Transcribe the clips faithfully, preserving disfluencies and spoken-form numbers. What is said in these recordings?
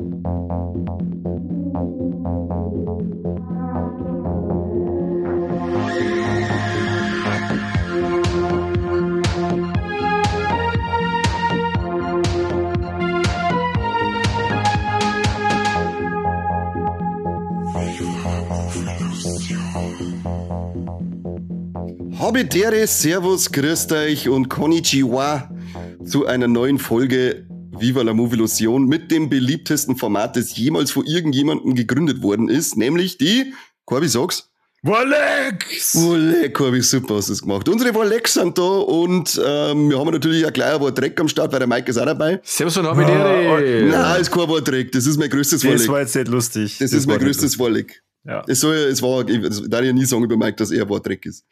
Habitäre, Servus, grüßt euch und Konnichiwa zu einer neuen Folge Viva la Movilusion mit dem beliebtesten Format, das jemals von irgendjemandem gegründet worden ist, nämlich die, Corby, sag's. Wollex! Wollex, Corby, super hast du es gemacht. Unsere Wollex sind da und ähm, wir haben natürlich auch gleich ein Wortdreck am Start, weil der Mike ist auch dabei. Servus und Habitäre! Nein, ist kein Wortdreck, das ist mein größtes Wollex. Das war jetzt nicht lustig. Das, das ist mein größtes Wollex. Ja. Es soll, es war, ich darf ja nie sagen über Mike, dass er ein Wortdreck ist.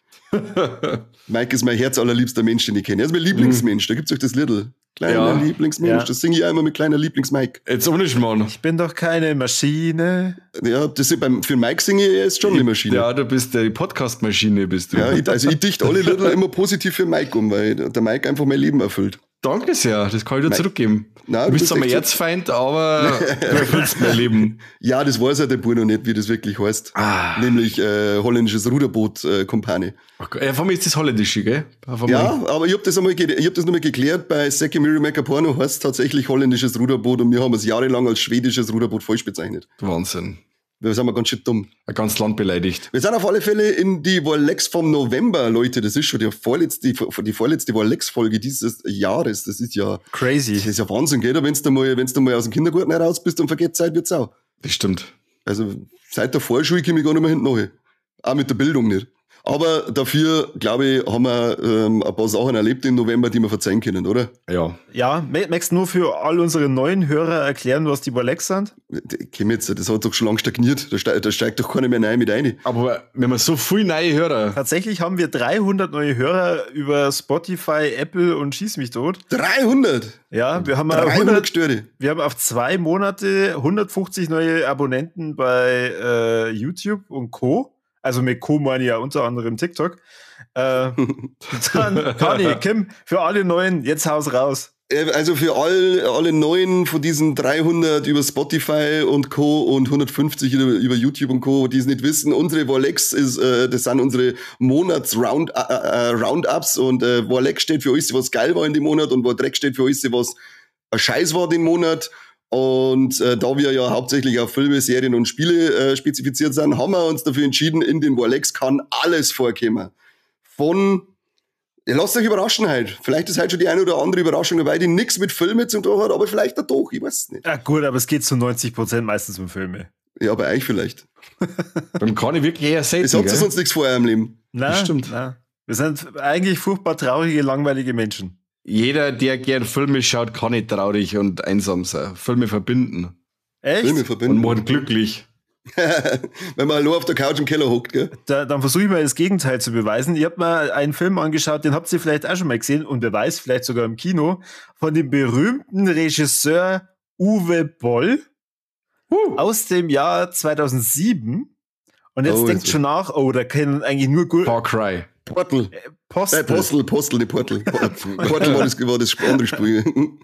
Mike ist mein herzallerliebster Mensch, den ich kenne. Er ist mein Lieblingsmensch, da gibt's euch das Little. Kleiner Ja. Lieblingsmensch, Ja. das singe ich auch immer mit kleiner Lieblings-Mike. Jetzt ohne Schmarrn. Ich bin doch keine Maschine. Ja, das ist beim, für Mike singe ich jetzt schon eine Maschine. Ja, du bist die Podcast-Maschine, bist du. Ja, ich, also ich dichte alle Little immer positiv für Mike um, weil der Mike einfach mein Leben erfüllt. Danke sehr, das kann ich dir zurückgeben. Nein, du du bist bist zwar mein echt so- Erzfeind, aber du erfüllst mein Leben. Ja, das weiß ja der Bub noch nicht, wie das wirklich heißt. Ah. Nämlich äh, holländisches Ruderboot-Kompane. Okay. Ja, von mir ist das Holländische, gell? Von Ja, mir. aber ich hab das einmal, ge- ich hab das nochmal geklärt, bei Seki Miri Meka Porno heißt es tatsächlich holländisches Ruderboot und wir haben es jahrelang als schwedisches Ruderboot falsch bezeichnet. Wahnsinn. Wir sind mal ganz schön dumm. Ein ganzes Land beleidigt. Wir sind auf alle Fälle in die Wollex vom November, Leute. Das ist schon die vorletzte, die vorletzte Wollex-Folge dieses Jahres. Das ist ja, Crazy. das ist ja Wahnsinn, gell? Wenn du mal, wenn's du mal aus dem Kindergarten heraus bist und vergeht Zeit, wird's auch. Das stimmt. Also, seit der Vorschule komme ich gar nicht mehr hinten nach. Auch mit der Bildung nicht. Aber dafür, glaube ich, haben wir ähm, ein paar Sachen erlebt im November, die wir verzeihen können, oder? Ja. Ja, möchtest du nur für all unsere neuen Hörer erklären, was die Wollex sind? Komm jetzt, das hat doch schon lange stagniert. Da steigt, da steigt doch keiner mehr rein mit rein. Aber wenn man so viele neue Hörer. Tatsächlich haben wir dreihundert neue Hörer über Spotify, Apple und Schieß mich tot. dreihundert! Ja, wir haben, mal dreihundert hundert, Gestörte. wir haben auf zwei Monate hundertfünfzig neue Abonnenten bei äh, YouTube und Co. Also mit Co meine ich ja unter anderem TikTok. Äh, dann, Kani, Kim, für alle Neuen, jetzt haus raus. Äh, Also für all, alle neuen von diesen dreihundert über Spotify und Co. und hundertfünfzig über, über YouTube und Co., die es nicht wissen, unsere Wollex ist, äh, das sind unsere Monats-Roundups äh, äh, Roundups und äh, Wollex steht für uns, was geil war in dem Monat und Wortdreck steht für uns, was ein Scheiß war den Monat. Und äh, da wir ja hauptsächlich auf Filme, Serien und Spiele äh, spezifiziert sind, haben wir uns dafür entschieden, in den Wollex kann alles vorkommen. Von Ja, lasst euch überraschen halt. Vielleicht ist halt schon die eine oder andere Überraschung dabei, die nichts mit Filmen zu tun hat, aber vielleicht auch doch, ich weiß es nicht. Ja gut, aber es geht zu neunzig Prozent meistens um Filme. Ja, bei euch vielleicht. Beim Kani wirklich eher selten. Es habt ihr gell? sonst nichts vor eurem Leben. Na, Das stimmt. Na. Wir sind eigentlich furchtbar traurige, langweilige Menschen. Jeder, der gern Filme schaut, kann nicht traurig und einsam sein. Filme verbinden. Echt? Filme Und verbinden. machen glücklich. Wenn man allein auf der Couch im Keller hockt, gell? Da, dann versuche ich mal das Gegenteil zu beweisen. Ihr habt mal einen Film angeschaut, den habt ihr vielleicht auch schon mal gesehen und wer weiß, vielleicht sogar im Kino, von dem berühmten Regisseur Uwe Boll Uh. aus dem Jahr zweitausendsieben. Und jetzt Oh, denkt jetzt- schon nach, oh, da können eigentlich nur gut Far Cry. Portal. Postel. Äh, Postel, Postel, nicht Portal. Portal war das, war das andere Spiel.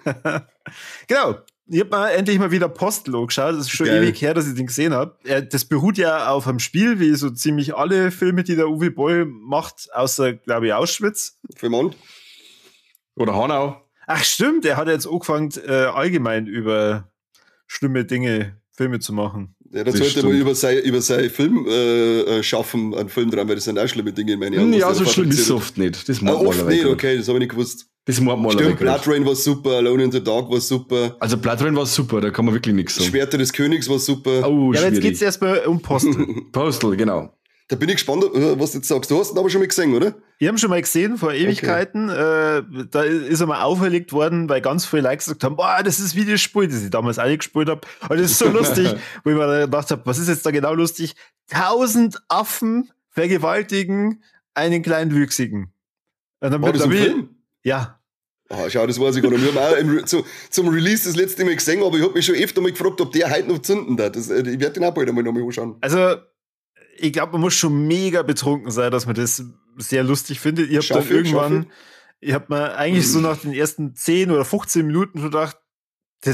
Genau. Ich hab mal endlich mal wieder Postel angeschaut. Das ist schon Geil. ewig her, dass ich den gesehen habe. Das beruht ja auf einem Spiel, wie so ziemlich alle Filme, die der Uwe Boll macht, außer, glaube ich, Auschwitz. Für Mann. Oder Hanau. Ach stimmt, er hat jetzt angefangen, äh, allgemein über schlimme Dinge Filme zu machen. Ja, da Das sollte stimmt. man über sein, über sein Film äh, äh, schaffen, einen Film dran, weil das sind auch schlimme Dinge in meinen Augen. Ja, was so der schlimm ist es fabriziert. oft nicht. Das Ah, mag man oft alle nicht, weg. okay, das habe ich nicht gewusst. Das mag man alle Stimmt, weg. Blood Rain war super, Alone in the Dark war super, Also Blood Rain war super, da kann man wirklich nichts sagen. Schwerter des Königs war super. Oh, Ja, aber jetzt schwierig. geht's erstmal um Postel. Postal, genau. Da bin ich gespannt, äh, was du jetzt sagst. Du hast ihn aber schon mal gesehen, oder? Ich habe schon mal gesehen, vor Ewigkeiten. Äh, da ist er mal auferlegt worden, weil ganz viele Likes gesagt haben, boah, das ist wie das Spiel, das ich damals alle gespielt habe. Und das ist so lustig, wo ich mir dann gedacht habe, was ist jetzt da genau lustig? Tausend Affen vergewaltigen einen Kleinwüchsigen. Und dann War wird das da ein wie- Film? Ja. Ah, schau, das weiß ich gar nicht. Wir haben auch im, Re- zu, zum Release das letzte Mal gesehen, aber ich habe mich schon öfter mal gefragt, ob der heute noch zünden darf. Das, äh, ich werde den auch bald einmal noch mal anschauen. Also, ich glaube, man muss schon mega betrunken sein, dass man das sehr lustig findet. Ich habe dann Schaffel, irgendwann, Schaffel. ich habe mir eigentlich so nach den ersten zehn oder fünfzehn Minuten schon gedacht, das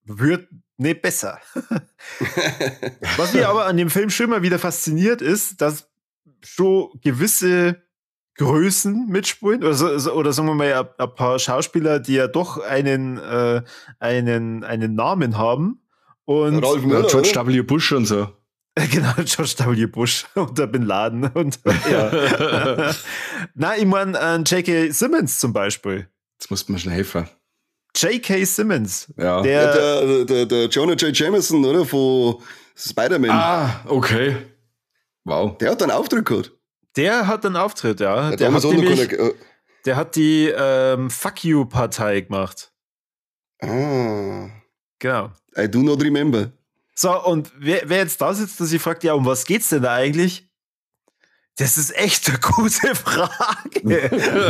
wird nicht besser. Was mir aber an dem Film schon mal wieder fasziniert ist, dass schon gewisse Größen mitspielen oder, so, oder sagen wir mal ein, ein paar Schauspieler, die ja doch einen, äh, einen, einen Namen haben. Und Ralf Möller, George oder? W. Bush und so. Genau, George W. Bush und der Bin Laden. Und, ja. Na, ich meine, äh, J K. Simmons zum Beispiel. Jetzt muss man schnell helfen. J K. Simmons. Ja. Der, Ja, der, der, der Jonah J. Jameson, oder? Von Spider-Man. Ah, okay. Wow. Der hat einen Auftritt gehabt. der hat einen Auftritt, ja. Ja, der, hat damals auch noch nämlich, keiner- äh, der hat die ähm, Fuck You-Partei gemacht. Ah, Genau. I do not remember. So, und wer, wer jetzt da sitzt und sich fragt, ja, um was geht's denn da eigentlich? Das ist echt eine gute Frage.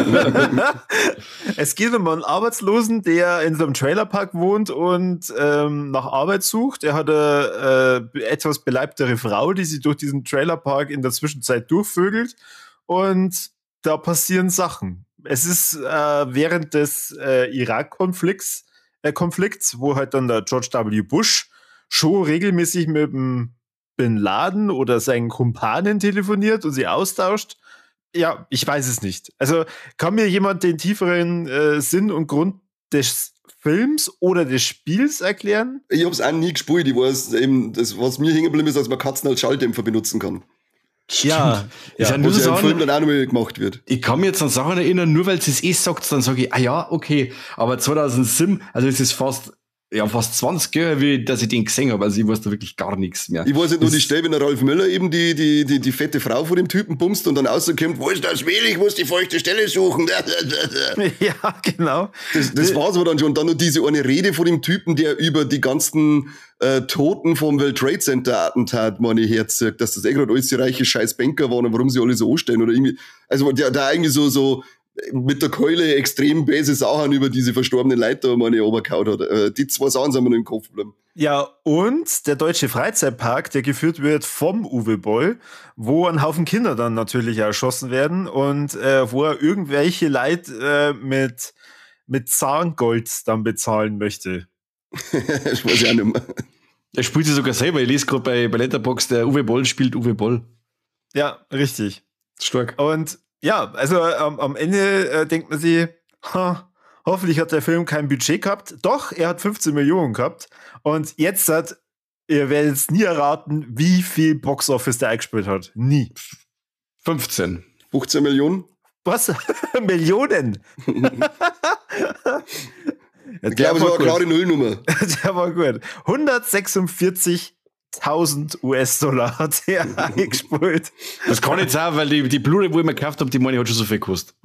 Es geht um einen Arbeitslosen, der in so einem Trailerpark wohnt und ähm, nach Arbeit sucht. Er hat eine äh, etwas beleibtere Frau, die sich durch diesen Trailerpark in der Zwischenzeit durchvögelt. Und da passieren Sachen. Es ist äh, während des äh, Irak-Konflikts, äh, Konflikts, wo halt dann der George W. Bush schon regelmäßig mit dem Bin Laden oder seinen Kumpanen telefoniert und sie austauscht. Ja, ich weiß es nicht. Also kann mir jemand den tieferen äh, Sinn und Grund des Films oder des Spiels erklären? Ich hab's auch nie gespielt. Ich weiß eben, das, was mir hängen geblieben ist, dass man Katzen als Schalldämpfer benutzen kann. Ja, Ich ja. kann nur Was ja im Film sagen, dann auch nochmal gemacht wird. ich kann mich jetzt an Sachen erinnern, nur weil sie es eh sagt, dann sage ich, ah ja, okay. Aber zweitausendsieben, also es ist fast, ja, fast zwanzig Jahre, wie, dass ich den gesehen habe. Also ich weiß da wirklich gar nichts mehr. Ich weiß nicht nur Das- die Stelle, wenn der Ralf Möller eben die, die, die, die fette Frau von dem Typen bumst und dann rauskommt, wo ist das Mehl? Ich muss die feuchte Stelle suchen. Ja, genau. Das, das war's aber dann schon. Und dann noch diese eine Rede von dem Typen, der über die ganzen äh, Toten vom World Trade Center Attentat, meine ich, herzieht, dass das eh gerade alles die reiche scheiß Banker waren und warum sie alle so anstellen oder irgendwie. Also der, der eigentlich so, so mit der Keule extrem böse Sachen über diese verstorbenen Leute da meine ich runtergehauen hat. Äh, die zwei Sachen sind mir noch im Kopf geblieben. Ja, und der Deutsche Freizeitpark, der geführt wird vom Uwe Boll, wo ein Haufen Kinder dann natürlich erschossen werden und äh, wo er irgendwelche Leute äh, mit, mit Zahngold dann bezahlen möchte. Das weiß ich auch nicht mehr. Er spielt sie sogar selber. Ich lese gerade bei, bei Letterboxd, der Uwe Boll spielt Uwe Boll. Ja, richtig. Stark. Und ja, also ähm, am Ende äh, denkt man sich, ha, hoffentlich hat der Film kein Budget gehabt. Doch, er hat fünfzehn Millionen gehabt. Und jetzt hat, ihr werdet es nie erraten, wie viel Boxoffice der eingespielt hat. Nie. fünfzehn. fünfzehn Millionen? Was? Millionen? Ja, Ich glaube, es war eine gut. klare Nullnummer. Der war gut. hundertsechsundvierzigtausend U S-Dollar hat er eingespielt. Das kann nicht sein, weil die, die Blu-ray, wo ich mir gekauft habe, die meine, hat schon so viel gekostet.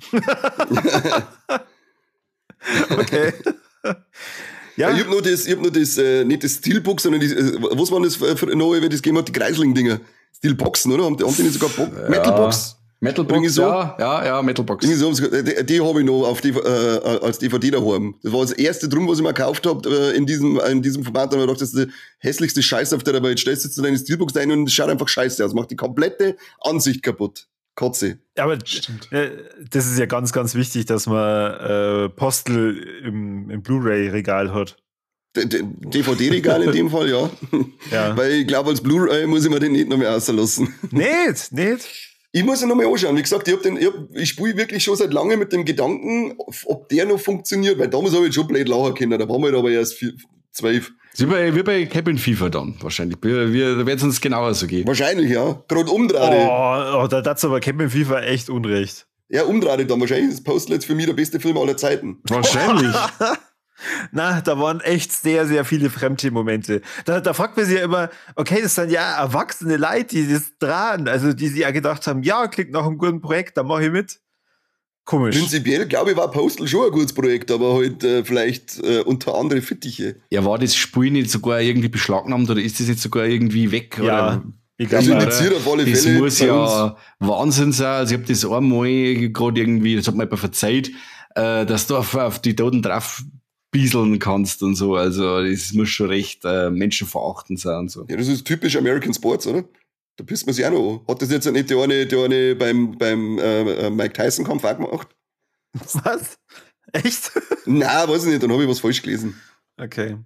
Okay. Ja, Ich hab nur das, ich hab nur das, äh, nicht das Steelbook, sondern das, äh, was waren das für, für neue, wer das gegeben hat? Die Kreisling-Dinger. Steelboxen, oder? Haben die, haben die nicht sogar Bo Metalbox? Metalbox, Irgendwie so? ja, ja, ja, Metalbox. Irgendwie so haben sie, die, die habe ich noch auf die, äh, als D V D daheim. Das war das erste drum, was ich mir gekauft habe äh, in diesem in diesem Format. Da habe ich gedacht, das ist der hässlichste Scheiß auf der Welt. Stellst du deine Steelbox rein und es schaut einfach scheiße aus. Macht die komplette Ansicht kaputt. Kotze. aber äh, das ist ja ganz, ganz wichtig, dass man äh, Postel im, im Blu-ray-Regal hat. D D- D V D-Regal in dem Fall, ja. Ja. Weil ich glaube, als Blu-ray muss ich mir den nicht noch mehr auslassen. Nicht, nicht. Ich muss ihn noch mal anschauen. Wie gesagt, ich, hab den, ich, hab, ich spiele wirklich schon seit langem mit dem Gedanken, ob der noch funktioniert. Weil damals habe ich schon blöd lachen können. Da waren wir aber erst vier, zwölf. Wie bei, wie bei Cabin Fever dann, wahrscheinlich. Wir, wir, da wird es uns genauer so gehen. Wahrscheinlich, ja. Gerade umdrehen. Oh, oh, da hat's aber Cabin Fever echt unrecht. Ja, umdrehen dann. Wahrscheinlich ist Postal jetzt für mich der beste Film aller Zeiten. Wahrscheinlich. Na, da waren echt sehr, sehr viele Fremdschämen-Momente. Da, da fragt man sich ja immer, okay, das sind ja erwachsene Leute, die das dran, also die sich ja gedacht haben, ja, klingt nach einem guten Projekt, da mache ich mit. Komisch. Prinzipiell, glaube ich, war Postal schon ein gutes Projekt, aber halt äh, vielleicht äh, unter andere Fittiche. Ja, war das Spiel nicht sogar irgendwie beschlagnahmt oder ist das nicht sogar irgendwie weg? Ja, oder? ich Also glaube, indiziert auf alle Das Fälle. muss bei ja Wahnsinn sein. Also ich habe das einmal gerade irgendwie, das hat mir jemand verzeiht, äh, dass du auf, auf die Toten drauf bieseln kannst und so. Also das muss schon recht äh, menschenverachtend sein und so. Ja, das ist typisch American Sports, oder? Da pisst man sich auch noch an. Hat das jetzt nicht der eine, der eine beim, beim äh, Mike Tyson-Kampf auch gemacht? was? Echt? Nein, weiß ich nicht, dann habe ich was falsch gelesen. Okay.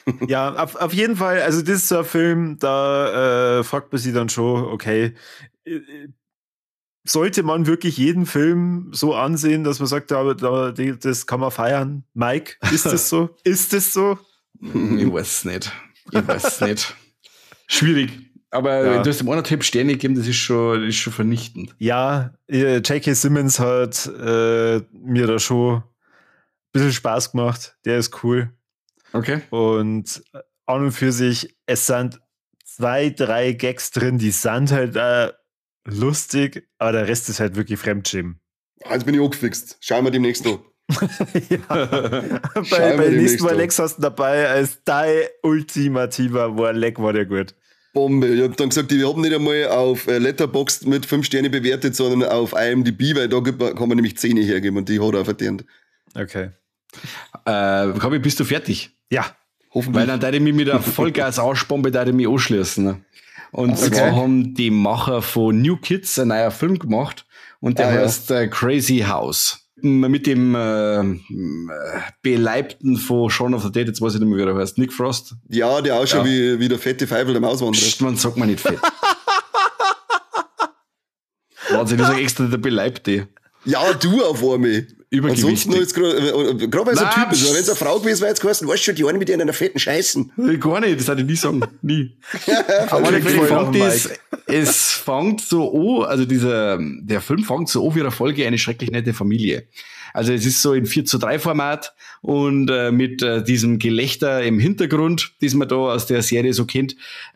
Ja, auf, auf jeden Fall, also das ist so ein Film, da äh, fragt man sich dann schon, okay, äh, sollte man wirklich jeden Film so ansehen, dass man sagt, da, da, das kann man feiern? Mike, ist das so? Ist das so? Ich weiß es nicht. Ich weiß es nicht. Schwierig. Aber Ja. du hast dem anderthalb Sterne gegeben, das ist schon, das ist schon vernichtend. Ja, J K. Simmons hat äh, mir da schon ein bisschen Spaß gemacht. Der ist cool. Okay. Und an und für sich, es sind zwei, drei Gags drin, die sind halt äh, lustig, aber der Rest ist halt wirklich Fremdschämen. Jetzt bin ich auch gefixt. Schauen wir demnächst an. Ja. bei bei nächsten Mal Lex hast du dabei als dein ultimativer Warleck, war der gut. Bombe. Ich hab dann gesagt, ich habe nicht einmal auf Letterboxd mit fünf Sterne bewertet, sondern auf I M D B, weil da gibt, kann man nämlich zehn hergeben und die hat er verdient. Okay. Äh, Gabi, bist du fertig? Ja. Hoffentlich. Weil dann würde ich mich mit der Vollgas-Ausbombe da mich anschließen. Und Okay. zwar haben die Macher von New Kids einen neuen Film gemacht und der Ah, ja. heißt äh, Crazy House. Mit dem äh, Beleibten von Shaun of the Dead, jetzt weiß ich nicht mehr, wie er heißt, Nick Frost. Ja, der ausschaut Ja. wie, wie der fette Pfeifel am Auswanderer. Psst, man sagt man nicht fett. Wahnsinn, ich sag extra der Beleibte. Ja, du auf einmal. Ansonsten Übergewichtig. jetzt gerade, gerade weil so ein Nein, Typ ist, pst. wenn es eine Frau gewesen wäre, jetzt geheißen, weißt du schon, die eine mit einer fetten Scheißen. Gar nicht, das hatte ich nie sagen. Nie. Aber Aber ich es voll fängt, nach das, es fängt so an, also dieser, der Film fängt so an wie eine Folge Eine schrecklich nette Familie. Also es ist so in vier zu drei Format und äh, mit äh, diesem Gelächter im Hintergrund, das man da aus der Serie so kennt.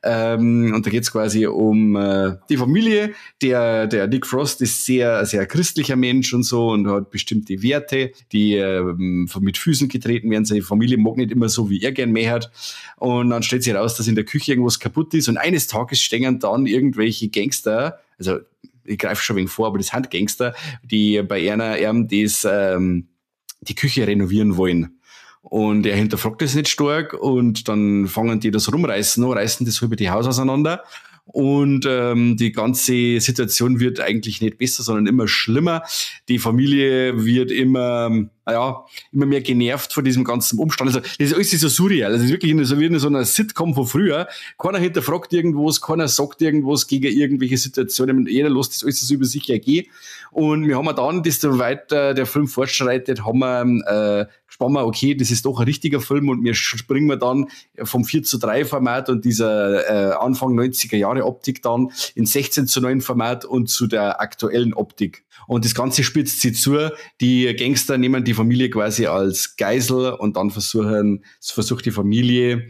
Ähm, und da geht's quasi um äh, die Familie. Der, der Nick Frost ist sehr, sehr christlicher Mensch und so und hat bestimmte Werte, die ähm, mit Füßen getreten werden. Seine Familie mag nicht immer so, wie er gern mehr hat. Und dann stellt sich heraus, dass in der Küche irgendwas kaputt ist und eines Tages stehen dann irgendwelche Gangster, also ich greife schon wegen vor, aber das sind Gangster, die bei einer ähm, das, ähm, die Küche renovieren wollen. Und er hinterfragt das nicht stark und dann fangen die das rumreißen, reißen das halbe die Haus auseinander. Und ähm, die ganze Situation wird eigentlich nicht besser, sondern immer schlimmer. Die Familie wird immer, ja, immer mehr genervt von diesem ganzen Umstand. Also das ist alles so surreal. Also das ist wirklich so wie in so einer Sitcom von früher. Keiner hinterfragt irgendwas, keiner sagt irgendwas gegen irgendwelche Situationen. Jeder lässt das alles so über sich ergehen. Und wir haben dann, desto weiter der Film fortschreitet, haben wir äh, gespannt, okay, das ist doch ein richtiger Film und wir springen wir dann vom vier zu drei Format und dieser äh, Anfang neunziger Jahre Optik dann in sechzehn zu neun Format und zu der aktuellen Optik. Und das Ganze spitzt sich zu. Die Gangster nehmen die Familie quasi als Geisel und dann versuchen, versucht die Familie,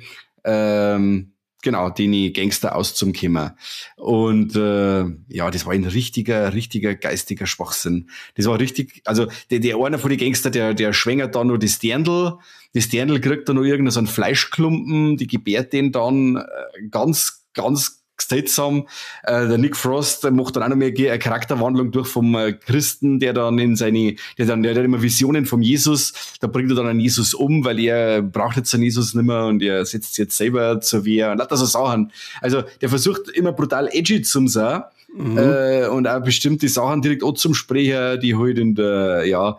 ähm, genau, den Gangster auszukommen. Und äh, ja, das war ein richtiger, richtiger geistiger Schwachsinn. Das war richtig, also der, der einer von den Gangster, der, der schwängert dann noch das Dirndl. Das Dirndl kriegt dann noch irgendeinen so einen Fleischklumpen, die gebärt den dann äh, ganz, ganz seltsam. Äh, der Nick Frost macht dann auch noch mehr eine Charakterwandlung durch vom äh, Christen, der dann in seine, der dann, der hat immer Visionen vom Jesus, da bringt er dann einen Jesus um, weil er braucht jetzt seinen Jesus nicht mehr und er setzt sich jetzt selber zur Wehr und lauter so Sachen. Also, der versucht immer brutal edgy zu sein, mhm. äh, und auch bestimmte Sachen direkt auch zum Sprecher, die halt in der, ja,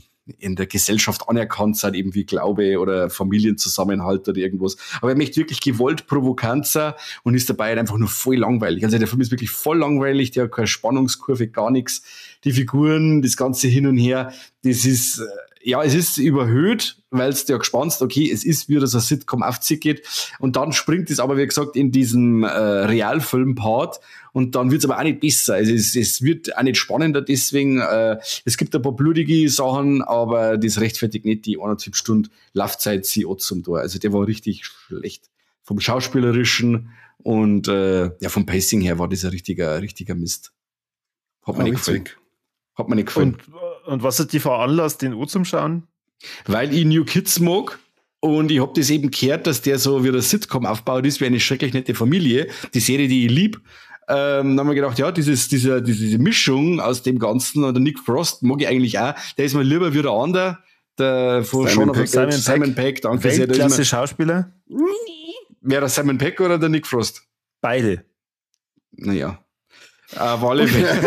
in der Gesellschaft anerkannt sind, eben wie Glaube oder Familienzusammenhalt oder irgendwas. Aber er möchte wirklich gewollt provokant sein und ist dabei einfach nur voll langweilig. Also der Film ist wirklich voll langweilig, der hat keine Spannungskurve, gar nichts. Die Figuren, das Ganze hin und her, das ist, ja, es ist überhöht, weil es dir gespannst, okay, es ist wie das ein Sitcom aufzieht geht. Und dann springt es aber, wie gesagt, in diesem äh, Realfilm-Part und dann wird es aber auch nicht besser. Also es, es wird auch nicht spannender, deswegen, äh, es gibt ein paar blutige Sachen, aber das rechtfertigt nicht die eineinhalb Stunden Laufzeit, sie zum Tor. Also der war richtig schlecht. Vom Schauspielerischen und äh, ja, vom Pacing her war das ein richtiger, richtiger Mist. Hat mir Ah, nicht gefallen. witzig. Hat mir nicht gefallen. Und, und was hat die veranlasst, den U zum Schauen? Weil ich New Kids mag und ich hab das eben gehört, dass der so wie der Sitcom aufgebaut ist, wie eine schrecklich nette Familie. Die Serie, die ich lieb. Ähm, dann haben wir gedacht, ja, dieses, diese, diese Mischung aus dem Ganzen und der Nick Frost mag ich eigentlich auch. Der ist mir lieber wie der andere. Der von Shaun of the Dead, Simon Pegg, danke sehr. Weltklasse Schauspieler? Wäre das Simon Pegg oder der Nick Frost? Beide. Naja. Auf alle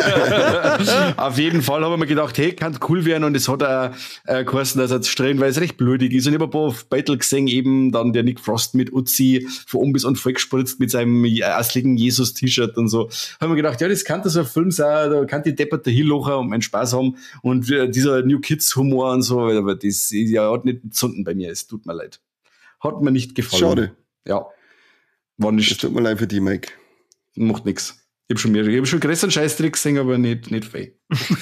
Fälle. Auf jeden Fall haben wir gedacht, hey, kann cool werden und es hat auch äh, geheißen, dass er stellenweise recht blutig ist und ich habe ein paar auf Battle gesehen, eben dann der Nick Frost mit Uzi von oben bis unten vollgespritzt mit seinem asligen Jesus-T-Shirt und so. Haben wir gedacht, ja, das kann so ein Film sein, da kann die depperte Hinlocher und meinen Spaß haben und äh, dieser New Kids-Humor und so, aber das ja, hat nicht gezunden bei mir, es tut mir leid. Hat mir nicht gefallen. Schade. Ja. War nicht. Das tut mir leid für die, Mike. Macht nix. Ich habe schon mehr, ich habe schon größeren Scheißtrick gesehen, aber nicht, nicht viel.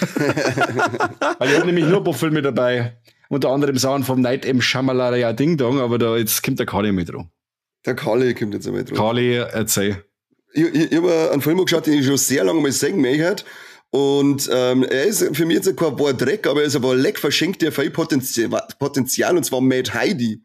Weil ich habe nämlich nur ein paar Filme dabei. Unter anderem Sachen vom Night M. Shyamalan Ding Dong, aber da jetzt kommt der Kali mit dran. Der Kali kommt jetzt einmal dran. Kali, erzähl. Ich, ich, ich habe einen Film geschaut, den ich schon sehr lange mal sehen möchte. Und ähm, er ist für mich jetzt kein wahrer Dreck, aber er ist aber leck verschenkt, der viel Potenzial, Potenzial, und zwar Mad Heidi.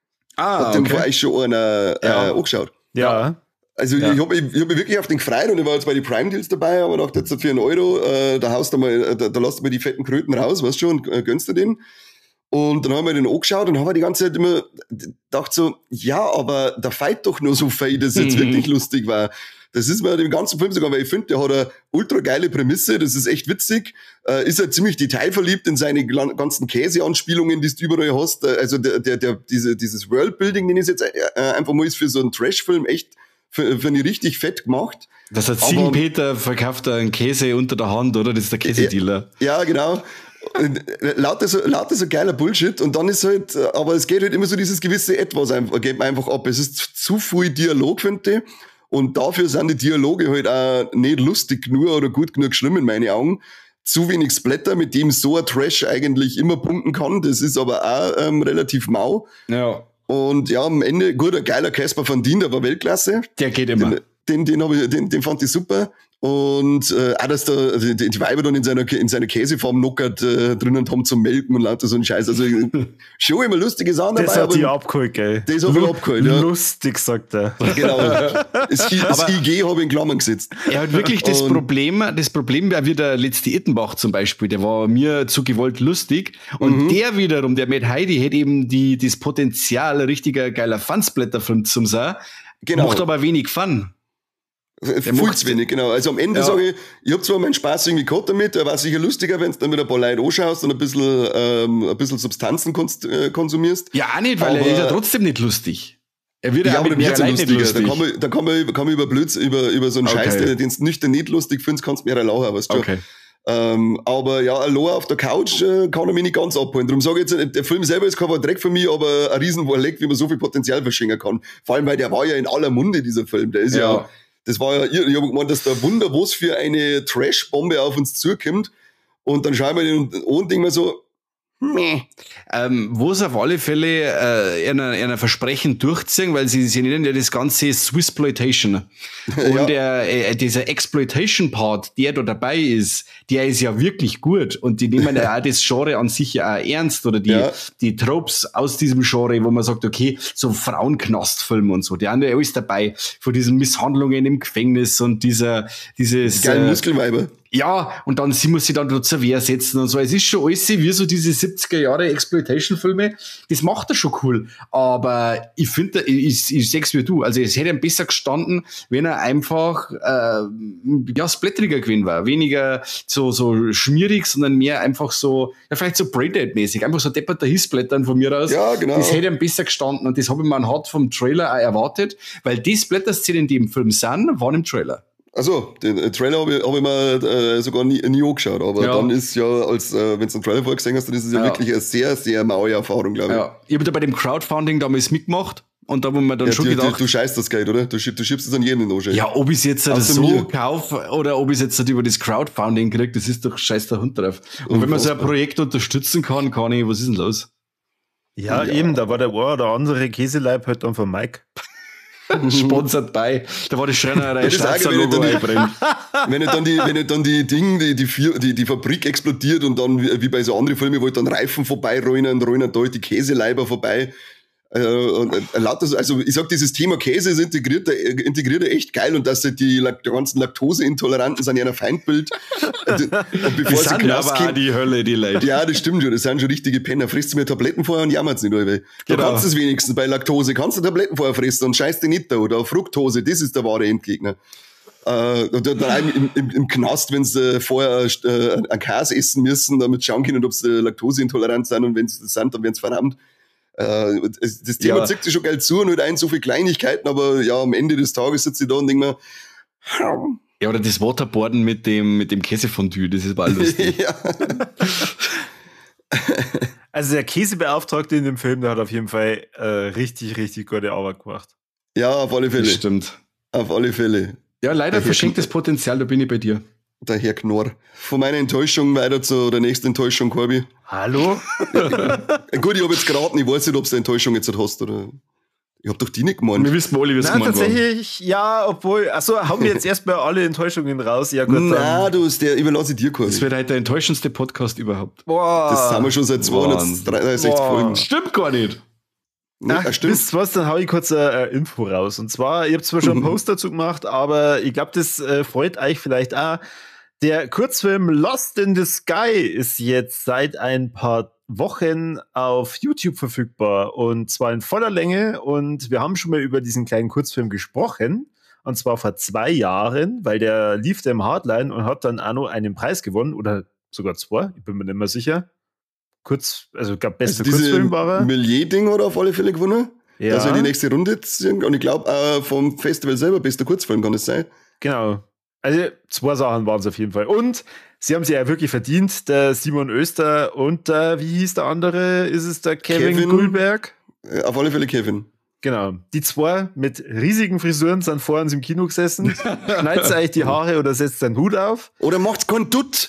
Ah, Hat den okay. vor euch schon einer äh, Ja. angeschaut. Ja. Also Ja. ich habe ich hab mich wirklich auf den gefreut und ich war jetzt bei den Prime-Deals dabei, aber dachte jetzt für einen Euro, äh, da haust du mal, äh, da, da lässt du mal die fetten Kröten raus, weißt du schon, und äh, gönnst du den. Und dann haben wir den angeschaut und haben die ganze Zeit immer gedacht so, ja, aber da feit doch nur so viel, dass jetzt Mhm. wirklich lustig war. Das ist mir dem ganzen Film sogar, weil ich finde, der hat eine ultra geile Prämisse, das ist echt witzig, äh, ist er ziemlich detailverliebt in seine glan- ganzen Käseanspielungen, die du überall hast. Äh, Also der, der, der, diese, dieses Worldbuilding, den ist jetzt äh, einfach mal ist für so einen Trash-Film echt für, für eine richtig fett gemacht. Das hat Aber- Ziegenpeter verkauft einen Käse unter der Hand, oder? Das ist der Käsedealer. Ja, genau. Und, äh, lauter so, lauter so geiler Bullshit und dann ist halt, äh, aber es geht halt immer so dieses gewisse Etwas einfach, geht man einfach ab. Es ist zu viel Dialog, finde ich. Und dafür sind die Dialoge halt auch nicht lustig genug oder gut genug geschrieben in meinen Augen. Zu wenig Splatter, mit dem so ein Trash eigentlich immer punkten kann. Das ist aber auch ähm, relativ mau. Ja. Und ja, am Ende, gut, ein geiler Casper Van Dien, der war Weltklasse. Der geht immer. Den, den, den, hab ich, den, den fand ich super. Und äh, auch, dass da die, die Weiber dann in seiner, in seiner Käseform knockert äh, drinnen haben zum Melken und lauter so ein Scheiß. Also schon immer lustige Sachen Das dabei. hat die aber abgeholt, gell? Das hat ihn abgeholt, ja. Lustig, sagt er. genau. Das, I, das Aber- I G habe ich in Klammern gesetzt. Er hat wirklich das Und- Problem, das Problem wäre wie der letzte Ittenbach zum Beispiel, der war mir zu gewollt lustig. Und der wiederum, der Mad Heidi, hätte eben die, das Potenzial, ein richtiger geiler Fansblätterfilm zum sein. Genau. Macht aber wenig Fun. Viel macht- zu wenig, genau. Also am Ende Ja. sage ich, ich habe zwar meinen Spaß irgendwie gehabt damit, der war sicher lustiger, wenn du dann mit ein paar Leute anschaust und ein bisschen, ähm, ein bisschen Substanzen konst, äh, konsumierst. Ja, auch nicht, weil Aber- er ist ja trotzdem nicht lustig. Er wird ja, Ja, auch aber mit dann mehr wird's ja Leuten nicht lustiger. lustig. Da kann man, da kann man, kann man über Blöds, über, über so einen Okay. Scheiß, den du nüchtern nicht lustig findest, kannst du mehr lachen, weißt du. Okay. Ähm, aber ja, allein auf der Couch äh, kann er mich nicht ganz abholen. Darum sage ich jetzt, der Film selber ist kein Dreck für mich, aber ein Riesenwurleck, wie man so viel Potenzial verschenken kann. Vor allem, weil der war ja in aller Munde, dieser Film. Der ist ja, Ja. das war ja, ich, ich habe gemeint, dass da Wunder, was für eine Trash-Bombe auf uns zukommt. Und dann schauen wir den an und denken wir so, meh. Ähm, wo es auf alle Fälle äh, einer, einer Versprechen durchziehen, weil sie, sie nennen ja das Ganze Swissploitation. Und Ja. der, äh, dieser Exploitation-Part, der da dabei ist, der ist ja wirklich gut. Und die nehmen ja auch das Genre an sich ja auch ernst oder die, Ja. die Tropes aus diesem Genre, wo man sagt, okay, so Frauenknastfilme und so, die haben ja alles dabei. Von diesen Misshandlungen im Gefängnis und dieser, dieses, Geilen äh, Muskelweiber. ja, und dann sie muss sie dann zur Wehr setzen und so. Es ist schon alles wie so diese siebziger Jahre Exploitation-Filme. Das macht er schon cool. Aber ich finde, ich, ich seh's wie du. Also es hätte ihm besser gestanden, wenn er einfach äh, ja, splatteriger gewesen war. Weniger so, so schmierig, sondern mehr einfach so, ja, vielleicht so Braindead-mäßig. Einfach so depperter Hissblättern von mir aus. Ja, genau. Das hätte ihm besser gestanden. Und das habe ich mir anhand vom Trailer auch erwartet, weil die Splatter-Szenen, die im Film sind, waren im Trailer. Also, den äh, Trailer habe ich, hab ich mir äh, sogar nie, nie angeschaut, aber Ja. dann ist ja, als äh, wenn du den Trailer vorher gesehen hast, dann ist es ja, Ja. wirklich eine sehr, sehr maue Erfahrung, glaube ich. Ja, ich habe da bei dem Crowdfunding damals mitgemacht und da haben wir dann Ja, schon du, du, gedacht, du scheißt das Geld, oder? Du, schieb, du schiebst es an jeden in den Ohren. ja, ob ich es jetzt Außer so mir. kaufe oder ob ich es jetzt nicht über das Crowdfunding kriege, das ist doch scheiß der Hund drauf. Und wenn man so ein Unfassbar. Projekt unterstützen kann, kann ich, was ist denn los? Ja, Ja. eben, da war der ein oder andere Käseleib halt dann von Mike. Sponsert bei. Da war die Schreinerei Ja, das ist auch Staatslogo geil, wenn ich einbrennt. Wenn nicht dann die, wenn nicht dann die Ding, die, die, Fir- die, die Fabrik explodiert und dann, wie, wie bei so anderen Filmen, wo halt dann Reifen vorbeirollen und rollen da halt die Käseleiber vorbei. Äh, und, äh, lauter so, also ich sag, dieses Thema Käse ist integriert, äh, integriert er echt geil und dass sie die, Lak- die ganzen Laktoseintoleranten sind ja ein Feindbild. und, und bevor Die sie sind Knast aber auch kommen- die Hölle, die Leute. ja, das stimmt schon, das sind schon richtige Penner. Frisst du mir Tabletten vorher und jammert's nicht, Alter. Du Genau. kannst es wenigstens bei Laktose, kannst du Tabletten vorher fressen und scheißt dir nicht da oder auf Fructose, das ist der wahre Endgegner. Äh, und dann auch im, im, im Knast, wenn sie vorher äh, einen Käse essen müssen, damit schauen können, ob sie laktoseintolerant sind, und wenn sie das sind, dann werden sie verrammt. Äh, das Thema Ja. zieht sich schon geil zu und halt ein so viele Kleinigkeiten, aber ja, am Ende des Tages sitze ich da und denke mir, Ja, oder das Waterboarden mit dem, mit dem Käsefondue, das ist mal lustig. ja. Also der Käsebeauftragte in dem Film, der hat auf jeden Fall äh, richtig, richtig gute Arbeit gemacht. Ja, auf alle Fälle. Das stimmt. Auf alle Fälle. Ja, leider Der verschenktes Herr- Potenzial, da bin ich bei dir. Der Herr Knorr. Von meiner Enttäuschung weiter zur der nächsten Enttäuschung, Corby. Hallo? Äh, Gut, ich habe jetzt geraten, ich weiß nicht, ob du eine Enttäuschung jetzt hast, oder? Ich hab doch die nicht gemeint. Wir wissen alle, wie es Nein, gemeint war. tatsächlich, ja, obwohl, achso, haben wir jetzt erstmal alle Enttäuschungen raus? Ja gut, Na, dann. du, ist der überlasse ich dir, Corby. Das wird heute der enttäuschendste Podcast überhaupt. Boah. Das haben wir schon seit zweihundertdreiundsechzig Boah. Folgen. Stimmt gar nicht. Ne, Ach, ah, stimmt. wisst was, dann hau ich kurz eine äh, Info raus. Und zwar, ich habe zwar schon einen Post dazu gemacht, aber ich glaube, das äh, freut euch vielleicht auch. Der Kurzfilm Lost in the Sky ist jetzt seit ein paar Wochen auf YouTube verfügbar, und zwar in voller Länge, und wir haben schon mal über diesen kleinen Kurzfilm gesprochen, und zwar vor zwei Jahren, weil der lief da im Hardline und hat dann auch noch einen Preis gewonnen, oder sogar zwei, ich bin mir nicht mehr sicher. Kurz, also ich glaube, bester Also diese Kurzfilm war er. Millier-Ding hat er auf alle Fälle gewonnen. Ja. Also die nächste Runde ziehen. Und ich glaube, äh, vom Festival selber bester Kurzfilm kann es sein. Genau. Also zwei Sachen waren es auf jeden Fall. Und sie haben sie ja wirklich verdient, der Simon Öster und der, wie hieß der andere? Ist es der Kevin, Kevin. Gulberg? Äh, auf alle Fälle Kevin. Genau. Die zwei mit riesigen Frisuren sind vor uns im Kino gesessen. Schneidet euch die Haare oder setzt einen Hut auf. Oder macht's keinen Dutt.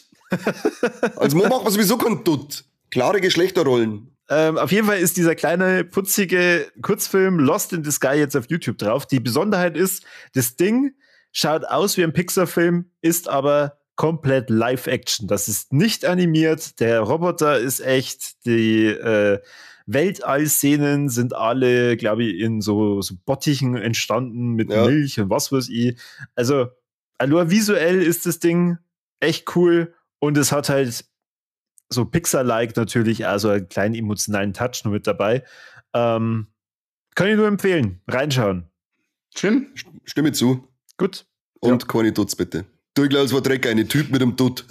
Als Mann macht man sowieso keinen Dutt. Klare Geschlechterrollen. Ähm, auf jeden Fall ist dieser kleine, putzige Kurzfilm Lost in the Sky jetzt auf YouTube drauf. Die Besonderheit ist, das Ding schaut aus wie ein Pixar-Film, ist aber komplett Live-Action. Das ist nicht animiert. Der Roboter ist echt. Die äh, Weltall-Szenen sind alle, glaube ich, in so, so Bottichen entstanden mit Ja. Milch und was weiß ich. Also, nur visuell ist das Ding echt cool, und es hat halt so Pixar-like natürlich, also einen kleinen emotionalen Touch nur mit dabei. Ähm, kann ich nur empfehlen. Reinschauen. Schön. Stimme zu. Gut. Und keine Dutz, bitte. Du, ich glaube, es war Dreck, eine Typ mit einem Dutt.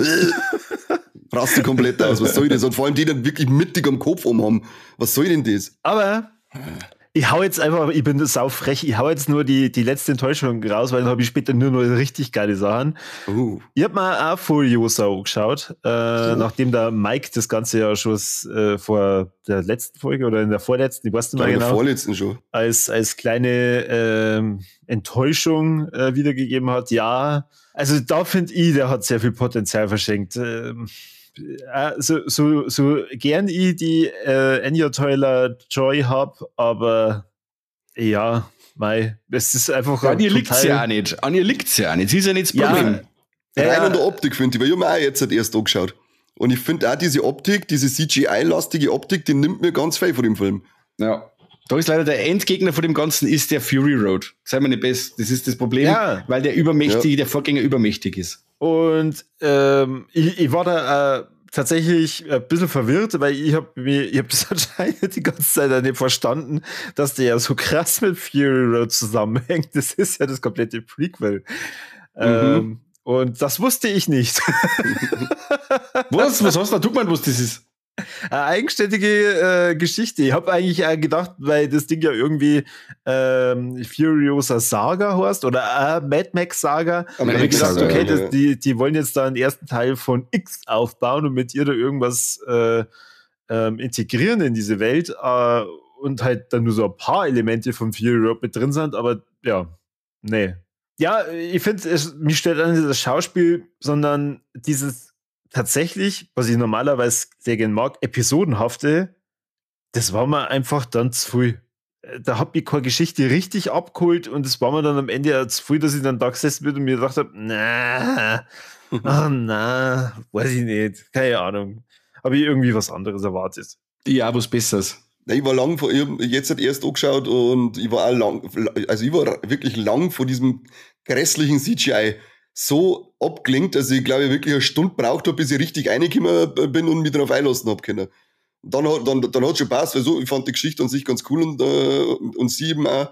Raste komplett aus. Was soll das? Und vor allem die dann wirklich mittig am Kopf umhaben. Was soll denn das? Aber ich hau jetzt einfach, ich bin sau frech, ich hau jetzt nur die, die letzte Enttäuschung raus, weil dann habe ich später nur noch richtig geile Sachen. Uh. Ich hab mal auch Furiosa angeschaut, äh, nachdem der Mike das Ganze ja schon äh, vor der letzten Folge oder in der vorletzten, ich weiß nicht mehr In der genau, vorletzten schon. als, als kleine ähm, Enttäuschung äh, wiedergegeben hat. Ja, also da finde ich, der hat sehr viel Potenzial verschenkt. Ähm, äh, so, so, so gern ich die äh, Anya Taylor-Joy hab, aber ja, mei, es ist einfach An ihr total- liegt's ja auch nicht. An ihr liegt's ja auch nicht. Sie ist ja nicht das Ja. Problem. Ja, Rein ja. an der Optik, finde ich, weil ich hab mir auch jetzt halt erst angeschaut. Und ich finde auch diese Optik, diese C G I-lastige Optik, die nimmt mir ganz viel von dem Film. Ja. Da ist leider der Endgegner von dem Ganzen ist der Fury Road. Sei mir nicht best. Das ist das Problem, Ja. weil der übermächtige, Ja. der Vorgänger übermächtig ist. Und ähm, ich, ich war da äh, tatsächlich ein bisschen verwirrt, weil ich habe mir, ich habe das anscheinend die ganze Zeit auch nicht verstanden, dass der ja so krass mit Fury Road zusammenhängt. Das ist ja das komplette Prequel. Ähm, und das wusste ich nicht. Was? Was hast du da? Tut man, was das ist? Eine eigenständige äh, Geschichte. Ich habe eigentlich äh, gedacht, weil das Ding ja irgendwie ähm, Furiosa Saga heißt oder äh, Mad Max Saga. Am Hab ich Max gedacht, Saga, okay, ja, das, ja. die, die wollen jetzt da einen ersten Teil von X aufbauen und mit ihr da irgendwas äh, ähm, integrieren in diese Welt äh, und halt dann nur so ein paar Elemente von Fury Road mit drin sind, aber ja, nee. Ja, ich finde, mich stört auch nicht das Schauspiel, sondern dieses tatsächlich, was ich normalerweise sehr gerne mag, episodenhafte, das war mir einfach dann zu viel. Da hat mich keine Geschichte richtig abgeholt und es war mir dann am Ende auch zu viel, dass ich dann da gesessen bin und mir gedacht habe, na, ach na, weiß ich nicht, keine Ahnung. Habe ich irgendwie was anderes erwartet. Ja, was Besseres. Ich war lang vor, ich hab jetzt halt erst angeschaut und ich war auch lang, also ich war wirklich lang vor diesem grässlichen C G I so abgelenkt, dass ich glaube ich wirklich eine Stunde braucht habe, bis ich richtig reingekommen bin und mich darauf einlassen habe können. Dann hat dann, dann hat schon passt, weil so, ich fand die Geschichte an sich ganz cool und, äh, und sie eben auch,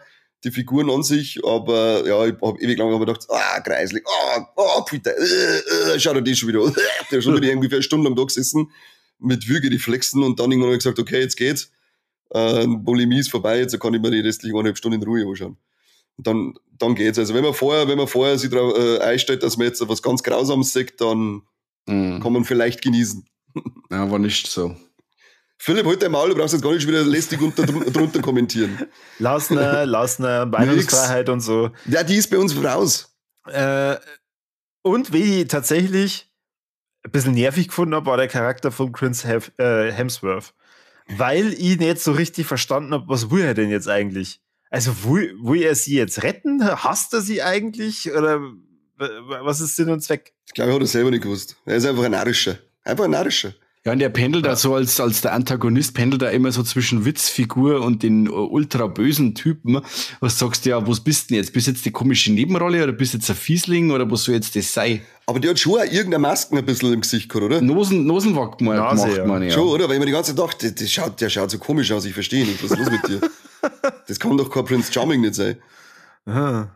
die Figuren an sich, aber ja, ich habe ewig lang gedacht, ah, greiselig, ah, oh, Peter, äh, äh, schau dir das schon wieder an. Der ist schon wieder irgendwie für eine Stunde am Tag gesessen mit Würgereflexen und dann irgendwann habe ich gesagt, okay, jetzt geht's. Äh, Bulimie ist vorbei, jetzt kann ich mir die restlichen eineinhalb Stunden in Ruhe anschauen. Und dann, dann geht's. Also wenn man vorher, wenn man vorher sich darauf äh, einstellt, dass man jetzt was ganz Grausames sieht, dann mm. kann man vielleicht genießen. Ja, war nicht so. Philipp, halt dein Maul, du brauchst jetzt gar nicht wieder lästig unter, drunter kommentieren. Lassner, Lassner, Meinungsfreiheit und so. Ja, die ist bei uns raus. Äh, und wie ich tatsächlich ein bisschen nervig gefunden habe, war der Charakter von Chris Hef- äh, Hemsworth. Weil ich nicht so richtig verstanden habe, was will er denn jetzt eigentlich? Also will, will er sie jetzt retten? Hasst er sie eigentlich? Oder was ist Sinn und Zweck? Ich glaube, er hat es selber nicht gewusst. Er ist einfach ein Narischer. Einfach ein Narischer. Ja, und der pendelt da so als, als der Antagonist, pendelt da immer so zwischen Witzfigur und den ultra bösen Typen. Was sagst du, ja, was bist du denn jetzt? Bist du jetzt die komische Nebenrolle oder bist du jetzt ein Fiesling oder was soll jetzt das sein? Aber die hat schon auch irgendeine Masken ein bisschen im Gesicht gehabt, oder? Nosen, Nosenwack mal Nase, gemacht, ja. meine ich. Schon, oder? Weil ich mir die ganze Zeit dachte, das schaut, der schaut so komisch aus, ich verstehe nicht. Was ist los mit dir? Das kann doch kein Prince Charming nicht sein. Aha.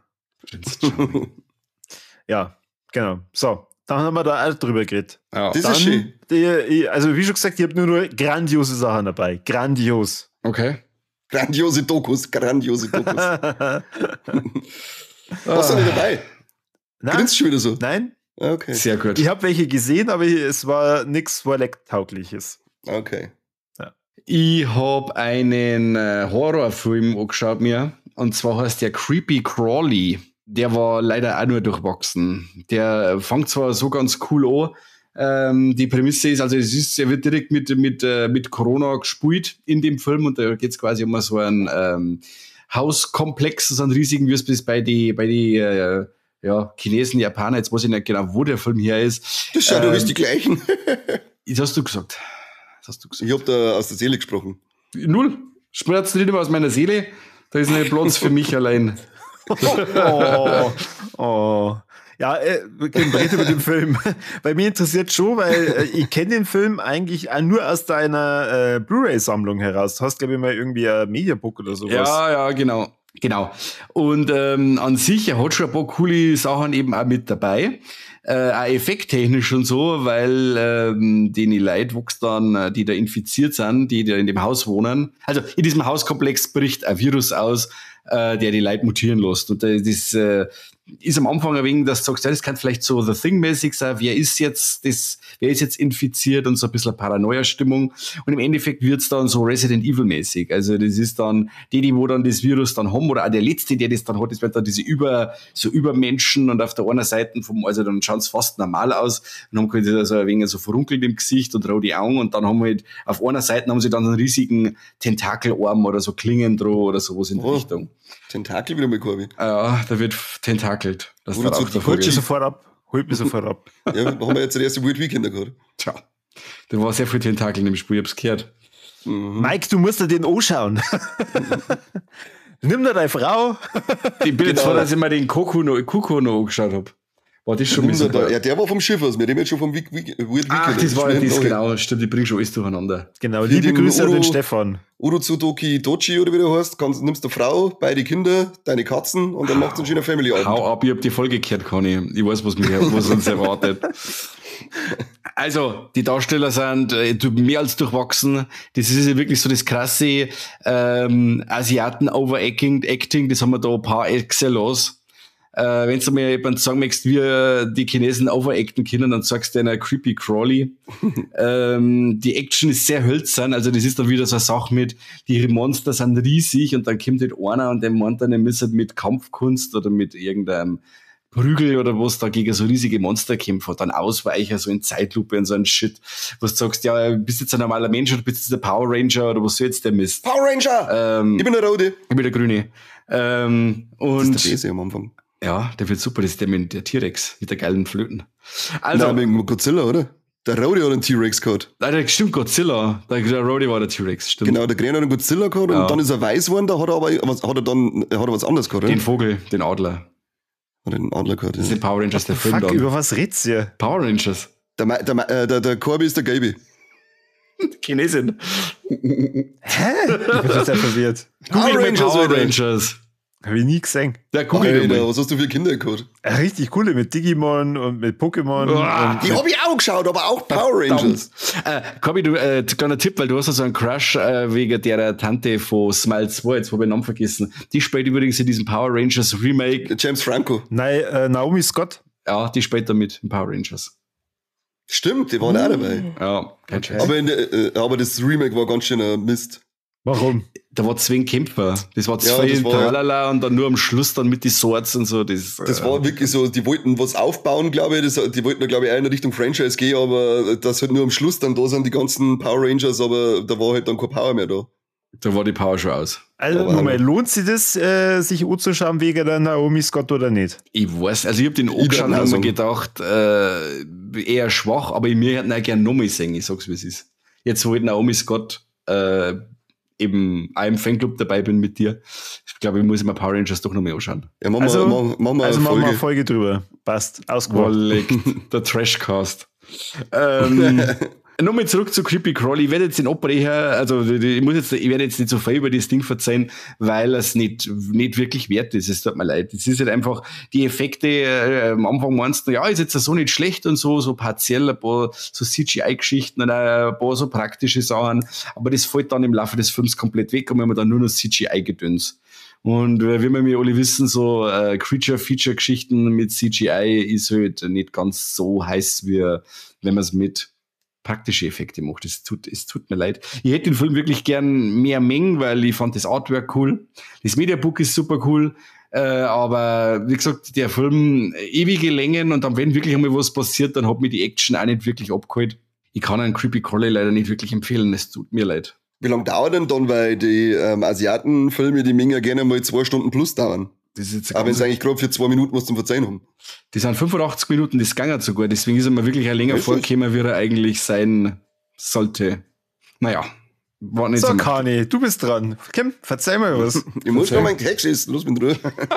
Ja, genau. So. Dann haben wir da auch drüber geredet. Ja. Das Dann, ist schön. die, also wie schon gesagt, ich habe nur, nur grandiose Sachen dabei. Grandios. Okay. Grandiose Dokus, grandiose Dokus. Was ist denn dabei? Grinst schon wieder so? Nein, Okay. Sehr gut. ich habe welche gesehen, aber es war nichts Vorlecktaugliches. Okay. Ich habe einen äh, Horrorfilm angeschaut mir. Und zwar heißt der Creepy Crawly. Der war leider auch nur durchwachsen. Der fängt zwar so ganz cool an. Ähm, die Prämisse ist, also es ist, er wird direkt mit, mit, äh, mit Corona gespielt in dem Film. Und da geht es quasi um so einen ähm, Hauskomplex, so einen riesigen, wie es bis bei die, bei die äh, ja, Chinesen, Japaner, jetzt weiß ich nicht genau, wo der Film hier ist. Das schaut ähm, doch, ist die gleichen. Das hast du gesagt. Das hast du gesagt. Ich hab da aus der Seele gesprochen. Null. Schmerzt nicht mehr aus meiner Seele. Da ist nicht Platz für mich allein. Oh, oh. Ja, äh, wir können weiter mit dem Film. Weil mir interessiert schon, weil äh, ich kenne den Film eigentlich auch nur aus deiner äh, Blu-ray-Sammlung heraus. Du hast, glaube ich, mal irgendwie ein Mediabook oder sowas. Ja, ja, genau. Genau. Und ähm, an sich, er hat schon ein paar coole Sachen eben auch mit dabei. Äh, auch effekttechnisch und so, weil ähm, die Leute, wuchs dann, die da infiziert sind, die da in dem Haus wohnen. Also in diesem Hauskomplex bricht ein Virus aus, äh, der die Leute mutieren lässt. Und äh, das äh, ist am Anfang ein wenig, dass du sagst, ja, das kann vielleicht so The Thing-mäßig sein, wer ist jetzt das, wer ist jetzt infiziert und so ein bisschen Paranoia-Stimmung. Und im Endeffekt wird's dann so Resident Evil-mäßig. Also das ist dann die, die wo dann das Virus dann haben, oder auch der Letzte, der das dann hat, das wird dann diese über, so Übermenschen und auf der einen Seite vom, also dann schauen sie fast normal aus und haben halt also ein wenig so verrunkelt im Gesicht und rote Augen und dann haben wir halt, auf einer Seite haben sie dann einen riesigen Tentakelarm oder so Klingen drauf oder sowas in die Oh. Richtung. Tentakel wieder mal, Korbi. Ja, da wird tentakelt. Das Oder war so auch die davor Holt mich gewesen. sofort ab. Holt mich sofort ab. Ja, haben wir jetzt den ersten Weird Weekender gehabt. Tja, da war sehr viel Tentakel in dem Spiel, ich hab's gehört. Mhm. Mike, du musst dir den anschauen. Nimm dir deine Frau. Ich bin jetzt Genau. froh, dass ich mir den Kuku noch, Kuku noch angeschaut hab. War das schon Nimm so da, ja, der war vom Schiff aus. Wir reden jetzt schon vom Week, Week, Weird Weekender. Ach, das war ja das, Schnell genau. Stimmt, ich bring schon alles durcheinander. Genau, Hier liebe den Grüße an den Uro- Stefan. Urotsudoki Dochi oder wie du heißt, kannst, nimmst eine Frau, beide Kinder, deine Katzen und dann macht es einen schönen Family-Abend. Hau ab, ich hab die Folge gehört, Conny. Ich weiß, was, mich, was uns erwartet. Also, die Darsteller sind äh, mehr als durchwachsen. Das ist ja wirklich so das krasse ähm, Asiaten-Overacting, Acting, das haben wir da par excellence. Äh, wenn du mir jemand sagen möchtest, wie äh, die Chinesen overacten können, dann sagst du einer Creepy Crawly. ähm, die Action ist sehr hölzern, also das ist dann wieder so eine Sache mit, die Monster sind riesig und dann kommt halt einer und der meint dann, er müsste mit Kampfkunst oder mit irgendeinem Prügel oder was da gegen so riesige Monster kämpfen, dann Ausweicher, so in Zeitlupe und so ein Shit, was du sagst, ja, bist jetzt ein normaler Mensch oder bist du der Power Ranger oder was soll jetzt der Mist? Power Ranger! Ähm, Ich bin der Rode. ich bin der Grüne. Ähm, Das und ist der Bese am Anfang. ja, der wird super, das ist der mit der T-Rex, mit der geilen Flöten. Also, Nein, mit Godzilla, oder? Der Rode hat einen T-Rex gehabt. leider stimmt Godzilla, der, der Rhodey war der T-Rex, stimmt. Genau, der Grene hat einen Godzilla gehabt Ja. und dann ist er weiß geworden, da hat er aber was, hat er dann, hat er was anderes gehabt, oder? Den Vogel, den Adler. Hat er den Adler gehabt, Das ja. sind Power Rangers, der Film Fuck, dann. über was redst du hier? Power Rangers. Der, Ma- der, Ma- äh, der, der Corby ist der Gelbe. Chinesin. Hä? Ich bin total verwirrt. Google Power mal Rangers, Power Alter. Rangers. Habe ich nie gesehen. Der Google Alter, mal. was hast du für Kinder gehabt? Richtig coole mit Digimon und mit Pokémon. Uah, und Die habe ich auch geschaut, aber auch Power Rangers. Äh, Kobi, du, äh, kleiner Tipp, weil du hast ja so einen Crush äh, wegen der Tante von Smile zwei, jetzt habe ich den Namen vergessen. Die spielt übrigens in diesem Power Rangers Remake. James Franco. Nein, äh, Naomi Scott. Ja, die spielt da mit in Power Rangers. Stimmt, die waren auch dabei. Ja, kein Scheiß. Aber, in der, äh, aber das Remake war ganz schön ein Mist. Warum? Da war zwei Kämpfer. Das war Ja, zwei das war- Tralala und dann nur am Schluss dann mit die Swords und so. Das, Das äh, war wirklich so, die wollten was aufbauen, glaube ich. Das, die wollten, glaube ich, auch in Richtung Franchise gehen, aber das halt nur am Schluss dann da sind die ganzen Power Rangers, aber da war halt dann kein Power mehr da. da war die Power schon aus. Also Aber- nochmal, lohnt sich das, äh, sich anzuschauen wegen der Naomi Scott oder nicht? Ich weiß, also ich hab den Ich angeschaut und darf hab auch mir sagen. gedacht, äh, eher schwach, aber ich mir hätten auch gerne nochmal sehen, ich sag's wie es ist. Jetzt, wo ich Naomi Scott äh, eben auch im Fanclub dabei bin mit dir, ich glaube, ich muss mir Power Rangers doch nochmal anschauen. Ja, machen Also, wir, machen, machen wir also eine machen wir Folge. eine Folge drüber. Passt, ausgemacht. Überlegt, der Trashcast. Ähm, Nochmal zurück zu Creepy Crawly. Ich werde jetzt den Abbrecher, also ich muss jetzt, ich werde jetzt nicht so viel über das Ding verzeihen, weil es nicht, nicht wirklich wert ist. Es tut mir leid. Es ist halt einfach, die Effekte, äh, am Anfang meinst du, ja, ist jetzt so nicht schlecht und so, so partiell, ein paar so C G I-Geschichten und auch ein paar so praktische Sachen. Aber das fällt dann im Laufe des Films komplett weg und wir haben dann nur noch C G I-Gedöns. Und äh, wie wir mir alle wissen, so äh, Creature-Feature-Geschichten mit C G I ist halt nicht ganz so heiß, wie wenn man es mit praktische Effekte macht. Es tut, es tut mir leid. Ich hätte den Film wirklich gern mehr mengen, weil ich fand das Artwork cool. Das Mediabook ist super cool. Äh, aber wie gesagt, der Film, ewige Längen und dann, wenn wirklich einmal was passiert, dann hat mir die Action auch nicht wirklich abgeholt. Ich kann einen Creepy Crawly leider nicht wirklich empfehlen. Es tut mir leid. Wie lange dauert denn dann, weil die ähm, Asiatenfilme, die Menge gerne mal zwei Stunden plus dauern? Das ist jetzt Aber wenn es ganz- eigentlich gerade für zwei Minuten was zum Verzeihen haben. Die sind fünfundachtzig Minuten, das ging sogar. Deswegen ist er mir wirklich ein länger Ist es? vorgekommen, wie er eigentlich sein sollte. Naja, war nicht So, so. Kani, du bist dran. Kim, verzeih mal was. Ich muss Verzeih. noch meinen Keks essen, los mit Ruhe.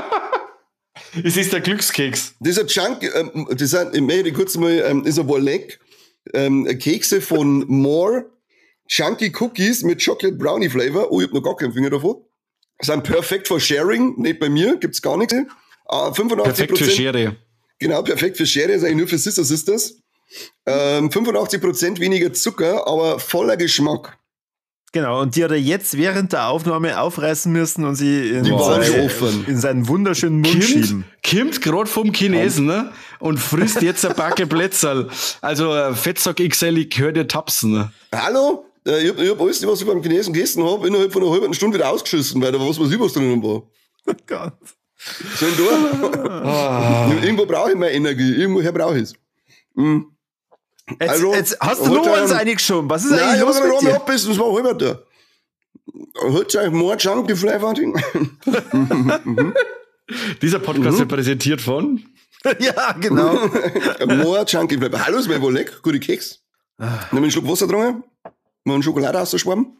Es ist der Glückskeks. Dieser Chunk, ähm, das sind, ich möchte kurz mal, ähm, ist ein Wolleck, ähm, Kekse von More, Chunky Cookies mit Chocolate Brownie Flavor. Oh, ich hab noch gar keinen Finger davon. Sind perfekt for sharing, nicht bei mir, gibt's gar nichts. Uh, fünfundachtzig Perfekt für Prozent, Schere. genau, perfekt für Schere, ist eigentlich nur für Sister Sisters. Ähm, fünfundachtzig Prozent weniger Zucker, aber voller Geschmack. Genau, und die hat er jetzt während der Aufnahme aufreißen müssen und sie in, Die waren seine- schon offen. in seinen wunderschönen Mund schieben. Kommt, kommt gerade vom Chinesen, ne? Und frisst jetzt ein Backe Plätzerl. Also, äh, Fettsack X L, ich hör dir tapsen. Ne? Hallo? Äh, Ich hab, ich hab alles, was ich beim Chinesen gegessen hab, innerhalb von einer halben Stunde wieder ausgeschissen, weil da was was übers drinnen war. Oh Gott. So ein da. Irgendwo brauche ich meine Energie, irgendwoher brauche ich es. Mhm. Jetzt, Also, jetzt hast du heute noch eins ein- eingeschoben. Was ist Nein, eigentlich ich los hab mit gerade dir? abbissen, das war halber da. Hört euch more Chunky Flavor Ding. Dieser Podcast Mhm. wird präsentiert von. Ja, genau. More Chunky Flavor. Hallo, ist mein wohl lecker. Gute Keks. Nimm einen Schluck Wasser dran. Mal einen Schokolade auszuschwaben.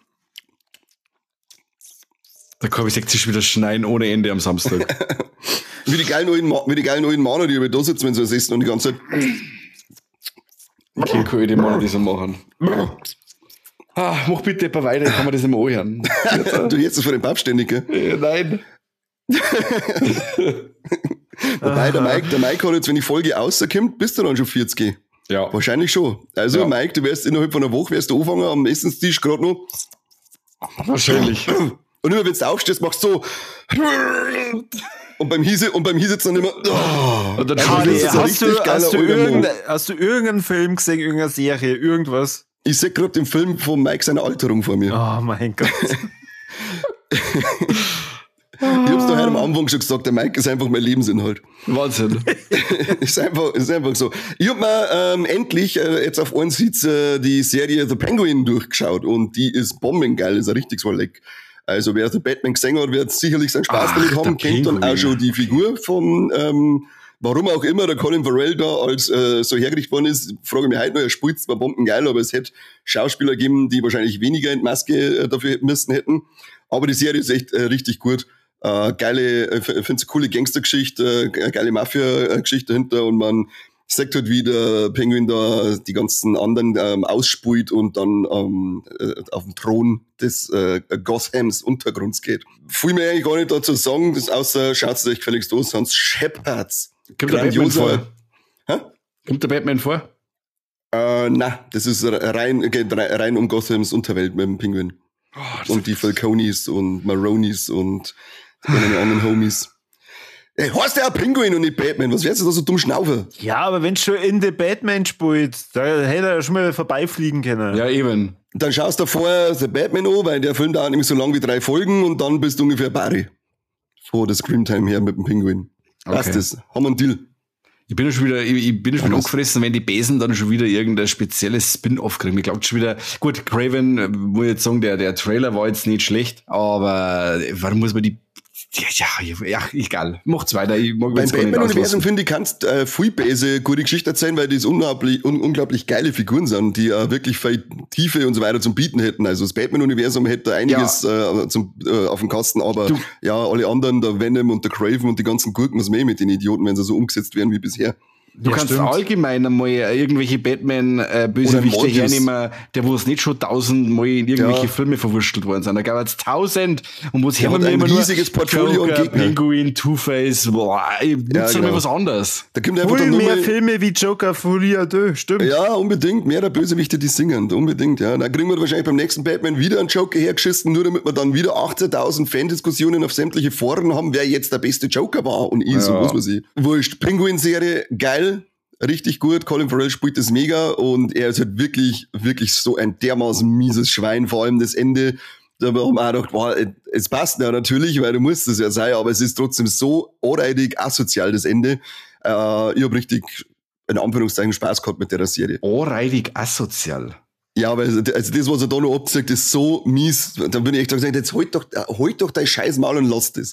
Da kann ich sich wieder schneien ohne Ende am Samstag. Wie die geilen alten, Ma- wie die geilen alten Männer, die aber da sitzen, wenn sie was essen und die ganze Zeit. Okay, kann ich den Mann das so machen. Ah, mach bitte ein paar weiter, ich kann mir das nicht mehr anhören. Du jetzt ist von den Pappständigen. Äh, Nein. Wobei der Mike, der Mike hat jetzt, wenn die Folge rauskommt, bist du dann schon vierzig. Ja. Wahrscheinlich schon. Also, Ja. Mike, du wirst innerhalb von einer Woche wirst du anfangen am Essenstisch gerade noch. Wahrscheinlich. Und immer wenn du aufstehst, machst du so. Und beim Hiese, und beim Hiese dann immer. Oh. Und dann Also, Kani, das ist ein hast, du, richtig geiler hast, du alter Mo. irgendein, hast du irgendeinen Film gesehen, irgendeine Serie, irgendwas? Ich sehe gerade den Film von Mike seiner Alterung vor mir. Oh mein Gott. Ich hab's doch heute am Anfang schon gesagt, der Mike ist einfach mein Lebensinhalt. Wahnsinn. ist einfach, ist einfach so. Ich hab mir ähm, endlich äh, jetzt auf einen Sitz äh, die Serie The Penguin durchgeschaut und die ist bombengeil, ist ein richtiges Verleck. Also wer The Batman gesehen hat, wird sicherlich seinen Spaß Ach, damit haben, der kennt dann Penguin. auch schon die Figur von, ähm, warum auch immer der Colin Farrell da als äh, so hergerichtet worden ist, frage ich mich heute noch, er spielt zwar bombengeil, aber es hätte Schauspieler gegeben, die wahrscheinlich weniger in die Maske äh, dafür müssen hätten. Aber die Serie ist echt äh, richtig gut. Äh, geile, ich finde es eine coole Gangstergeschichte, äh, geile Mafia-Geschichte dahinter und man sagt halt, wie der Penguin da die ganzen anderen ähm, ausspult und dann ähm, äh, auf dem Thron des äh, Gothams Untergrunds geht. Viel mehr eigentlich gar nicht dazu sagen, das außer schaut es euch gefälligst aus, sonst Shepherds. Kommt der Batman vor? Hä? Kommt der Batman vor? Äh, na, das ist rein, geht rein um Gothams Unterwelt mit dem Penguin. Oh, und die Falconis und Maronis und die anderen Homies. Ey, heißt der auch Penguin und nicht Batman? Was wärst du da so dumm schnaufen? Ja, aber wenn schon in The Batman spielt, da hätte er ja schon mal vorbeifliegen können. Ja, eben. Dann schaust du vorher The Batman an, weil der Film dauert nämlich so lang wie drei Folgen und dann bist du ungefähr Barry. Vor der Screamtime her mit dem Penguin. Okay. Weißt du das? Haben wir einen Deal. Ich bin ja schon wieder, ich, ich bin ja schon wieder angefressen, wenn die Besen dann schon wieder irgendein spezielles Spin-off kriegen. Ich glaube schon wieder, gut, Craven, muss ich jetzt sagen, der, der Trailer war jetzt nicht schlecht, aber warum muss man die, ja, ja, egal, macht's weiter. Ich mag Beim Batman-Universum finde ich, kannst äh, viel Base gute Geschichte erzählen, weil die so unglaublich, un, unglaublich geile Figuren sind, die äh, wirklich viel Tiefe und so weiter zum Bieten hätten. Also das Batman-Universum hätte einiges ja. äh, zum, äh, auf dem Kasten, aber du. ja, alle anderen, der Venom und der Craven und die ganzen Gurken, was mehr mit den Idioten, wenn sie so umgesetzt werden wie bisher. Du ja, kannst stimmt. allgemein einmal irgendwelche Batman-Bösewichte äh, hernehmen, der wo es nicht schon tausendmal in irgendwelche ja. Filme verwurschtelt worden sind. Da gab es tausend und wo es haben wir immer ein riesiges Portfolio Joker, und Penguin, Two-Face, boah, gibt's ja, genau. mal was anderes. Da kommt einfach Viel nur mehr Filme wie Joker, Folie deux, stimmt. Ja, unbedingt, mehr der Bösewichte, die singen, unbedingt, ja. Dann kriegen wir wahrscheinlich beim nächsten Batman wieder einen Joker hergeschissen, nur damit wir dann wieder achtzehntausend Fan-Diskussionen auf sämtliche Foren haben, wer jetzt der beste Joker war und ich, ja. so muss man sie. Wurscht, Penguin-Serie, geil. Richtig gut, Colin Farrell spielt das mega und er ist halt wirklich, wirklich so ein dermaßen mieses Schwein, vor allem das Ende, da haben wir auch gedacht, wow, es passt ja natürlich, weil du musst es ja sein, aber es ist trotzdem so anreidig asozial, das Ende. Äh, ich habe richtig, in Anführungszeichen, Spaß gehabt mit der Serie. Anreidig asozial? Ja, weil also das, was er da noch abzeigt, ist so mies, dann bin ich echt gesagt, jetzt halt doch, halt doch dein scheiß Maul und lass das.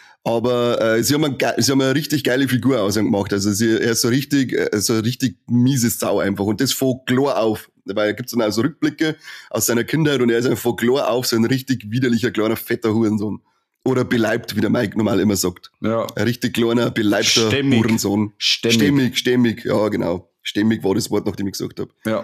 Aber äh, sie haben eine, sie haben eine richtig geile Figur aus ihm gemacht. Also sie, er ist so richtig, so eine richtig mieses Sau einfach. Und das fängt klar auf. Weil er gibt dann auch so Rückblicke aus seiner Kindheit und er ist einfach klar auf, so ein richtig widerlicher, kleiner, fetter Hurensohn. Oder beleibt, wie der Mike normal immer sagt. Ja. Ein richtig kleiner, beleibter Stämmig. Hurensohn. Stämmig. Stämmig, stämmig, ja genau. Stämmig war das Wort, nachdem ich gesagt habe. Ja.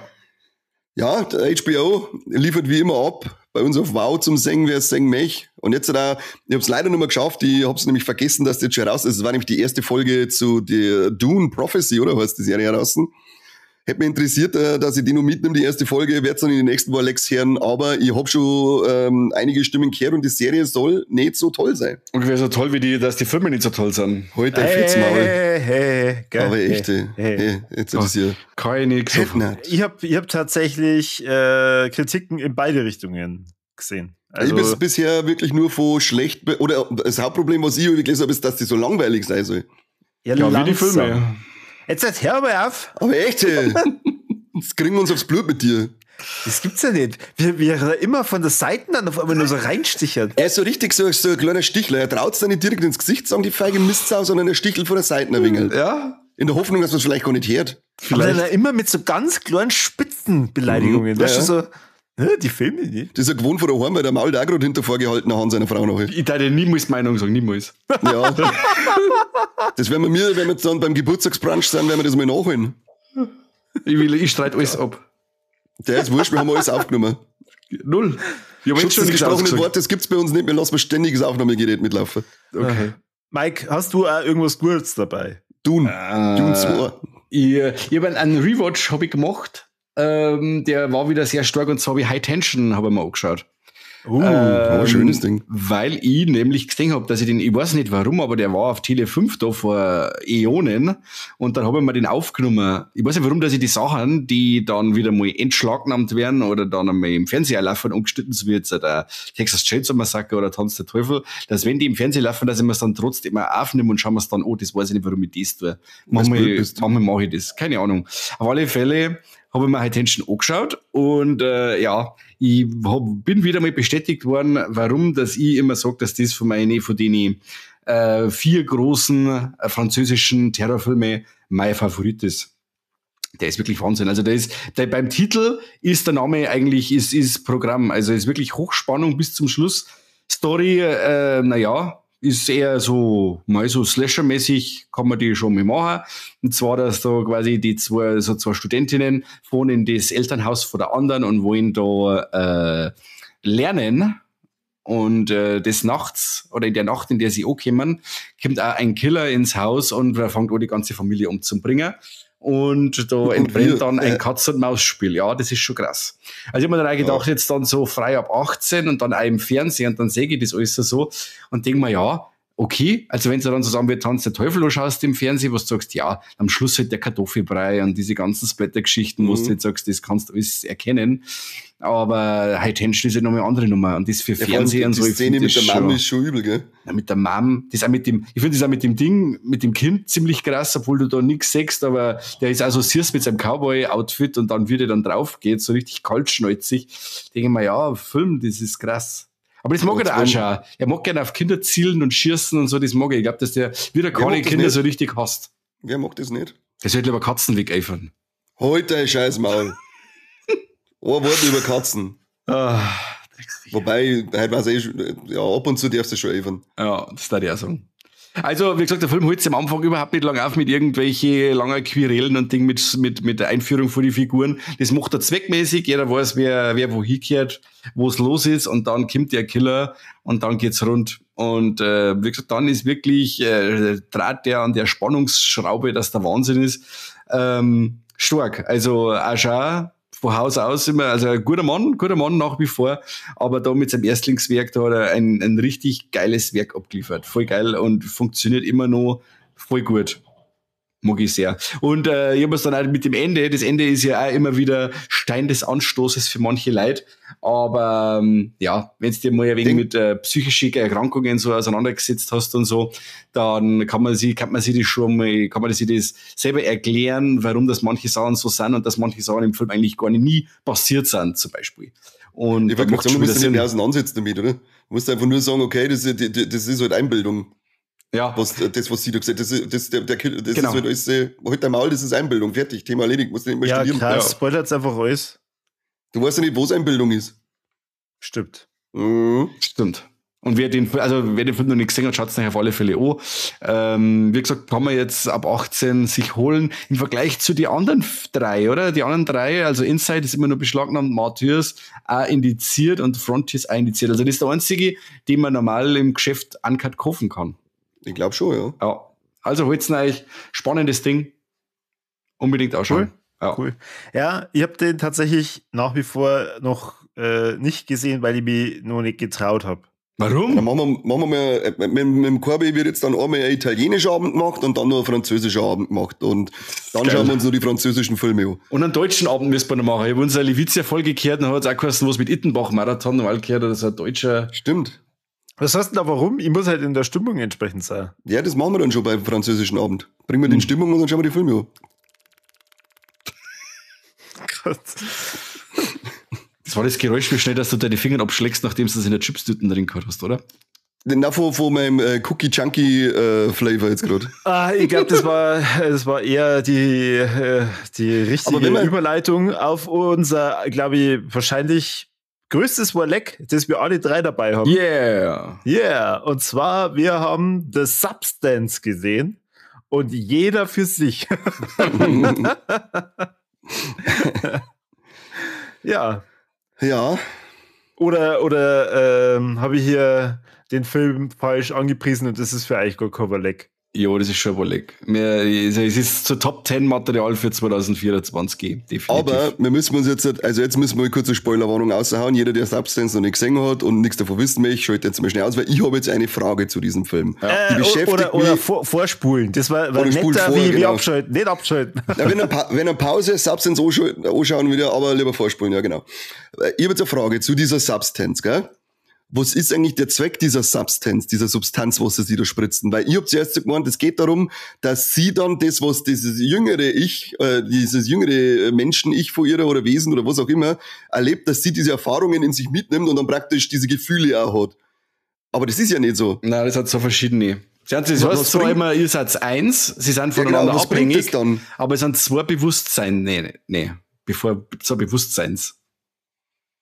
Ja, der H B O liefert wie immer ab. Bei uns auf Wow zum Singen, wer es singen möchte. Und jetzt da, ich hab's leider nicht mehr geschafft, ich hab's nämlich vergessen, dass das jetzt schon raus ist. Es war nämlich die erste Folge zu der Dune Prophecy, oder? Heißt die Serie draußen? Hätte mich interessiert, dass ich die noch mitnehme, die erste Folge, werd's dann in den nächsten Wolex hören, aber ich hab schon ähm, einige Stimmen gehört und die Serie soll nicht so toll sein. Und wäre so toll, wie die, dass die Filme nicht so toll sind. Halt dein hey, Fitzmaul. Hey, hey, geil. Aber echt, hey, hey. hey jetzt ist es hier. Kann ich nix. Ich hab, ich hab tatsächlich äh, Kritiken in beide Richtungen gesehen. Also, ich bin bisher wirklich nur von schlecht, be- oder das Hauptproblem, was ich gelesen habe, ist, dass die so langweilig sein soll. Ja, ja wie die Filme. Jetzt hör mal auf. Aber echt, hey. Jetzt kriegen wir uns aufs Blut mit dir. Das gibt's ja nicht. Wie, wie er immer von der Seite dann auf einmal nur so reinstichert. Er ist so richtig so, so ein kleiner Stichler. Er traut es dann nicht direkt ins Gesicht sagen, die feige Mistsau, sondern er stichelt von der Seite ein wenig. Ja. In der Hoffnung, dass man es vielleicht gar nicht hört. Vielleicht. Aber dann immer mit so ganz kleinen Spitzenbeleidigungen. Mhm. Weißt du, ja. so, die Filme nicht. Das ist ja gewohnt von daheim, weil der Maul da auch gerade hinter vorgehalten hat, seiner Frau noch. Ich darf dir niemals Meinung sagen, niemals. Ja. Das werden wir mir, wenn wir jetzt dann beim Geburtstagsbrunch sind, werden wir das mal nachholen. Ich will, ich streite alles ab. Der ist wurscht, wir haben alles aufgenommen. Null. Ich habe Schutz des gesprochenen Wort, das gibt's bei uns nicht, wir lassen ständiges Aufnahmegerät mitlaufen. Okay. Mike, hast du auch irgendwas Gutes dabei? Dune. Äh, Dune zwei. Ich, ich habe einen Rewatch hab ich gemacht. Ähm, der war wieder sehr stark und zwar habe ich High Tension hab ich mir angeschaut. Uh, ähm, oh, schönes Ding. Weil ich nämlich gesehen habe, dass ich den, ich weiß nicht warum, aber der war auf Tele fünf da vor Äonen und dann habe ich mir den aufgenommen. Ich weiß nicht warum, dass ich die Sachen, die dann wieder mal entschlagnahmt werden oder dann einmal im Fernsehen laufen, umgeschnitten, so wie jetzt der Texas Chainsaw Massacre oder Tanz der Teufel, dass wenn die im Fernsehen laufen, dass ich mir es dann trotzdem auch aufnehme und schauen wir es dann, oh, das weiß ich nicht, warum ich das tue. Manchmal, manchmal mache ich das, keine Ahnung. Auf alle Fälle habe ich mir High Tension angeschaut und äh, ja, ich hab, bin wieder mal bestätigt worden, warum dass ich immer sage, dass das von meinen von den äh, vier großen äh, französischen Terrorfilme mein Favorit ist. Der ist wirklich Wahnsinn. Also der ist, der, beim Titel ist der Name eigentlich, ist, ist Programm. Also ist wirklich Hochspannung bis zum Schluss. Story, äh, naja, ist eher so, mal so Slasher-mäßig kann man die schon mal machen. Und zwar, dass da quasi die zwei, so zwei Studentinnen fahren in das Elternhaus von der anderen und wollen da äh, lernen. Und äh, des Nachts oder in der Nacht, in der sie ankommen, kommt auch ein Killer ins Haus und fängt an, die ganze Familie umzubringen. Und da und entbrennt wir, dann ein äh, Katz-und-Maus-Spiel. Ja, das ist schon krass. Also ich habe mir dann auch gedacht, ja. jetzt dann so frei ab achtzehn und dann auch im Fernsehen und dann sehe ich das alles so und denke mir, ja, okay, also wenn du dann zusammen mit Tanz der Teufel schaust im Fernsehen, was du sagst, ja, am Schluss halt der Kartoffelbrei und diese ganzen Splatter-Geschichten, mhm. wo du jetzt sagst, das kannst du alles erkennen. Aber heute Henschen ist ja nochmal eine andere Nummer. Und das für ja, Fernsehen und so. Die Szene mit der Mom ist schon übel, gell? Ja, mit der Mom, das auch mit dem, ich finde das auch mit dem Ding, mit dem Kind ziemlich krass, obwohl du da nichts siehst, aber der ist auch so süß mit seinem Cowboy-Outfit und dann, wie der dann drauf geht, so richtig kaltschnäuzig. Denke ich mir, ja, Film, das ist krass. Aber das mag er auch schon. Er mag gerne auf Kinder zielen und schießen und so, das mag er. Ich glaube, dass der wieder keine Kinder so richtig hasst. Wer mag das nicht? Der sollte lieber Katzen wegeifern. Halt dein scheiß Maul. Ein Wort über Katzen. Ah, Wobei, halt weiß ich, ja, ab und zu darfst du schon eifern. Ja, das darf ich auch sagen. Also, wie gesagt, der Film holt sich am Anfang überhaupt nicht lang auf mit irgendwelche langen Querelen und Ding mit, mit, mit der Einführung von den Figuren. Das macht er zweckmäßig. Jeder weiß, wer, wer wo hinkehrt, wo es los ist. Und dann kommt der Killer und dann geht's rund. Und, äh, wie gesagt, dann ist wirklich, äh, Draht der an der Spannungsschraube, dass der Wahnsinn ist, ähm, stark. Also, auch schon von Haus aus immer, also ein guter Mann, guter Mann nach wie vor, aber da mit seinem Erstlingswerk, da hat er ein, ein richtig geiles Werk abgeliefert. Voll geil und funktioniert immer noch voll gut. Mag ich sehr. Und äh, ich habe es dann auch mit dem Ende, das Ende ist ja auch immer wieder Stein des Anstoßes für manche Leute, aber ähm, ja, wenn du dir mal ein wenig mit äh, psychischen Erkrankungen so auseinandergesetzt hast und so, dann kann man sich, kann man sich das schon mal, kann man sich das selber erklären, warum das manche Sachen so sind und dass manche Sachen im Film eigentlich gar nicht nie passiert sind, zum Beispiel. Und ich würde sagen, du musst dich nicht auseinandersetzen damit, oder? Du musst einfach nur sagen, okay, das ist, das ist halt Einbildung. Ja. Was, das, was sie da gesagt hat, das, das, der, der, das genau. ist halt alles, äh, halt dein Maul, das ist Einbildung, fertig, Thema erledigt, musst du nicht mehr ja, studieren. Krass, ja, spoilert einfach alles. Du weißt ja nicht, wo es Einbildung ist. Stimmt. Mhm. Stimmt. Und wer den, also wer den Film noch nicht gesehen hat, schaut es auf alle Fälle an. Ähm, wie gesagt, kann man jetzt ab achtzehn sich holen. Im Vergleich zu den anderen drei, oder? Die anderen drei, also Inside ist immer nur beschlagnahmt, Martyrs auch indiziert und Frontiers auch indiziert. Also das ist der einzige, den man normal im Geschäft uncut kaufen kann. Ich glaube schon, ja. Ja. Also holt's euch, spannendes Ding. Unbedingt ausschauen. Cool. Ja, cool. Ja, ich habe den tatsächlich nach wie vor noch äh, nicht gesehen, weil ich mich noch nicht getraut habe. Warum? Dann machen wir, machen wir mal, mit, mit dem Korbi wird jetzt dann einmal ein italienischer Abend gemacht und dann noch ein französischer Abend gemacht. Und dann Geil. Schauen wir uns noch die französischen Filme an. Und einen deutschen Abend müssen wir noch machen. Ich habe unsere Levizia-Folge gehört und hat es auch geheißen, was mit Ittenbach-Marathon mal gehört oder so ein deutscher. Stimmt. Was heißt denn da warum? Ich muss halt in der Stimmung entsprechend sein. Ja, das machen wir dann schon beim französischen Abend. Bringen wir hm. den Stimmung und dann schauen wir die Filme an. Gott. Das war das Geräusch, wie schnell, dass du deine Finger abschlägst, nachdem du das in der Chipstüten drin gehabt hast, oder? Na, von, von meinem äh, Cookie Chunky äh, Flavor jetzt gerade. Ah, ich glaube, das war, das war eher die, äh, die richtige man, Überleitung auf unser, glaube ich, wahrscheinlich größtes Warleck, das wir alle drei dabei haben. Yeah. Yeah. Und zwar, wir haben The Substance gesehen und jeder für sich. Ja. Ja. Oder, oder ähm, habe ich hier den Film falsch angepriesen und das ist für euch gar kein Warleck? Ja, das ist schon wohl. Es ist so Top zehn Material für zwanzig vierundzwanzig, definitiv. Aber wir müssen uns jetzt, also jetzt müssen wir eine kurze Spoilerwarnung raushauen. Jeder, der Substance noch nicht gesehen hat und nichts davon wissen möchte, schaut jetzt mal schnell aus, weil ich habe jetzt eine Frage zu diesem Film. Ja. Die beschäftigt oder oder mich, vor, vorspulen. Das war, war netter vor, wie, genau. wie abschalten. Nicht abschalten. Ja, wenn, eine wenn eine Pause Substance anschauen, anschauen wieder, aber lieber vorspulen, ja genau. Ich habe jetzt eine Frage zu dieser Substance, gell? Was ist eigentlich der Zweck dieser Substanz, dieser Substanz, was sie da spritzen? Weil ich habe zuerst gemeint, es geht darum, dass sie dann das, was dieses jüngere Ich, äh, dieses jüngere Menschen-Ich von ihrer oder Wesen oder was auch immer, erlebt, dass sie diese Erfahrungen in sich mitnimmt und dann praktisch diese Gefühle auch hat. Aber das ist ja nicht so. Nein, das hat so verschiedene. Sie haben das heißt zwar immer, ihr seid eins, sie sind voneinander ja, genau, abhängig, dann? aber es sind zwei Bewusstsein, nee, nee, bevor, zwei Bewusstseins.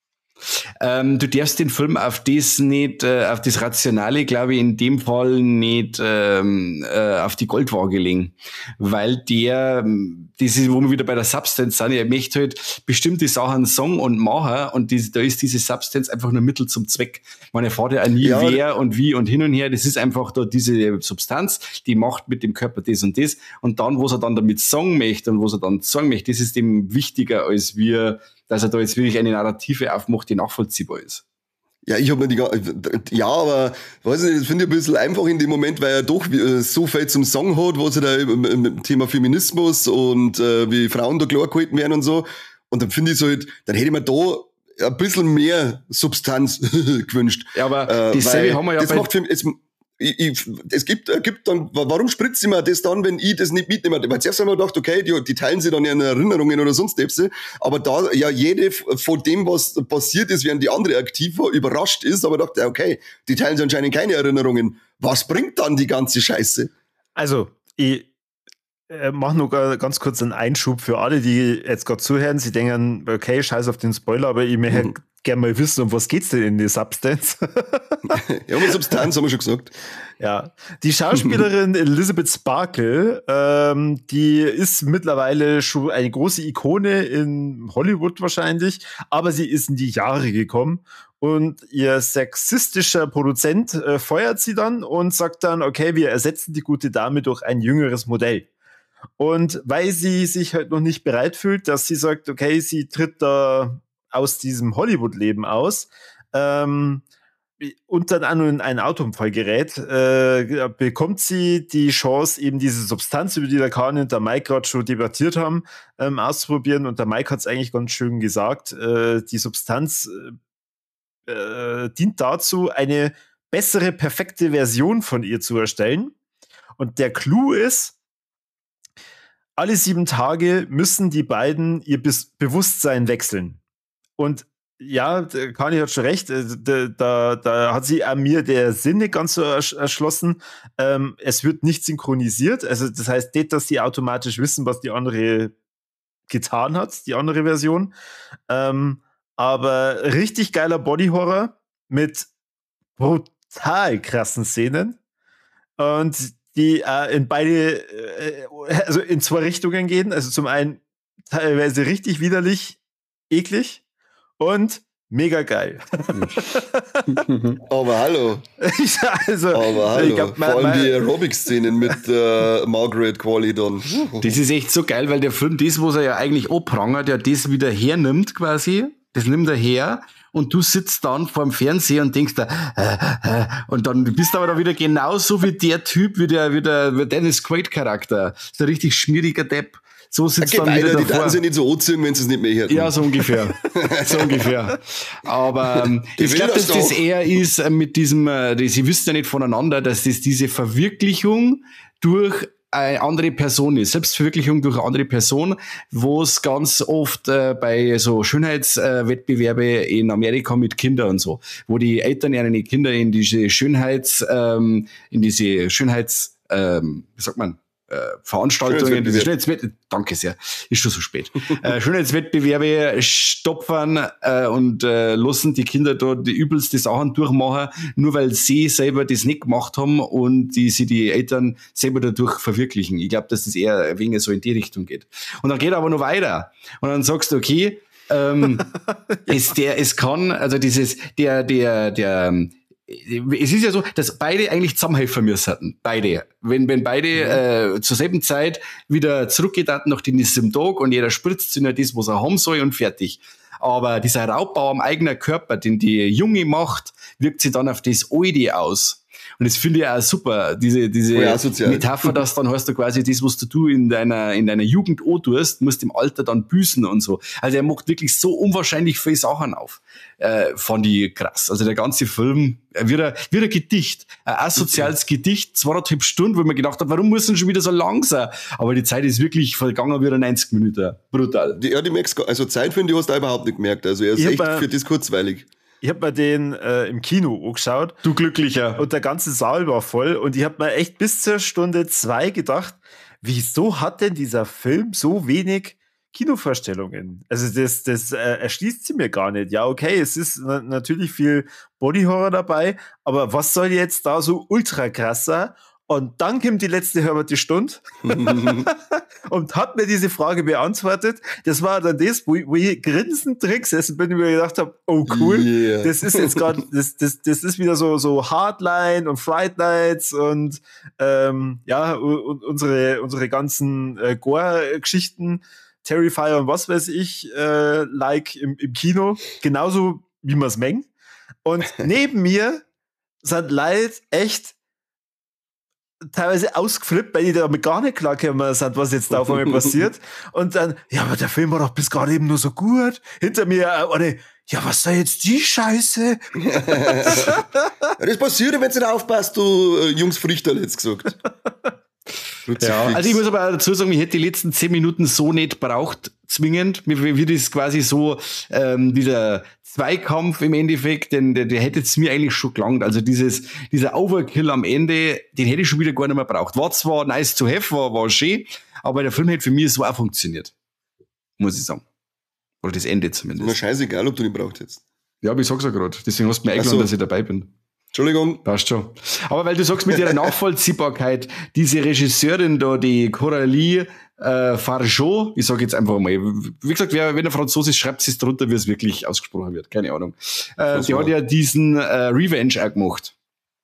Ähm, du darfst den Film auf das nicht, äh, auf das Rationale, glaube ich, in dem Fall nicht ähm, äh, auf die Goldwaage legen. Weil der, das ist, wo wir wieder bei der Substance sind, er möchte halt bestimmte Sachen sagen und machen und die, da ist diese Substance einfach nur Mittel zum Zweck. Man erfährt ja auch nie, Ja, wer und wie und hin und her. Das ist einfach da diese Substanz, die macht mit dem Körper das und das. Und dann, was er dann damit sagen möchte und was er dann sagen möchte, das ist dem wichtiger, als wir, dass er da jetzt wirklich eine Narrative aufmacht, die nachvollziehbar ist. Ja, ich habe mir die ga- ja, aber weiß nicht, das finde ich ein bisschen einfach in dem Moment, weil er doch äh, so viel zum Song hat, was er da im, im Thema Feminismus und äh, wie Frauen da klar gehalten werden und so. Und dann finde ich so halt, dann hätte ich mir da ein bisschen mehr Substanz gewünscht. Ja, aber äh, dasselbe haben wir ja das bei... macht für, es, ich, ich, es gibt, äh, gibt dann, warum spritzt sie mir das dann, wenn ich das nicht mitnehme? Weil zuerst haben wir gedacht, okay, die, die teilen sie dann ja in Erinnerungen oder sonst etwas. Aber da ja jede von dem, was passiert ist, während die andere aktiv war, überrascht ist, aber dachte, okay, die teilen sie anscheinend keine Erinnerungen. Was bringt dann die ganze Scheiße? Also, ich äh, mache nur ganz kurz einen Einschub für alle, die jetzt gerade zuhören. Sie denken, okay, scheiß auf den Spoiler, aber ich möchte mhm. gerne mal wissen, um was geht's denn in die Substance? Ja, um Substanz haben wir schon gesagt. Ja, die Schauspielerin Elizabeth Sparkle, ähm, die ist mittlerweile schon eine große Ikone in Hollywood wahrscheinlich, aber sie ist in die Jahre gekommen und ihr sexistischer Produzent äh, feuert sie dann und sagt dann, okay, wir ersetzen die gute Dame durch ein jüngeres Modell. Und weil sie sich halt noch nicht bereit fühlt, dass sie sagt, okay, sie tritt da aus diesem Hollywood-Leben aus, ähm, und dann an einen Autounfall gerät, äh, bekommt sie die Chance, eben diese Substanz, über die der Kani und der Mike gerade schon debattiert haben, ähm, auszuprobieren. Und der Mike hat es eigentlich ganz schön gesagt, äh, die Substanz äh, dient dazu, eine bessere, perfekte Version von ihr zu erstellen. Und der Clou ist, alle sieben Tage müssen die beiden ihr Be- Bewusstsein wechseln. Und ja, Kani hat schon recht, da, da, da hat sie an mir der Sinn nicht ganz so erschlossen. Ähm, es wird nicht synchronisiert, also das heißt nicht, dass die automatisch wissen, was die andere getan hat, die andere Version. Ähm, aber richtig geiler Body-Horror mit brutal krassen Szenen und die äh, in beide, äh, also in zwei Richtungen gehen. Also zum einen teilweise richtig widerlich, eklig. Und mega geil. Aber hallo. also, Aber hallo. ich glaub, Vor allem die Aerobic-Szenen mit äh, Margaret Qualley dann. Das ist echt so geil, weil der Film, das, was er ja eigentlich abprangert, der das wieder hernimmt quasi, das nimmt er her und du sitzt dann vor dem Fernseher und denkst da, äh, äh, und dann bist du aber da wieder genauso wie der Typ, wie der, wie der, wie Dennis Quaid-Charakter. So ein richtig schmieriger Depp. So sitzt okay, dann wieder die davor. dann sie nicht so anziehen, wenn sie es nicht mehr hätten. Ja, so ungefähr. so ungefähr. Aber ähm, ich glaube, dass das eher ist äh, mit diesem, äh, die, sie wissen ja nicht voneinander, dass das diese Verwirklichung durch eine andere Person ist. Selbstverwirklichung durch eine andere Person, wo es ganz oft äh, bei so Schönheitswettbewerbe äh, in Amerika mit Kindern und so, wo die Eltern ihre Kinder in diese Schönheits, ähm, in diese Schönheits, ähm, wie sagt man, Veranstaltungen, diese Schönheitswettbewerbe, danke sehr, ist schon so spät, äh, Schönheitswettbewerbe stopfen äh, und äh, lassen die Kinder dort die übelste Sachen durchmachen, nur weil sie selber das nicht gemacht haben und die sie die Eltern selber dadurch verwirklichen. Ich glaube, dass das eher ein wenig so in die Richtung geht. Und dann geht er aber noch weiter. Und dann sagst du, okay, ähm, es, der, es kann, also dieses, der, der, der, es ist ja so, dass beide eigentlich zusammenhelfen müssen. Beide. Wenn, wenn beide mhm. äh, zur selben Zeit wieder zurückgedaten nach diesem Tag und jeder spritzt sich nur das, was er haben soll und fertig. Aber dieser Raubbau am eigenen Körper, den die Junge macht, wirkt sich dann auf das Alte aus. Und das finde ich auch super, diese, diese oh, Metapher, dass dann hast du quasi das, was du in deiner, in deiner Jugend antust, musst im Alter dann büßen und so. Also er macht wirklich so unwahrscheinlich viele Sachen auf. Äh, fand ich krass. Also der ganze Film, äh, wieder, wieder Gedicht. Ein asoziales Gedicht, zweieinhalb Stunden, wo man gedacht hat, warum muss denn schon wieder so lang sein? Aber die Zeit ist wirklich vergangen wie neunzig Minuten. Brutal. Die, ja, die merkst du, also Zeit finde ich, hast du überhaupt nicht gemerkt. Also er ist ich echt für das kurzweilig. Ich hab mir den äh, im Kino angeschaut. Du Glücklicher. Und der ganze Saal war voll. Und ich hab mir echt bis zur Stunde zwei gedacht, wieso hat denn dieser Film so wenig Kinovorstellungen. Also das, das äh, erschließt sie mir gar nicht. Ja, okay, es ist na- natürlich viel Bodyhorror dabei, aber was soll jetzt da so ultra krass sein? Und dann kommt die letzte Herbert Stunde und hat mir diese Frage beantwortet. Das war dann das, wo ich, wo ich grinsend drin gesessen bin und mir gedacht habe, oh cool, Yeah. das ist jetzt gerade, das, das, das ist wieder so, so Hardline und Fright Nights und ähm, ja, und unsere, unsere ganzen äh, Gore-Geschichten, Terrifier und was weiß ich, äh, like im, im Kino, genauso wie man es mengt. Und neben mir sind Leute echt teilweise ausgeflippt, weil die damit gar nicht klargekommen sind, was jetzt da auf einmal passiert. Und dann, ja, aber der Film war doch bis gerade eben nur so gut. Hinter mir, äh, eine, ja, was soll jetzt die Scheiße? Ja, das passiert, wenn du nicht aufpasst, du äh, Jungs Frichter, jetzt gesagt. Ja, also ich muss aber dazu sagen, ich hätte die letzten zehn Minuten so nicht braucht, zwingend. Mir wird es quasi so, ähm, dieser Zweikampf im Endeffekt, denn der, der hätte es mir eigentlich schon gelangt. Also dieses, dieser Overkill am Ende, den hätte ich schon wieder gar nicht mehr braucht. War zwar nice to have, war, war schön, aber der Film hätte für mich so auch funktioniert. Muss ich sagen. Oder das Ende zumindest. Ist mir scheißegal, ob du den braucht jetzt. Ja, aber ich sag's ja gerade. Deswegen hast du mir eingeladen, so. dass ich dabei bin. Entschuldigung. Passt schon. Aber weil du sagst mit ihrer Nachvollziehbarkeit, diese Regisseurin da, die Coralie äh, Fargeau, ich sag jetzt einfach mal, wie gesagt, wer, wenn er Französisch schreibt, sie es drunter, wie es wirklich ausgesprochen wird, keine Ahnung. Äh, die hat ja diesen äh, Revenge auch gemacht.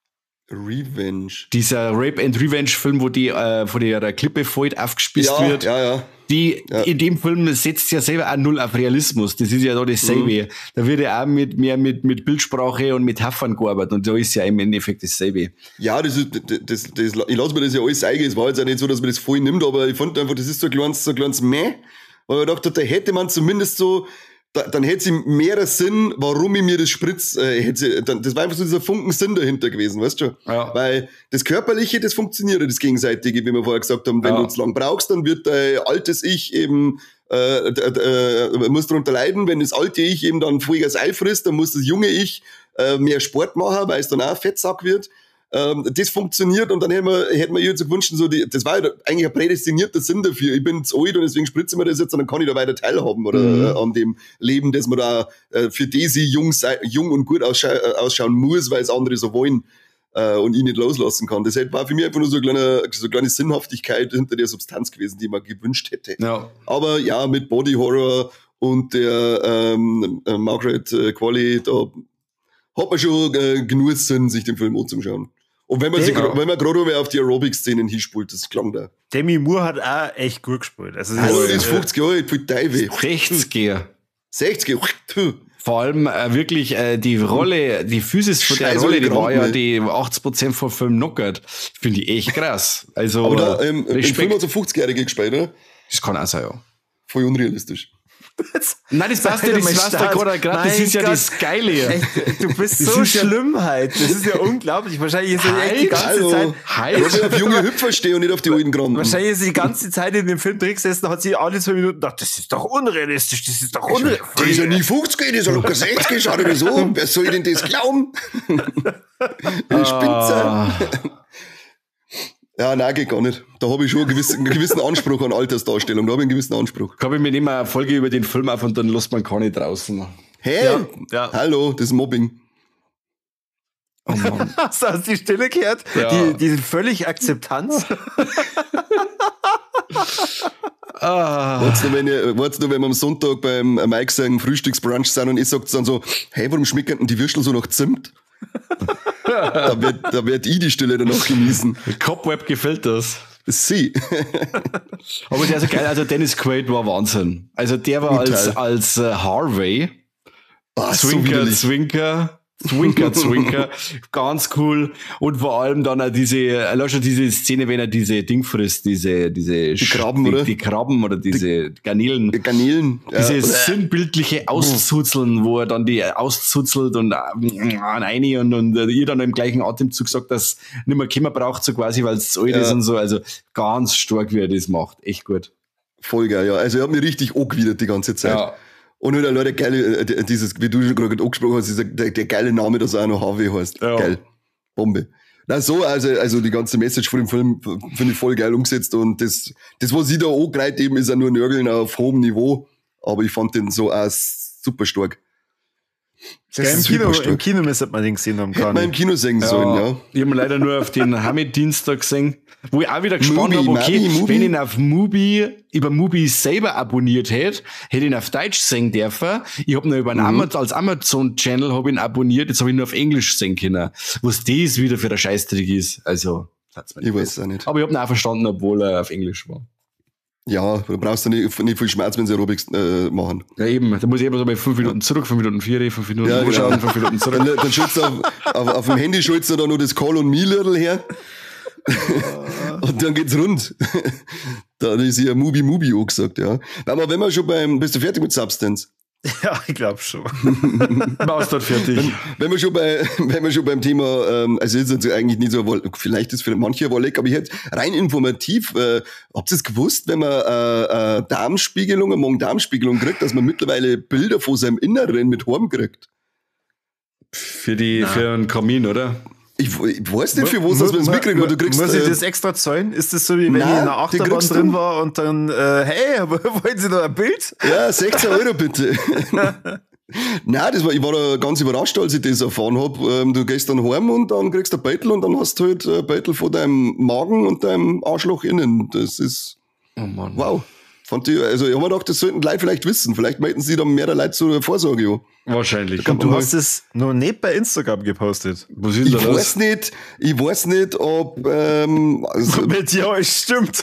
Revenge. Dieser Rape and Revenge Film, wo die äh, von der Klippe fällt, aufgespießt Ja, wird. ja, ja. Die, Ja. in dem Film setzt ja selber auch null auf Realismus. Das ist ja da dasselbe. Mhm. Da wird ja auch mit, mehr mit, mit Bildsprache und Metaphern gearbeitet. Und da ist ja im Endeffekt dasselbe. Ja, das ist, das, das, das, ich lasse mir das ja alles eigen. Es war jetzt auch nicht so, dass man das voll nimmt, aber ich fand einfach, das ist so ein kleines, so ein kleines Meh. Weil ich dachte, da hätte man zumindest so, da, dann hätte sie mehr Sinn, warum ich mir das spritz, äh, hätte sie, dann, das war einfach so dieser Funken Sinn dahinter gewesen, weißt du? Ja. Weil das Körperliche, das funktioniert, das Gegenseitige, wie wir vorher gesagt haben. Wenn Ja. du zu lang brauchst, dann wird dein altes Ich eben, äh, d- d- äh, muss darunter leiden. Wenn das alte Ich eben dann Vollgas Ei frisst, dann muss das junge Ich äh, mehr Sport machen, weil es dann auch Fettsack wird. Ähm, das funktioniert und dann hätten wir, hätten wir ihr jetzt gewünscht, so die, das war ja eigentlich ein prädestinierter Sinn dafür. Ich bin zu alt und deswegen spritze ich mir das jetzt und dann kann ich da weiter teilhaben oder Mhm. äh, an dem Leben, dass man da äh, für die sie jung, sei, jung und gut ausschau äh, ausschauen muss, weil es andere so wollen äh, und ich nicht loslassen kann. Deshalb war für mich einfach nur so eine kleine, so eine kleine Sinnhaftigkeit hinter der Substanz gewesen, die man gewünscht hätte. Ja. Aber ja, mit Body Horror und der ähm, äh, Margaret äh, Qualley, da hat man schon äh, genug Sinn, sich den Film anzuschauen. Und wenn man, sich, Ja. wenn man gerade auf die Aerobic-Szenen hinspult, das klang da. Demi Moore hat auch echt gut gespielt. Also das Hallo, ist, das ist äh, fünfzig Jahre alt, viel Teufel. sechziger. sechzig Jahre. Vor allem äh, wirklich äh, die Rolle, die Physis von der Scheiße, Rolle, die die war ja Kranken, die achtzig Prozent vom Film knockert. Finde ich echt krass. Also Aber da, ähm, äh, im Film Respekt. hat so fünfzigjährige gespielt, ne? Das kann auch sein, ja. Voll unrealistisch. Nein, das passt ja, das passt ja gerade, gerade, das Mein ist ja Gott. das Geile. Echt, du bist Das so ist ja- schlimm halt. Das ist ja unglaublich. Wahrscheinlich ist er echt die ganze Hallo. Zeit. Halt. Ich auf junge Hüpfer stehe und nicht auf die alten Kranken. Wahrscheinlich ist sie die ganze Zeit in dem Film drin gesessen, hat sie alle zwei Minuten gedacht, das ist doch unrealistisch, das ist doch Der ist ja unrealistisch. nie fünfzig, der ist ja locker sechzig, schau dir das an. Wer soll denn das glauben? Ich Ah, Ja, nein, geht gar nicht. Da habe ich schon einen gewissen, einen gewissen Anspruch an Altersdarstellung. Da habe ich einen gewissen Anspruch. kann ich mir nicht mal eine Folge über den Film auf und dann lässt man keine draußen. Hä? Ja, ja. Hallo, das ist Mobbing. Oh Mann. Hast du die Stille gehört? Ja. Die, die völlig Akzeptanz. Ah. Wart's nur, wenn ihr, wart's nur, wenn wir am Sonntag beim Mike sagen Frühstücksbrunch sind und ich sagt dann so, hey, warum schmecken denn die Würstel so nach Zimt? da wird, da wird ich die Stille danach genießen. Cobweb gefällt das. Sie. Aber der ist so geil, also Dennis Quaid war Wahnsinn. Also der war Brutal. als, als äh, Harvey, Ah, so Zwinker, widerlich. Zwinker, Zwinker, Zwinker, ganz cool. Und vor allem dann auch diese, äh, schon diese Szene, wenn er diese Ding frisst, diese, diese die Krabben, die, oder? Die Krabben oder diese Garnelen. Garnelen. Ja. Dieses sinnbildliche Auszuzeln, wo er dann die auszuzelt und äh, eine und, und äh, ihr dann im gleichen Atemzug sagt, dass nicht mehr Kimmer braucht, so quasi, weil es zu alt Ja. ist und so. Also ganz stark, wie er das macht. Echt gut. Voll geil, ja. Also, er hat mich richtig angewidert die ganze Zeit. Ja. Und halt allein der geile, äh, dieses, wie du schon gerade angesprochen hast, dieser, der, der geile Name, dass er auch noch Harvey heißt. Ja. Geil. Bombe. Na so, also, also die ganze Message von dem Film finde ich voll geil umgesetzt und das, das was ich da angreift eben, ist ja nur Nörgeln auf hohem Niveau, aber ich fand den so auch super stark. Das ja, im, Kino, im Kino müsste man den gesehen haben. Hätte man im Kino sehen sollen, ja. Ich habe leider nur auf den Hamid-Dienstag gesehen, wo ich auch wieder gespannt habe, okay, Mubi, Mubi. wenn ich ihn auf Mubi, über Mubi selber abonniert hätte, hätte ich ihn auf Deutsch sehen dürfen. Ich habe nur über einen mhm. Amazon, als Amazon-Channel habe ich ihn abonniert, jetzt habe ich ihn nur auf Englisch sehen können. Was das wieder für ein Scheißtrick ist. Also, ich weiß es auch nicht. Aber ich habe ihn auch verstanden, obwohl er auf Englisch war. Ja, du brauchst ja nicht, nicht viel Schmerz, wenn sie Aerobics äh, machen. Ja, eben. Da muss ich immer so bei fünf Minuten zurück, fünf Minuten vier, fünf Minuten ja, vorschauen, genau. fünf Minuten zurück. Dann, dann schützt auf, auf, auf dem Handy schützt er da noch das Call und Me Little her. Und dann geht's rund. Da ist ja Mubi Mubi angesagt, ja. Aber wenn wir schon beim, bist du fertig mit Substance? Ja, ich glaube schon. Machst du fertig. Wenn, wenn wir schon bei, wenn wir schon beim Thema, ähm, also ist jetzt eigentlich nicht so, vielleicht ist für manche Wolleck, aber ich hätte rein informativ, äh, habt ihr es gewusst, wenn man äh, äh, Darmspiegelung, Magen-Darmspiegelung kriegt, dass man mittlerweile Bilder von seinem Inneren mit Horn kriegt? Für die, Nein. für einen Kamin, oder? Ich, ich weiß nicht, für was das man es mitkriegt. Du kriegst, muss ich äh, das extra zahlen? Ist das so, wie wenn Nein, ich in der Achterbahn drin war und dann, äh, hey, wollen Sie noch ein Bild? Ja, sechzehn Euro bitte. Nein, das war, ich war da ganz überrascht, als ich das erfahren hab. Ähm, du gehst dann heim und dann kriegst du ein Beutel und dann hast du halt ein Beutel von deinem Magen und deinem Arschloch innen. Das ist, oh Mann. Wow. Fand ich, also ich habe mir gedacht, das sollten die Leute vielleicht wissen. Vielleicht melden sie dann mehr Leute zur Vorsorge. Ja. Wahrscheinlich. Und du hast es noch nicht bei Instagram gepostet. Was ist ich da weiß nicht, ich weiß nicht, ob ähm, also, mit ja, es stimmt.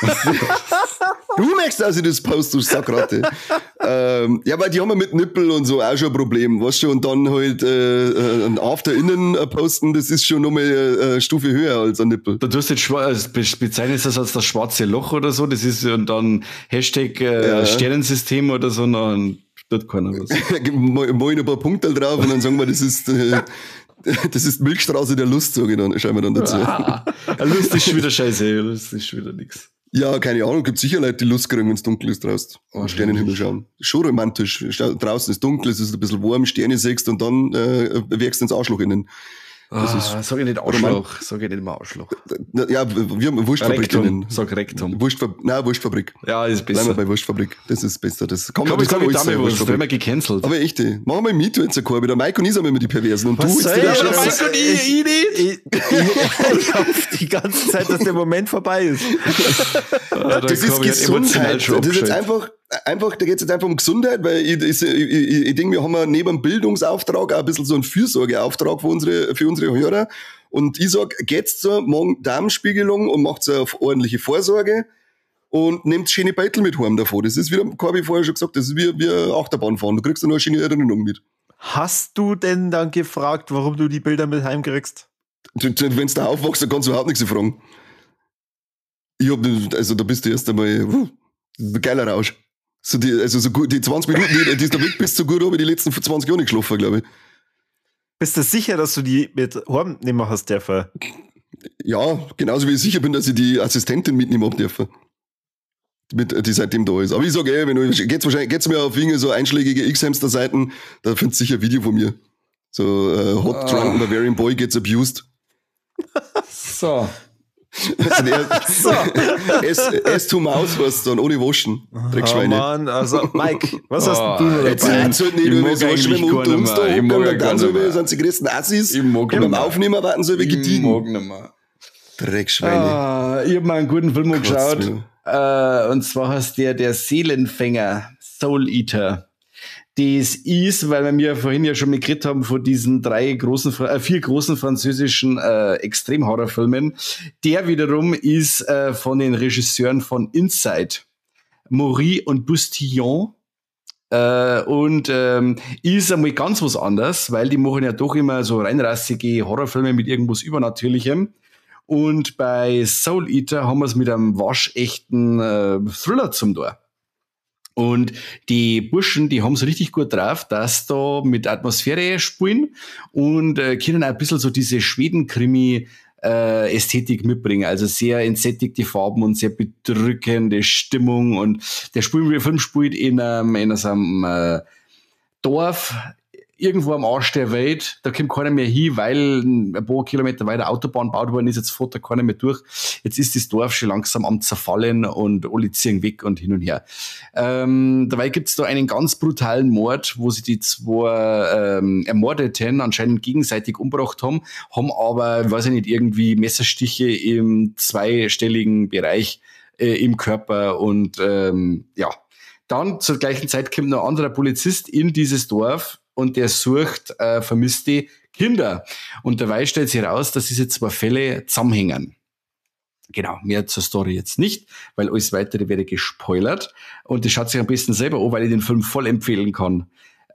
Du merkst, dass ich das poste, du Sackratte. ähm, ja, weil die haben ja mit Nippel und so auch schon ein Problem, weißt du, und dann halt äh, ein After innen posten, das ist schon nochmal eine Stufe höher als ein Nippel. Da tust du jetzt also bezeichnest das als das schwarze Loch oder so, das ist und dann Hashtag äh, ja. Sternensystem oder so, dann tut keiner was. Mal ein paar Punkte drauf und dann sagen wir, das ist äh, das ist Milchstraße der Lust, sage ich dann, schreiben wir dann dazu. Ah, Lust ist schon wieder scheiße, Lust ist schon wieder nix. Ja, keine Ahnung, gibt sicher Leute, die Lust kriegen, wenn es dunkel ist draußen. Oh, Sternenhimmel schauen. Schon romantisch. Draußen ist dunkel, es ist ein bisschen warm, Sterne siehst und dann äh, wirkst du ins Arschloch innen. Das ah, ist sag ich nicht Arschloch, sag ich nicht immer Arschloch. Ja, wir haben Wurstfabrik innen. Sag Rektum. Wurstfabrik, nein, Wurstfabrik. Ja, ist besser. Bleiben wir bei Wurstfabrik. Das ist besser. Das kann man, das kann man alles sagen, Wurstfabrik. Werden wir gecancelt. Aber echt, machen wir im MeToo jetzt ein Korb. Der Mike und ich sind immer die Perversen. Und was du jetzt ja, der Mike und ich, ich nicht. Ich, ich, ich hoffe die ganze Zeit, dass der Moment vorbei ist. Ja, das ist Gesundheit. Das ist jetzt einfach, einfach, da geht es jetzt einfach um Gesundheit, weil ich, ich, ich, ich denke, wir haben neben dem Bildungsauftrag auch ein bisschen so einen Fürsorgeauftrag für unsere, für unsere Hörer. Und ich sag, geht's zur Magen-Darm-Spiegelung und macht eine ordentliche Vorsorge und nehmt schöne Beutel mit heim davon. Das ist wieder, habe ich vorher schon gesagt, das ist wie, wie Achterbahn fahren. Du kriegst dann noch eine schöne Erinnerung mit. Hast du denn dann gefragt, warum du die Bilder mit heimkriegst? Wenn du da aufwachst, dann kannst du überhaupt nichts fragen. Ich hab, also da bist du erst einmal, uh, ein geiler Rausch. So die, also so gut, die zwanzig Minuten, die, die du da weg bist, so gut habe ich die letzten zwanzig Jahre nicht geschlafen, glaube ich. Bist du sicher, dass du die mit heim nehmen hast dürfen? Ja, genauso wie ich sicher bin, dass ich die Assistentin mitnehmen hab dürfen. Mit, die seitdem da ist. Aber ich sage, ey, wenn du, geht's wahrscheinlich, geht's mir auf so einschlägige X-Hamster-Seiten, da findest du sicher ein Video von mir. So, uh, Hot ah. Drunk Bavarian Boy gets abused. So. Also der, so. S, S to Maus was dann, ohne Waschen. Dreckschweine. Oh Mann, also Mike, was hast oh, du jetzt dabei? Jetzt halt nicht nur so waschen, wenn wir unter uns da hocken, und dann so, wir sind die größten Assis. Beim Aufnehmen warten so wie gediegen. Ich mag nicht mehr. Dreckschweine. Ah, ich hab mal einen guten Film geschaut. Äh, und zwar heißt der der Seelenfänger, Soul Eater. Das ist, weil wir mir vorhin ja schon mal geredet haben von diesen drei großen, äh, vier großen französischen äh, Extremhorrorfilmen. Der wiederum ist äh, von den Regisseuren von Inside, Maury und Bustillon. Äh, und ähm, ist einmal ganz was anderes, weil die machen ja doch immer so reinrassige Horrorfilme mit irgendwas Übernatürlichem. Und bei Soul Eater haben wir es mit einem waschechten äh, Thriller zum Tor. Und die Burschen, die haben es richtig gut drauf, dass da mit Atmosphäre spielen und äh, können auch ein bisschen so diese Schweden-Krimi äh, Ästhetik mitbringen. Also sehr entsättigte Farben und sehr bedrückende Stimmung. Und der Spiel, der Film spielt in einem, in einem äh, Dorf irgendwo am Arsch der Welt, da kommt keiner mehr hin, weil ein paar Kilometer weiter Autobahn gebaut worden ist, jetzt fährt da keiner mehr durch. Jetzt ist das Dorf schon langsam am Zerfallen und alle ziehen weg und hin und her. Ähm, dabei gibt's da einen ganz brutalen Mord, wo sie die zwei ähm, Ermordeten anscheinend gegenseitig umgebracht haben, haben aber, weiß ich nicht, irgendwie Messerstiche im zweistelligen Bereich äh, im Körper und ähm, ja. Dann zur gleichen Zeit kommt noch ein anderer Polizist in dieses Dorf und der sucht äh, vermisste Kinder. Und dabei stellt sich heraus, dass diese zwei Fälle zusammenhängen. Genau, mehr zur Story jetzt nicht, weil alles Weitere wäre gespoilert. Und das schaut sich am besten selber an, weil ich den Film voll empfehlen kann.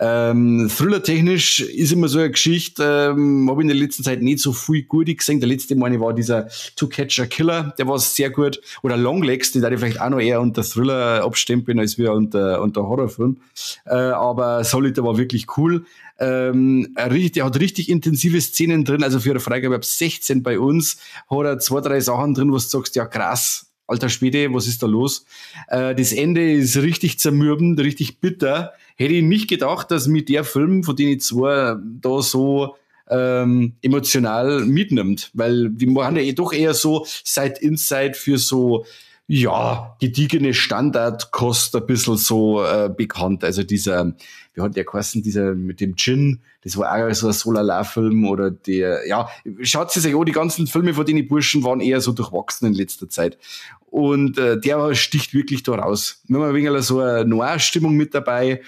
Ähm, Thriller-technisch ist immer so eine Geschichte, ähm, habe ich in der letzten Zeit nicht so viel Gute gesehen. Der letzte meine war dieser To Catch a Killer, der war sehr gut. Oder Longlegs, die da ich vielleicht auch noch eher unter Thriller abstempeln, als wir unter, unter Horrorfilm. Äh, aber Solitaire war wirklich cool. Ähm, richtig, der hat richtig intensive Szenen drin, also für eine Freigabe ab sechzehn bei uns hat er zwei, drei Sachen drin, wo du sagst, ja krass, alter Schwede, was ist da los? Äh, das Ende ist richtig zermürbend, richtig bitter. Hätte ich nicht gedacht, dass mit der Film, von denen ich zwei da so ähm, emotional mitnimmt, weil die waren ja eh doch eher so Side-Inside für so, ja, gediegene Standardkost ein bisschen so äh, bekannt. Also dieser, wie hat der geheißen, dieser mit dem Djinn, das war auch so ein Solala-Film oder der, ja, schaut sich an, die ganzen Filme von denen Burschen waren eher so durchwachsen in letzter Zeit. Und äh, der sticht wirklich da raus. Wir haben ein wenig so eine Noir-Stimmung mit dabei.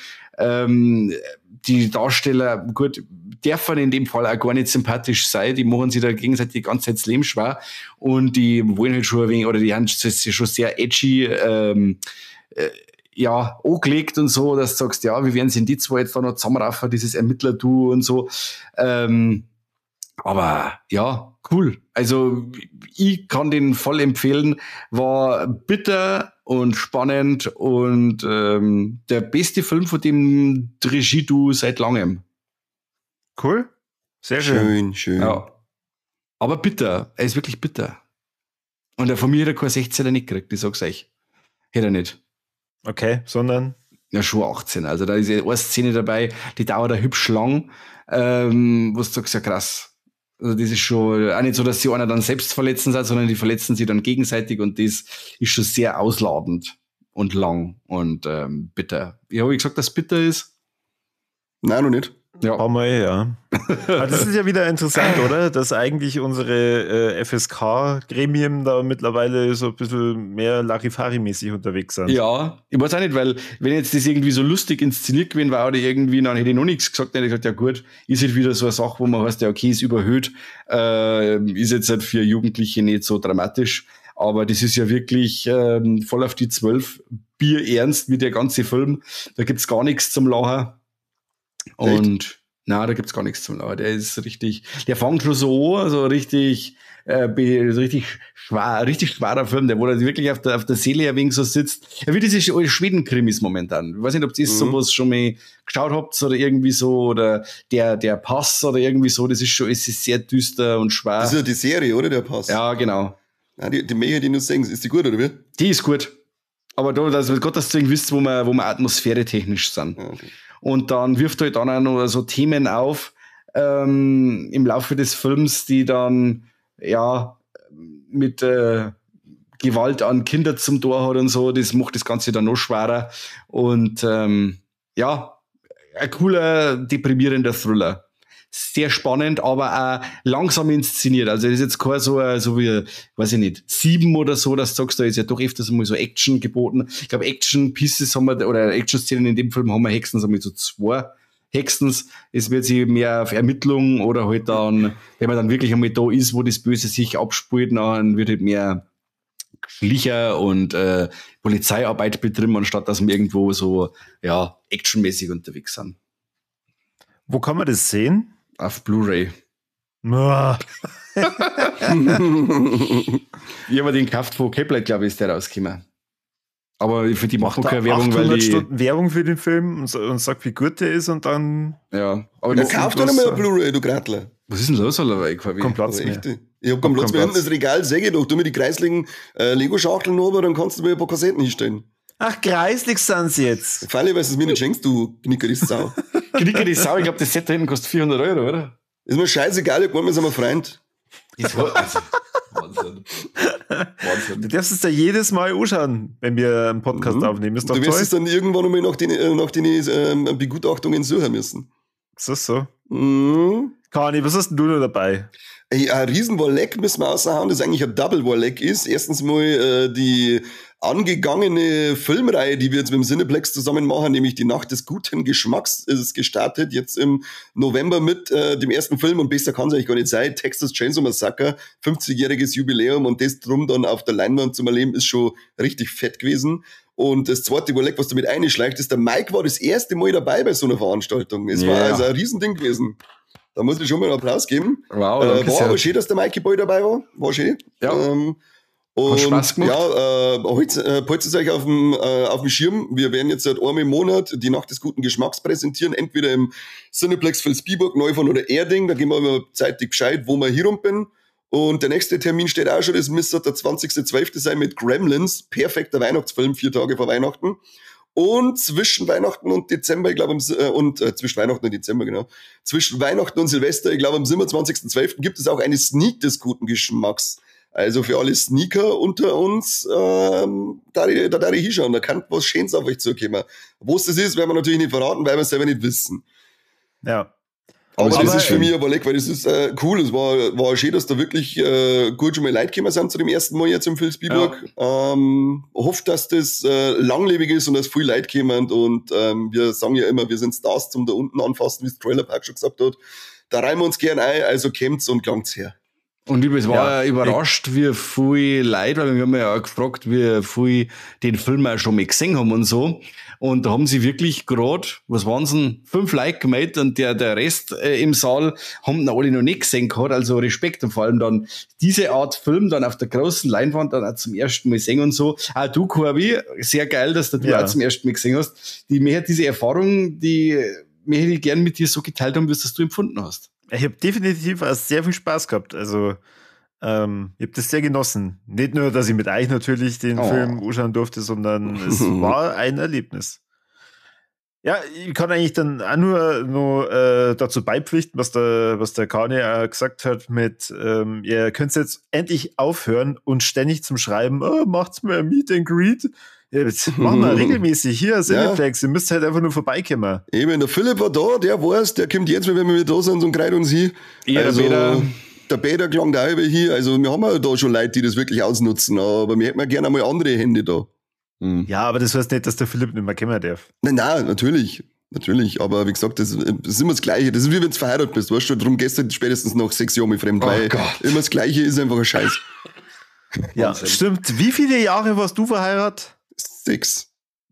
Ähm, die Darsteller, gut, dürfen in dem Fall auch gar nicht sympathisch sein. Die machen sich da gegenseitig die ganze Zeit das Leben schwer. Und die wollen halt schon ein wenig, oder die haben schon sehr edgy, ähm, äh, ja, angelegt und so, dass du sagst, ja, wie werden sie in die zwei jetzt da noch zusammenraufen, dieses Ermittler-Duo und so. Ähm, aber ja, cool. Also ich kann den voll empfehlen. War bitter und spannend und ähm, der beste Film von dem Regie-Duo seit langem. Cool. Sehr schön. Schön, schön. Ja. Aber bitter. Er ist wirklich bitter. Und er von mir hat er keine sechzehner nicht gekriegt, ich sag's euch. Hätte er nicht. Okay, sondern? Ja, schon achtzehn. Also da ist ja eine Szene dabei, die dauert ja hübsch lang, ähm, wo du sagst, ja krass. Also das ist schon auch nicht so, dass sie einer dann selbst verletzen sind, sondern die verletzen sich dann gegenseitig und das ist schon sehr ausladend und lang und ähm, bitter. Ich habe gesagt, dass bitter ist. Nein, noch nicht. Ja. Haben wir, ja. Aber das ist ja wieder interessant, oder? Dass eigentlich unsere äh, F S K-Gremien da mittlerweile so ein bisschen mehr Larifari-mäßig unterwegs sind. Ja, ich weiß auch nicht, weil wenn jetzt das irgendwie so lustig inszeniert gewesen war oder irgendwie, dann hätte ich noch nichts gesagt, dann hätte ich gesagt, ja gut, ist halt wieder so eine Sache, wo man heißt, ja okay, ist überhöht, äh, ist jetzt halt für Jugendliche nicht so dramatisch, aber das ist ja wirklich ähm, voll auf die zwölf, Bier ernst wie der ganze Film, da gibt's gar nichts zum Lachen. Und Echt? Na, da gibt's gar nichts zum Lachen. Der ist richtig, der fängt schon so an, so richtig, äh, richtig schwer, richtig schwerer Film, der wo er wirklich auf der, auf der Seele ein wenig so sitzt. Ja, wie diese Schweden-Krimis momentan. Ich weiß nicht, ob ihr mhm. sowas schon mal geschaut habt oder irgendwie so, oder der, der Pass oder irgendwie so, das ist schon, es ist sehr düster und schwer. Das ist ja die Serie, oder? Der Pass. Ja, genau. Ja, die, die Mecha, die du singst, ist die gut, oder wie? Die ist gut. Aber da, das, Gott, dass du wisst, wo wir, wo wir atmosphäre technisch sind. Ja, okay. Und dann wirft er halt dann auch noch so Themen auf ähm, im Laufe des Films, die dann ja mit äh, Gewalt an Kinder zum Tor hat und so. Das macht das Ganze dann noch schwerer. Und ähm, ja, ein cooler, deprimierender Thriller. Sehr spannend, aber auch langsam inszeniert. Also das ist jetzt kein so, so wie, weiß ich nicht, sieben oder so, dass du sagst, da ist ja doch öfters mal so Action geboten. Ich glaube, Action-Pieces haben wir, oder Action-Szenen in dem Film haben wir Hexens, haben wir so zwei Hexens. Es wird sich mehr auf Ermittlung oder halt dann, wenn man dann wirklich einmal da ist, wo das Böse sich abspielt, dann wird halt mehr Schlicher und äh, Polizeiarbeit betrieben, anstatt dass wir irgendwo so, ja, actionmäßig unterwegs sind. Wo kann man das sehen? Auf Blu-ray. Oh. Ich habe den gekauft von Caplight, glaube ich, ist der rausgekommen. Aber für die machen keine Werbung, weil die... Stunden Werbung für den Film und, und sagt, wie gut der ist und dann... Ja. Aber du kaufst doch nicht mehr Blu-ray, du Gratler. Was ist denn los, Alter? Kommt Platz mehr. Ich hab keinen Platz mehr. Das Regal säge ich doch. Du mir die kreisligen äh, Lego-Schachteln runter, dann kannst du mir ein paar Kassetten hinstellen. Ach, kreislig sind sie jetzt. Falle, weil du es mir nicht schenkst, du Knickerist-Sau. Knicke die Sau, ich glaube, das Set da hinten kostet vierhundert Euro, oder? Ist mir scheißegal, irgendwann sind wir Freund. Das war, also, Wahnsinn. Wahnsinn. Du darfst es da jedes Mal anschauen, wenn wir einen Podcast mhm. aufnehmen. Ist doch du wirst toll. es dann irgendwann einmal nach den, nach den ähm, Begutachtungen suchen müssen. Ist das so? Mhm. Kani, was hast denn du noch dabei? Ey, ein riesen Wolleck müssen wir aushauen, das eigentlich ein Double Wolleck ist. Erstens mal äh, die angegangene Filmreihe, die wir jetzt mit dem Cineplex zusammen machen, nämlich die Nacht des guten Geschmacks, ist gestartet jetzt im November mit äh, dem ersten Film und besser kann es eigentlich gar nicht sein. Texas Chainsaw Massacre, fünfzigjähriges Jubiläum und das drum dann auf der Leinwand zu erleben, ist schon richtig fett gewesen. Und das zweite Wolleck, was damit einschleicht, ist, der Mike war das erste Mal dabei bei so einer Veranstaltung. Es yeah. war also ein Riesending gewesen. Da muss ich schon mal einen Applaus geben. Wow, äh, war aber schön, dass der Mikey Boy dabei war. War schön. Ja. Ähm, und hat Spaß gemacht. ja, äh, heute äh, haltet es euch auf dem, äh, auf dem Schirm. Wir werden jetzt seit einem im Monat die Nacht des guten Geschmacks präsentieren. Entweder im Cineplex Vilsbiburg, Neufahren oder Erding. Da geben wir immer zeitig Bescheid, wo wir hier rum bin. Und der nächste Termin steht auch schon. Das müsste der zwanzigster zwölfter sein mit Gremlins. Perfekter Weihnachtsfilm, vier Tage vor Weihnachten. Und zwischen Weihnachten und Dezember, ich glaube, äh, und äh, zwischen Weihnachten und Dezember, genau. Zwischen Weihnachten und Silvester, ich glaube, am siebenundzwanzigster zwölfter gibt es auch eine Sneak des guten Geschmacks. Also für alle Sneaker unter uns, ähm, da da da da hinschauen, da kann was Schönes auf euch zukommen. Wo es das ist, werden wir natürlich nicht verraten, weil wir es selber nicht wissen. Ja. Aber, Aber das ist für ähm, mich aber leck, weil das ist äh, cool. Es war, war schön, dass da wirklich äh, gut schon mal Leute gekommen sind zu dem ersten Mal jetzt im Vilsbiburg. Ja. Ähm, hofft, dass das äh, langlebig ist und dass viel Leute kommen. Und ähm, wir sagen ja immer, wir sind Stars zum da unten anfassen, wie es Trailer Park schon gesagt hat. Da reimen wir uns gern ein, also kämmt's und klangt's her. Und ich war Ja, überrascht, wie viel Leute, weil wir haben ja auch gefragt, wie viel den Film auch schon mal gesehen haben und so. Und da haben sie wirklich gerade, was waren es denn, fünf Leute gemeldet und der, der Rest äh, im Saal haben ihn alle noch nicht gesehen gehabt. Also Respekt und vor allem dann diese Art Film dann auf der großen Leinwand dann auch zum ersten Mal sehen und so. Auch du, Corby, sehr geil, dass du Ja. auch zum ersten Mal gesehen hast. Die, mir hat diese Erfahrung, die mir hätte ich gern mit dir so geteilt haben, wie es das du empfunden hast. Ich habe definitiv auch sehr viel Spaß gehabt. Also, ähm, ich habe das sehr genossen. Nicht nur, dass ich mit euch natürlich den Oh. Film anschauen durfte, sondern es war ein Erlebnis. Ja, ich kann eigentlich dann auch nur noch äh, dazu beipflichten, was der, was der Kane auch gesagt hat mit, ähm, ihr könnt jetzt endlich aufhören und ständig zum Schreiben, oh, macht's mir ein Meet and Greet. Ja, jetzt machen wir regelmäßig hier Cineplex, ihr müsst halt einfach nur vorbeikommen. Eben, der Philipp war da, der weiß, der kommt jetzt, wenn wir wieder da sind und greift uns hin. Ja, also, der Peter. der Peter klang da über hier. Also, wir haben ja da schon Leute, die das wirklich ausnutzen, aber wir hätten ja gerne einmal andere Hände da. Hm. Ja, aber das heißt nicht, dass der Philipp nicht mehr kommen darf. Nein, nein, natürlich. Natürlich, aber wie gesagt, das, das ist immer das Gleiche. Das ist wie wenn du verheiratet bist, weißt du, darum gehst du spätestens nach sechs Jahren mit fremd, Oh weil Gott. immer das Gleiche ist einfach ein Scheiß. Ja, Wahnsinn. stimmt. Wie viele Jahre warst du verheiratet? Sechs.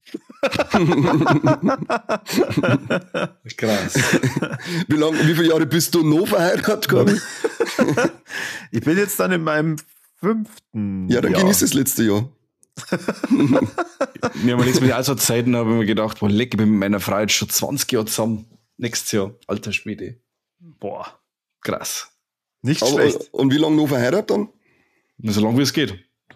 Krass. Wie lang, wie viele Jahre bist du noch verheiratet, Gabi? Ich bin jetzt dann in meinem fünften Ja, dann Jahr. genieß das letzte Jahr. Wir haben jetzt mit auch so Zeiten, haben wir gedacht, boah, leck, ich bin mit meiner Frau jetzt schon zwanzig Jahre zusammen. Nächstes Jahr, alter Schmiede. Boah, Krass. nicht Aber, schlecht. und wie lange noch verheiratet dann? Nur so lange wie es geht.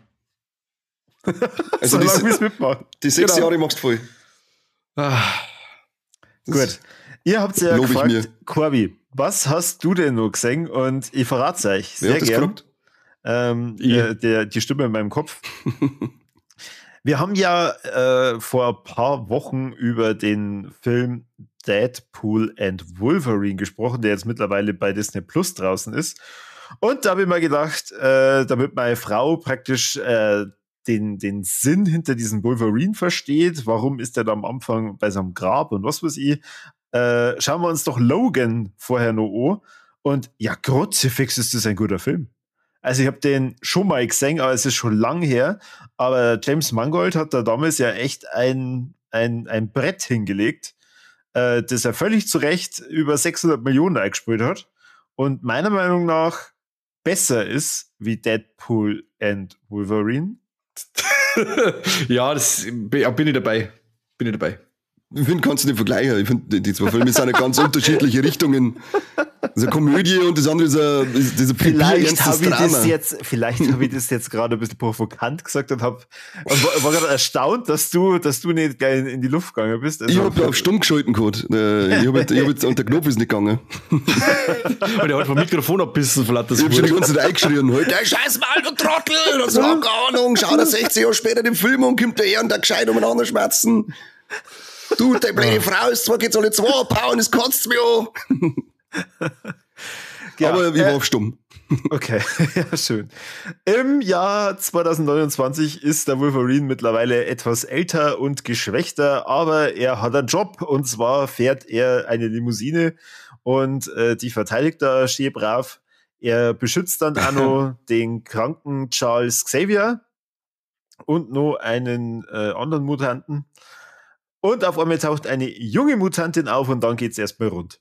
Also so die, lange, wie es mitmacht. die sechs Genau. Jahre machst du voll. Ah, Gut. Ihr habt ja Lob ich gefragt, mir. Corby, was hast du denn noch gesehen? Und ich verrate es euch Wer sehr hat das gern. gefragt? Ähm, Ich. äh, der, die Stimme in meinem Kopf. Wir haben ja äh, vor ein paar Wochen über den Film Deadpool and Wolverine gesprochen, der jetzt mittlerweile bei Disney Plus draußen ist. Und da habe ich mir gedacht, äh, damit meine Frau praktisch äh, den, den Sinn hinter diesem Wolverine versteht, warum ist er da am Anfang bei seinem Grab und was weiß ich, äh, schauen wir uns doch Logan vorher noch an. Und ja, Kruzifix ist das ein guter Film. Also ich habe den schon mal gesehen, aber es ist schon lang her. Aber James Mangold hat da damals ja echt ein, ein, ein Brett hingelegt, äh, das er völlig zu Recht über sechshundert Millionen eingespielt hat. Und meiner Meinung nach besser ist wie Deadpool and Wolverine. ja, das ja, bin ich dabei. Bin ich dabei. Ich finde, kannst du nicht vergleichen. Ich finde, die zwei Filme sind ja ganz unterschiedliche Richtungen. Das ist eine Komödie und das andere ist ein, ist, ist ein vielleicht habe ich das jetzt, vielleicht habe ich das jetzt gerade ein bisschen provokant gesagt und habe war, war gerade erstaunt, dass du, dass du nicht geil in die Luft gegangen bist. Also, ich habe auf stumm geschalten gehabt. Ich habe hab jetzt, und der Knopf ist nicht gegangen. Und er hat vom Mikrofon abbissen, vielleicht das. Ich hab schon die ganze Zeit eingeschrien. Halt, der scheiß Mal, du Trottel! Das war keine Ahnung. Schau dir sechzig Jahre später den Film und kommt der her und der gescheit umeinander schmerzen. Du, deine blöde Frau ist zwar jetzt alle zwei abhauen, das kotzt mich an. Ja, aber ich war äh, stumm. Okay, ja, schön. Im Jahr zwanzig neunundzwanzig ist der Wolverine mittlerweile etwas älter und geschwächter, aber er hat einen Job und zwar fährt er eine Limousine und äh, die verteidigt er schön brav. Er beschützt dann auch noch den kranken Charles Xavier und noch einen äh, anderen Mutanten. Und auf einmal taucht eine junge Mutantin auf und dann geht's erstmal rund.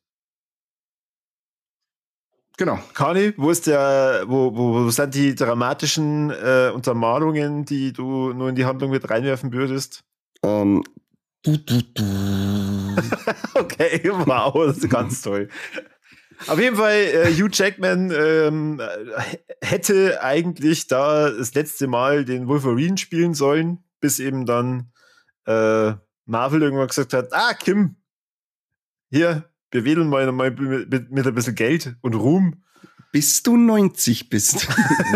Genau. Kani, wo ist der, wo, wo, wo sind die dramatischen äh, Untermalungen, die du nur in die Handlung mit reinwerfen würdest? Ähm. Du, du, du. Okay, wow, das ist ganz toll. Auf jeden Fall, äh, Hugh Jackman ähm, hätte eigentlich da das letzte Mal den Wolverine spielen sollen, bis eben dann äh, Marvel irgendwann gesagt hat, ah, Kim, hier, wir wedeln mal, mal mit, mit, mit ein bisschen Geld und Ruhm. Bis du neunzig bist.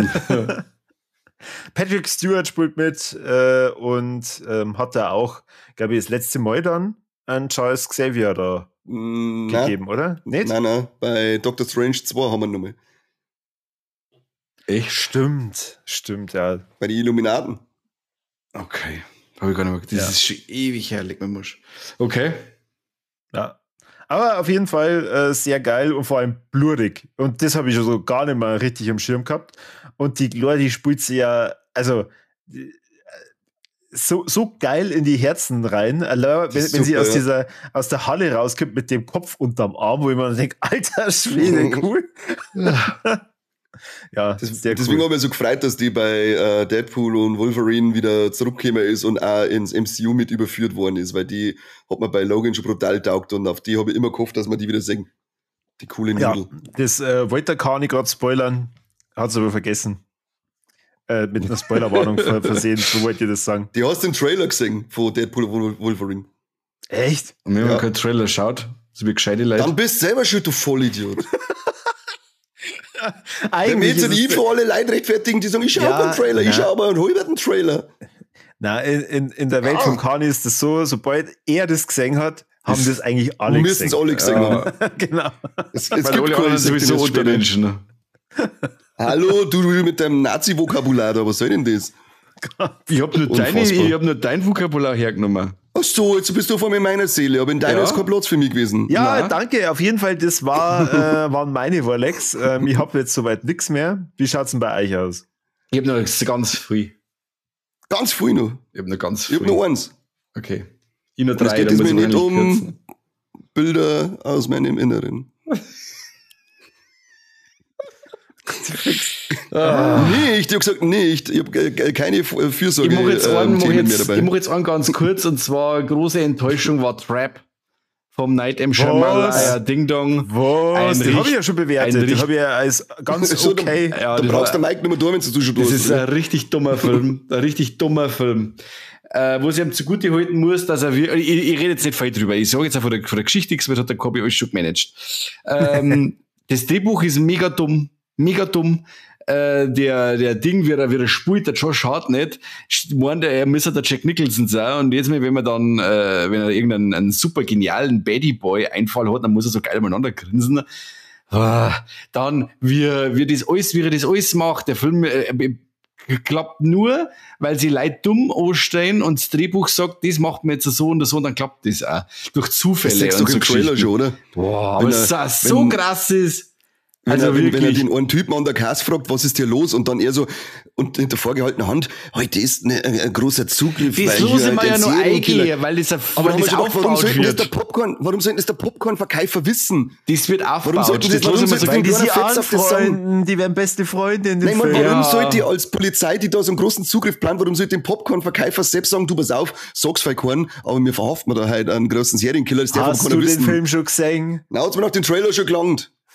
Patrick Stewart spielt mit äh, und ähm, hat da auch, glaube ich, das letzte Mal dann an Charles Xavier da mm, gegeben, na, oder? Nicht? Nein, nein, bei Doctor Strange zwei haben wir nochmal. Echt? Stimmt, stimmt, ja. Bei den Illuminaten. Okay. Habe ich gar nicht mehr. Das ja. ist schon ewig herrlich, man muss. Okay. Ja. Aber auf jeden Fall äh, sehr geil und vor allem blutig. Und das habe ich schon so gar nicht mehr richtig im Schirm gehabt. Und die Glor, die spielt sie ja, also so, so geil in die Herzen rein. Allein, wenn, wenn super, sie aus, ja. dieser, aus der Halle rauskommt mit dem Kopf unterm Arm, wo ich mir denke, alter Schwede, cool. Ja, das, deswegen cool. habe ich so gefreut, dass die bei äh, Deadpool und Wolverine wieder zurückgekommen ist und auch ins M C U mit überführt worden ist, weil die hat man bei Logan schon brutal taugt und auf die habe ich immer gehofft, dass wir die wieder sehen. Die coole Nudel. Ja, das äh, wollte der Kani gerade spoilern, hat es aber vergessen. Äh, mit einer Spoilerwarnung versehen, so wollte ich das sagen. Die hast den Trailer gesehen von Deadpool und Wolverine. Echt? Und wenn man ja. keinen Trailer schaut, so wie gescheite Leute. Dann bist du selber schon, du Vollidiot. Wenn wir jetzt nicht für alle Leute rechtfertigen, die sagen, ich schau ja, einen Trailer, na. ich schau aber einen halben Trailer. Na, in, in, in der Welt ah. von Kani ist das so, sobald er das gesehen hat, haben das, das eigentlich alle gesehen. Wir müssen es alle gesehen ja. haben. Genau. Es, es gibt alle sowieso Untermenschen. Hallo, du, du mit deinem Nazi-Vokabular da, was soll denn das? Ich hab nur, deine, ich hab nur dein Vokabular hergenommen. Ach so, jetzt bist du vor mir in meiner Seele, aber in deiner ja. ist kein Platz für mich gewesen. Ja, Na? danke, auf jeden Fall, das war, äh, waren meine Vorlegs. Ähm, ich habe jetzt soweit nichts mehr. Wie schaut's denn bei euch aus? Ich hab noch ganz viel. Ganz viel noch? Ich hab noch ganz viel. Ich hab noch eins. Okay. Ich noch drei, es geht jetzt mir nicht um kürzen. Bilder aus meinem Inneren. Ah. Nicht, ich hab gesagt, nicht. Ich hab keine Fürsorge. Ich mache jetzt, ähm, mach jetzt, mach jetzt einen ganz kurz, und zwar große Enttäuschung war Trap vom Night M. Shyamalan, Ding Dong. Was? Den habe ich ja schon bewertet. Den habe ich ja als ganz so, okay. Da, ja, da brauchst du Mike nur mal da, wenn du schon Das ist ein richtig dummer Film. Ein richtig dummer Film. Äh, wo sie ihm zugute halten muss, dass er, ich, ich rede jetzt nicht viel drüber, ich sage jetzt auch von der, von der Geschichte, das hat der Kobi alles schon gemanagt. Ähm, das Drehbuch ist mega dumm. Mega dumm. Äh, der, der Ding, wie er, wie er spielt, der Josh Hartnett, meint er, er müsste der Jack Nicholson sein. Und jetzt mal, wenn man dann, äh, wenn er irgendeinen einen super genialen Baddie-Boy-Einfall hat, dann muss er so geil umeinander grinsen. Äh, dann, wie er, wie er das alles, wie er das alles macht, der Film, äh, klappt nur, weil sie Leute dumm anstellen und das Drehbuch sagt, das macht man jetzt so und so, und dann klappt das auch. Durch Zufälle. Das und so Trailer schon, oder? Boah, aber es er, so wenn, krass ist. Wenn, also er, wenn, wenn er den einen Typen an der Kasse fragt, was ist hier los? Und dann er so, und hinter vorgehaltener Hand, heute ist eine, ein, ein großer Zugriff. Das lose man ja nur eingehen, weil das, aber weil das gedacht, aufgebaut warum sollten wird. Das der Popcorn, warum sollten das der Popcorn-Verkäufer wissen? Das wird aufgebaut. Warum sollten das, warum das, weil die sie anfreunden, die werden beste Freunde in dem Nein, Film. Man, warum ja. sollte als Polizei, die da so einen großen Zugriff plant, warum sollte dem Popcorn-Verkäufer selbst sagen, du pass auf, sag's für keinen, aber wir verhaften da halt einen großen Serienkiller. Das Hast du den wissen. Film schon gesehen? Na, hat's mir nach dem Trailer schon gelangt.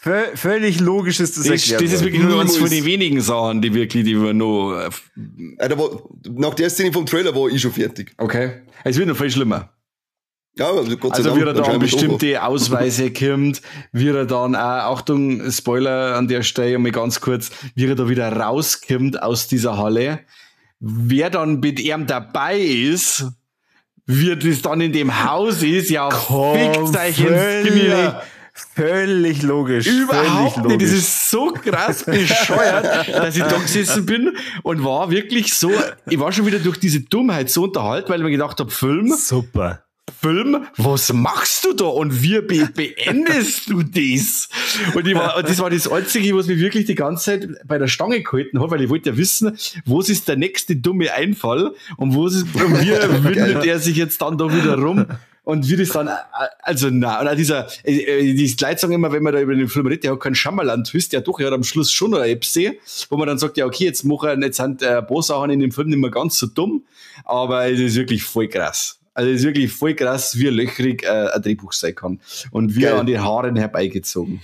V- völlig logisch ist das Das, das ist wirklich nur eins von den wenigen Sachen, die wirklich, die wir noch. Äh, da war, nach der Szene vom Trailer war ich schon fertig. Okay. Es wird noch viel schlimmer. Ja, also Gott sei Also, Dank. wie er da an anscheinend bestimmte Ausweise kommt, wie er dann auch, Achtung, Spoiler an der Stelle, mal ganz kurz, wie er da wieder rauskommt aus dieser Halle. Wer dann mit ihm dabei ist, wie das dann in dem Haus ist, ja, fickt euch ins Knie. Völlig logisch. Überhaupt völlig nicht. Das logisch. ist so krass bescheuert, dass ich da gesessen bin und war wirklich so, ich war schon wieder durch diese Dummheit so unterhalten, weil ich mir gedacht habe, Film, super. Film, was machst du da und wie be- beendest du das? Und, ich war, und das war das Einzige, was mich wirklich die ganze Zeit bei der Stange gehalten hat, weil ich wollte ja wissen, wo ist der nächste dumme Einfall und wo ist, und wie windet er sich jetzt dann da wieder rum? Und wie das dann, also na, und auch dieser, äh, die Leute sagen immer, wenn man da über den Film redet, der hat keinen Schammerland-Twist, ja doch, er hat am Schluss schon noch eine Epse, wo man dann sagt, ja okay, jetzt machen, jetzt sind äh, ein paar Sachen in dem Film nicht mehr ganz so dumm, aber es ist wirklich voll krass. Also es ist wirklich voll krass, wie löchrig äh, ein Drehbuch sein kann. Und wie er an den Haaren herbeigezogen.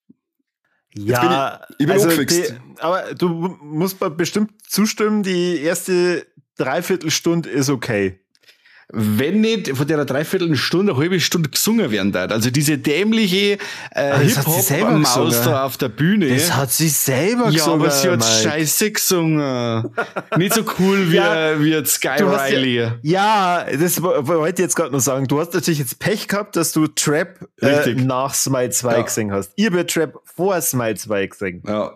Ja, bin ich, ich bin also angefixt. die, aber du musst mir bestimmt zustimmen, die erste Dreiviertelstunde ist okay. Wenn nicht von der Dreiviertelstunde eine halbe Stunde gesungen werden darf. Also diese dämliche äh, Hip-Hop-Maus da auf der Bühne. Das hat sie selber ja, gesungen. aber sie hat Mike. scheiße gesungen. Nicht so cool wie, Ja, äh, wie jetzt Sky Du hast Riley. Ja, ja, das wo- wollte ich jetzt gerade noch sagen. Du hast natürlich jetzt Pech gehabt, dass du Trap äh, Richtig. nach Smile zwei Ja. gesehen hast. Ihr habt Trap vor Smile zwei gesehen. Ja.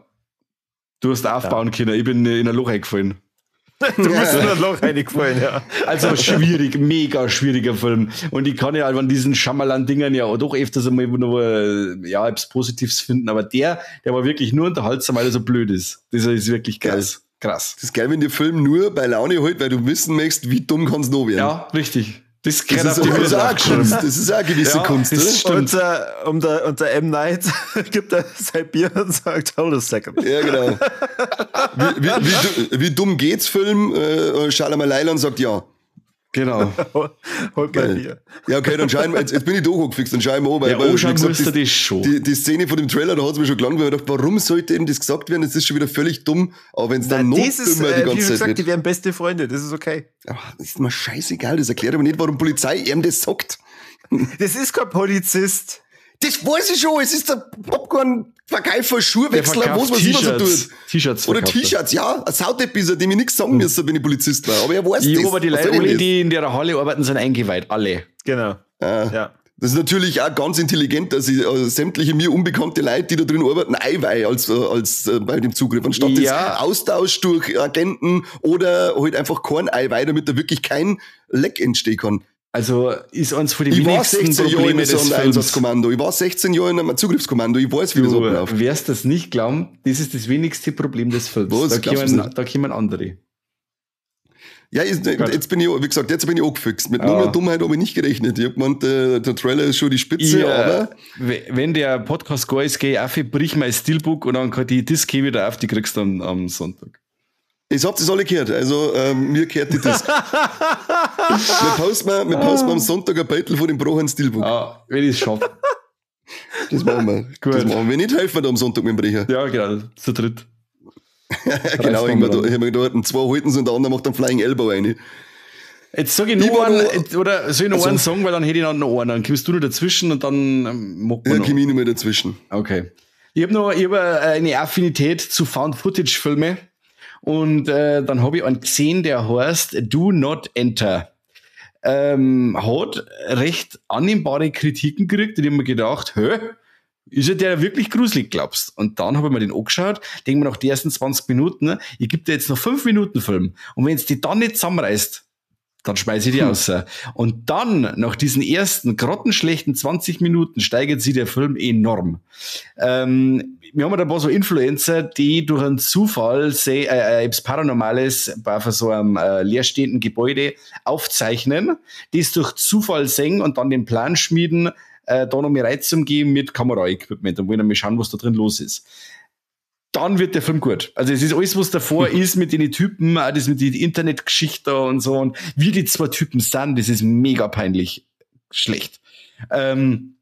Du hast aufbauen können. Ich bin in ein Loch eingefallen. Du bist in ein Loch reingefallen, ja. Also schwierig, mega schwieriger Film. Und ich kann ja halt an diesen Schamalan-Dingern ja auch doch öfters einmal nur, äh, ja, etwas Positives finden. Aber der, der war wirklich nur unterhaltsam, weil er so blöd ist. Das ist wirklich krass. Krass. Das ist geil, wenn der Film nur bei Laune holt, weil du wissen möchtest, wie dumm kann's noch werden. Ja, richtig. Das, Das ist, die das, ist Hülle auch aufgeschrieben. Kunst. Das ist auch eine gewisse Ja, Kunst. das Oder? stimmt. Und, äh, und, der, und der M. Night gibt er sein Bier und sagt, hold a second. Ja, genau. Wie, wie, wie, du- wie dumm geht's, Film? Äh, Schalamalailan sagt ja. Genau. Holt Geil. mein Bier. Ja, okay, dann schauen wir, jetzt, jetzt bin ich doch gefixt, dann schauen wir an, weil, Ja, weil, anschauen wie gesagt, musst du die, das schon. Die, die Szene von dem Trailer, da hat es mir schon gelangt, weil ich dachte, warum sollte eben das gesagt werden? Das ist schon wieder völlig dumm, aber wenn es dann noch das ist, dümmer äh, die wie ganze schon Zeit gesagt, wird. die wären beste Freunde, das ist okay. Ach, das ist mir scheißegal, das erklärt aber nicht, warum Polizei ihm das sagt. Das ist kein Polizist. Das weiß ich schon, es ist der Popcorn-Verkäufer, Der Schuhwechsler, verkauft was weiß ich, was er T-Shirts. tut. T-Shirts Oder verkauft er. T-Shirts, ja, ein Sautepisser, dem ich nichts sagen müssen, wenn ich Polizist war. Aber er weiß Ja, das. aber die Was Leute, soll ich alle, das? die in der Halle arbeiten, sind eingeweiht. Alle. Genau. Ah. Ja. Das ist natürlich auch ganz intelligent, dass ich äh, sämtliche mir unbekannte Leute, die da drin arbeiten, einweihe als, äh, als äh, bei dem Zugriff. Anstatt Ja. des Austausch durch Agenten oder halt einfach kein Eiweihe, damit da wirklich kein Leck entstehen kann. Also ist eins von den Ich war wenigsten sechzehn Jahre in Probleme einem des Films. Sondereinsatzkommando. Ich war sechzehn Jahre in einem Zugriffskommando. Ich weiß, wie das Du abläuft. wirst das nicht glauben, das ist das wenigste Problem des Films. Was? Da Glaubst du's kommen, nicht? da kommen andere. Ja, ist, jetzt bin ich, wie gesagt, jetzt bin ich angefixt. Mit Ja. noch mehr Dummheit habe ich nicht gerechnet. Ich hab gemeint, der, der Trailer ist schon die Spitze, Ich, äh, aber w- wenn der Podcast geil ist, gehe ich auf, brich mein Steelbook und dann kann die Disc wieder auf, die kriegst du am, am Sonntag. ich hab das alle gehört. Also, ähm, mir gehört die Disc. wir posten mal, wir posten mal am Sonntag ein Beutel von dem Brochen Steelbook. Ah, wenn ich es schaffe. Das machen wir. Gut. Das machen wir. Wenn nicht, helfen wir da am Sonntag mit dem Brecher. Ja, genau, zu dritt. genau, Reißt irgendwann man da, ich hab mir gedacht, zwei halten sie und der andere macht einen Flying Elbow rein. Jetzt sag ich Ich noch war einen, noch- jetzt- oder soll ich noch Also- einen sagen, weil dann hätte ich noch einen. Dann kommst du noch dazwischen und dann ähm, macht man Ja, noch. komm ich nicht mehr dazwischen. Okay. Ich habe noch ich hab eine Affinität zu Found-Footage-Filme und äh, dann habe ich einen gesehen, der heißt Do Not Enter. Ähm, hat recht annehmbare Kritiken gekriegt und ich habe mir gedacht, hä, ist ja der wirklich gruselig, glaubst? Und dann habe ich mir den angeschaut, denke mir nach den ersten zwanzig Minuten, ne, ich gebe dir jetzt noch fünf Minuten Film und wenn es die dann nicht zusammenreißt, dann schmeiße ich die raus. Und dann, nach diesen ersten grottenschlechten zwanzig Minuten, steigert sich der Film enorm. Ähm, wir haben da ein paar so Influencer, die durch einen Zufall seh, äh, etwas Paranormales bei so einem äh, leerstehenden Gebäude aufzeichnen, das durch Zufall sehen und dann den Plan schmieden, äh, da noch mehr Reizung geben mit Kameraequipment und wollen dann mal schauen, was da drin los ist. Dann wird der Film gut. Also es ist alles, was davor ist mit den Typen, auch das mit den Internetgeschichten und so und wie die zwei Typen sind, das ist mega peinlich schlecht. Ähm,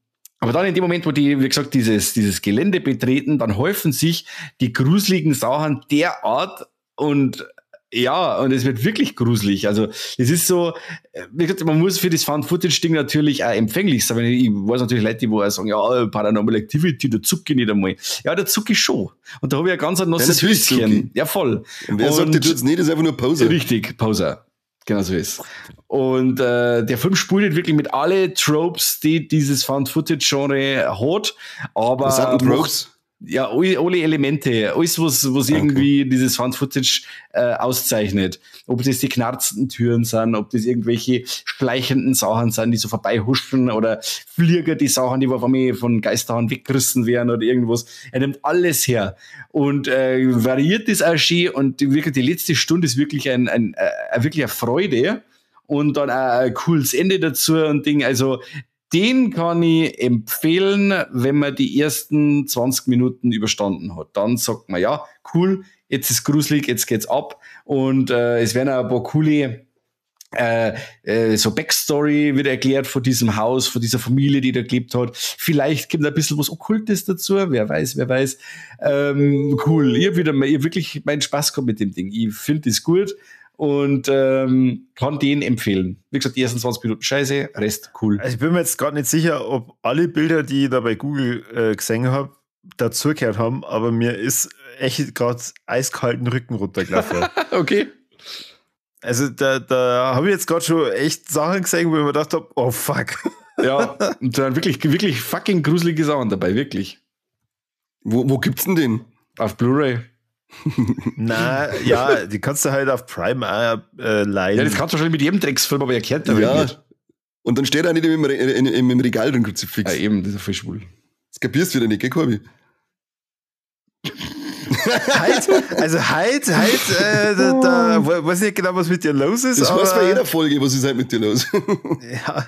Aber dann in dem Moment, wo die, wie gesagt, dieses, dieses Gelände betreten, dann häufen sich die gruseligen Sachen derart und ja, und es wird wirklich gruselig. Also, es ist so, wie gesagt, man muss für das Found-Footage-Ding natürlich auch empfänglich sein. Ich weiß natürlich Leute, die wo auch sagen, ja, Paranormal Activity, da zucke ich nicht einmal. Ja, da zucke ich schon. Und da habe ich ein ganz ein nasses Ja, natürlich zucke Höschen. Ja, voll. Und wer sagt, das tut's nicht, das ist einfach nur Pause. Richtig, Pause. Genau so ist. Und äh, der Film spielt wirklich mit alle Tropes, die dieses Found-Footage-Genre hat. Aber Was sind denn Tropes? Ja, alle, alle Elemente, alles, was, was Okay. irgendwie dieses Found-Footage äh, auszeichnet. Ob das die knarzenden Türen sind, ob das irgendwelche schleichenden Sachen sind, die so vorbeihuschen oder Flieger, die Sachen, die auf einmal von Geisterhand weggerissen werden oder irgendwas. Er nimmt alles her und äh, variiert das auch schön und die, wirklich, die letzte Stunde ist wirklich ein, ein, äh, wirklich eine Freude und dann auch ein cooles Ende dazu und Ding. Also den kann ich empfehlen, wenn man die ersten zwanzig Minuten überstanden hat. Dann sagt man, ja, cool, jetzt ist gruselig, jetzt geht's ab. Und äh, es werden auch ein paar coole äh, äh, so Backstory wird erklärt von diesem Haus, von dieser Familie, die da gelebt hat. Vielleicht gibt es ein bisschen was Okkultes dazu, wer weiß, wer weiß. Ähm, cool, ich hab wieder ich hab wirklich meinen Spaß gehabt mit dem Ding. Ich finde das gut. Und ähm, kann den empfehlen. Wie gesagt, die ersten zwanzig Minuten scheiße, Rest cool. Also ich bin mir jetzt gar nicht sicher, ob alle Bilder, die ich da bei Google äh, gesehen habe, dazugehört haben, aber mir ist echt gerade eiskalten Rücken runtergelaufen. Okay. Also da, da habe ich jetzt gerade schon echt Sachen gesehen, wo ich mir gedacht habe, oh fuck. Ja, und dann wirklich, wirklich fucking gruselige Sachen dabei, wirklich. Wo, wo gibt's denn den? Auf Blu-ray. Na, ja, die kannst du halt auf Prime auch äh, leihen. Ja, das kannst du schon mit jedem Drecksfilm, aber er kennt da Ja. nicht. Und dann steht er nicht im, Re in, im, im Regal drin, Kruzifix. Ja, eben, das ist voll schwul. Das kapierst du wieder nicht, gell, Corby? halt, also halt, halt, äh, da, da we- weiß nicht genau, was mit dir los ist. Das aber, weiß bei jeder Folge, was ist halt mit dir los. Ja.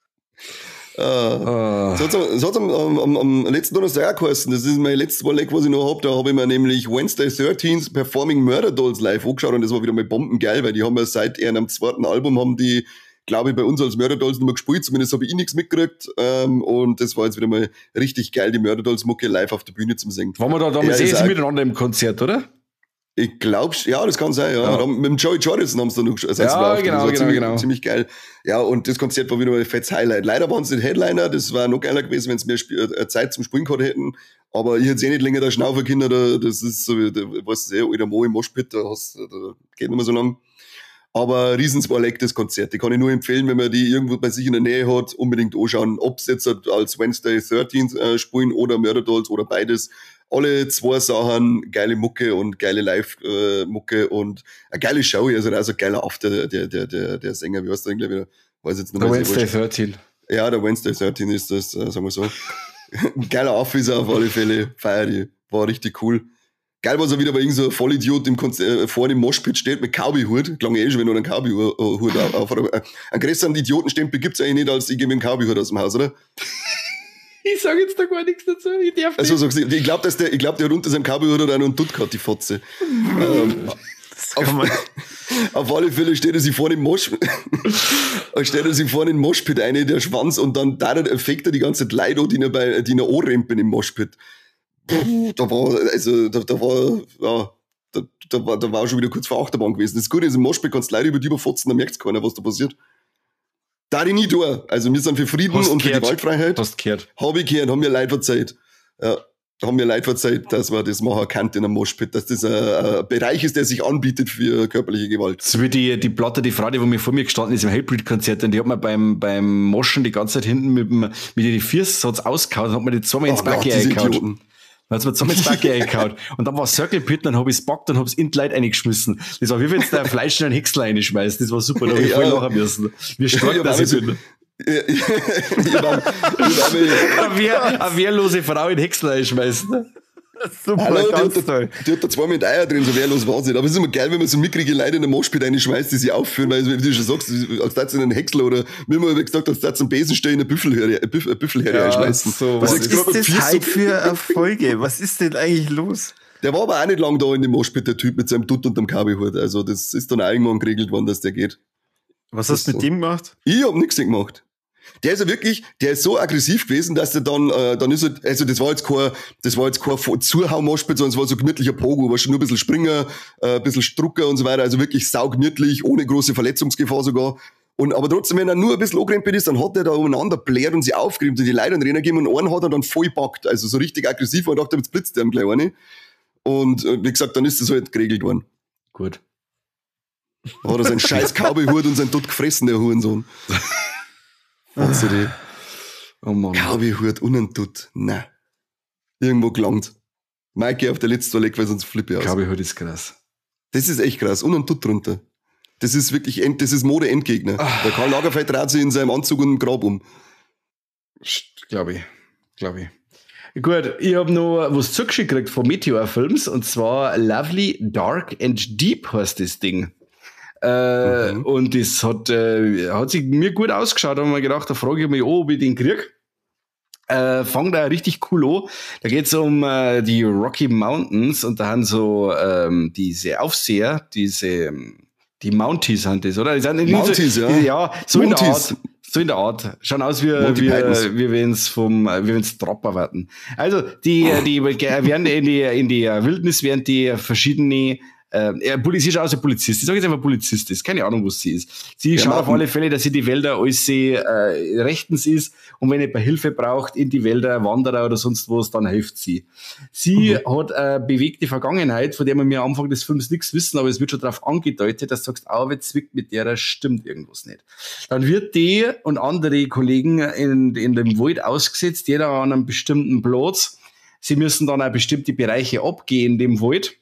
äh, Ah. So hat es am, am, am, am letzten Donnerstag auch geheißen. Das ist mein letztes Mal, was ich noch hab. Da habe ich mir nämlich Wednesday thirteenth Performing Murder Dolls live angeschaut und das war wieder mal bombengeil, weil die haben ja seit ihrem zweiten Album haben die, glaube ich, bei uns als Murder Dolls nicht mehr gespielt. Zumindest habe ich nichts mitgekriegt. Ähm, und das war jetzt wieder mal richtig geil, die Murder Dolls Mucke live auf der Bühne zum Singen. Waren wir da damals Ja, eh ist so auch- miteinander im Konzert, oder? Ich glaube, ja, das kann sein, ja. Ja. Da, mit dem Joey Jordison haben sie da noch also Ja, live, genau, das war genau, ziemlich, genau. ziemlich geil. Ja, und das Konzert war wieder mal ein fettes Highlight. Leider waren es nicht Headliner, das war noch geiler gewesen, wenn sie mehr Sp äh, Zeit zum Spielen gehabt hätten. Aber ich hätte eh nicht länger da Schnaufer Kinder, da, das ist so, wie, da, weißt du, alter Mo im Moshpit, da, hast, da geht nicht mehr so lang. Aber Riesensbalek, das Konzert. Die kann ich nur empfehlen, wenn man die irgendwo bei sich in der Nähe hat, unbedingt anschauen. Ob es jetzt als Wednesday thirteenth äh, spielen oder Murder Dolls oder beides. Alle zwei Sachen, geile Mucke und geile Live-Mucke äh, und eine geile Show. Also also ein geiler After, der, der, der, der, der Sänger, wie heißt der eigentlich wieder? Weiß jetzt nicht Der mehr. Wednesday thirteen. Ja, der Wednesday thirteenth ist das, äh, sagen wir so. Ein geiler Officer auf alle Fälle. Feier die. War richtig cool. Geil war so wieder, weil irgend so ein Vollidiot im Konzer äh, vorne im Moshpit steht mit Cowboy-Hut. Klang eh schon, wenn du einen Cowboy-Hut auf, auf aber, äh, einen größeren Idiotenstempel gibt's eigentlich nicht, als ich gehe mit dem Cowboy-Hut aus dem Haus, oder? Ich sage jetzt da gar nichts dazu. Ich darf Also, sagst du, ich glaube, dass der, ich glaube, der hat unter seinem Cowboy-Hut auch noch einen Dutt gehabt, die Fotze. ähm, auf, auf alle Fälle steht er sich vorne im Mosh, steht er sich vorne im Moshpit ein, der Schwanz, und dann da effekte die ganze Zeit Leute, die ihn bei, die ihn anrempen im Moshpit. Puh, da war, also, da, da war, ja, da, da war, da war auch schon wieder kurz vor Achterbahn gewesen. Das Gute ist, im Moshpit kannst du Leute über die überfotzen, da merkt keiner, was da passiert. Da ich nie durch. Also, wir sind für Frieden Hast und für die gehört. Waldfreiheit. Hast gehört. Habe ich gehört, haben mir leid verzeiht. Ja, haben mir leid verzeiht, dass man das machen kann in einem Moshpit, dass das ein, ein Bereich ist, der sich anbietet für körperliche Gewalt. So wie die, die Platte, die Frau, die wo mir vor mir gestanden ist im Hatebreed-Konzert, und die hat mir beim, beim Moschen die ganze Zeit hinten mit dem, mit den Füßen hat's ausgehauen, und hat mir die zweimal ins Oh Gott, Backe diese eingehauen. Idioten. Dann hat's mir zweimal ins Backe eingehauen. Und dann war Circle Pit, dann hab ich's packt und hab's in die Leute reingeschmissen. Das war wie wenn du ein Fleisch in einen Häcksler reinschmeißt. Das war super, da hab ich Ja. voll lachen müssen. Wie stark Ja, das aber ich bin. Ja, ja, ich war, ich war mir, Eine, wehr, eine wehrlose Frau in den Häcksler reinschmeißen. Super, Hallo, die ganz hat, da, toll. die hat da zwei mit Eier drin, so wehrlos war sie nicht. Aber es ist immer geil, wenn man so mickrige Leute in den Moshpit reinschmeißt, die sich aufführen, weil, wie du schon sagst, als das in einen Häcksler oder, wie man gesagt, als das einen Besenstell in eine Büffelherde, eine Büff- eine Büffelherde Ja, reinschmeißen. so Was war ich Was gesagt hab, ist das vier halt so- für Erfolge? Was ist denn eigentlich los? Der war aber auch nicht lang da in dem Moshpit, der Typ mit seinem Dutt und dem Kabelhut. Also, das ist dann auch irgendwann geregelt worden, dass der geht. Was Das hast du mit so. dem gemacht? Ich hab nichts gemacht. Der ist ja wirklich, der ist so aggressiv gewesen, dass der dann, äh, dann ist er, also das war jetzt kein, das war jetzt kein Zuhau-Moshpit, sondern es war so gemütlicher Pogo, war schon nur ein bisschen Springer, äh, ein bisschen Strucker und so weiter, also wirklich saugemütlich, ohne große Verletzungsgefahr sogar. Und, aber trotzdem, wenn er nur ein bisschen angerempelt ist, dann hat er da umeinander blärt und sie aufgerimmt und die Leute an den Trainer gegeben und einen hat er dann voll packt, also so richtig aggressiv und dachte, jetzt blitzt der ihm gleich eine. Und, äh, wie gesagt, dann ist das halt geregelt worden. Gut. Da hat er seinen scheiß Cowboy-Hut und seinen Dutt gefressen, der Hurensohn. Oh Mann. Cowboy-Hut und ein Dutt. Nein. Irgendwo gelangt. Mikey auf der letzten Toilette, weil sonst flippe ich aus. Cowboy-Hut ist krass. Das ist echt krass. Und ein Dutt drunter. Das ist wirklich, End, das ist Mode-Endgegner. Ah. Der Karl Lagerfeld dreht sich in seinem Anzug und im Grab um. Glaube ich. Glaube ich. Gut, ich habe noch was zugeschickt gekriegt von Meteor Films und zwar Lovely, Dark and Deep heißt das Ding. Äh, mhm. Und das hat, äh, hat sich mir gut ausgeschaut, da haben wir gedacht, da frage ich mich, oh, ob ich den kriege. Äh, fang da richtig cool an. Da geht's um äh, die Rocky Mountains und da haben so ähm, diese Aufseher, diese die Mounties sind das, oder? Die sind Mounties, so, ja. Die, ja, so Mounties. in der Art. So in der Art. Schauen aus wie, wie, wie wenn es vom, wie wenn es Trapper werden. Also, die, oh. die, werden in die, in die Wildnis werden die verschiedene, äh, sie schaut aus wie Polizist. Ich sage jetzt einfach Polizist ist. Keine Ahnung, was sie ist. Sie ja, schaut auf alle Fälle, dass sie die Wälder alles sie, äh, rechtens ist und wenn jemand Hilfe braucht in die Wälder, Wanderer oder sonst was, dann hilft sie. Sie mhm. hat eine bewegte Vergangenheit, von der wir mir am Anfang des Films nichts wissen, aber es wird schon darauf angedeutet, dass du sagst, ah, wenn zwickt mit der, da stimmt irgendwas nicht. Dann wird die und andere Kollegen in, in dem Wald ausgesetzt, jeder an einem bestimmten Platz. Sie müssen dann auch bestimmte Bereiche abgehen in dem Wald.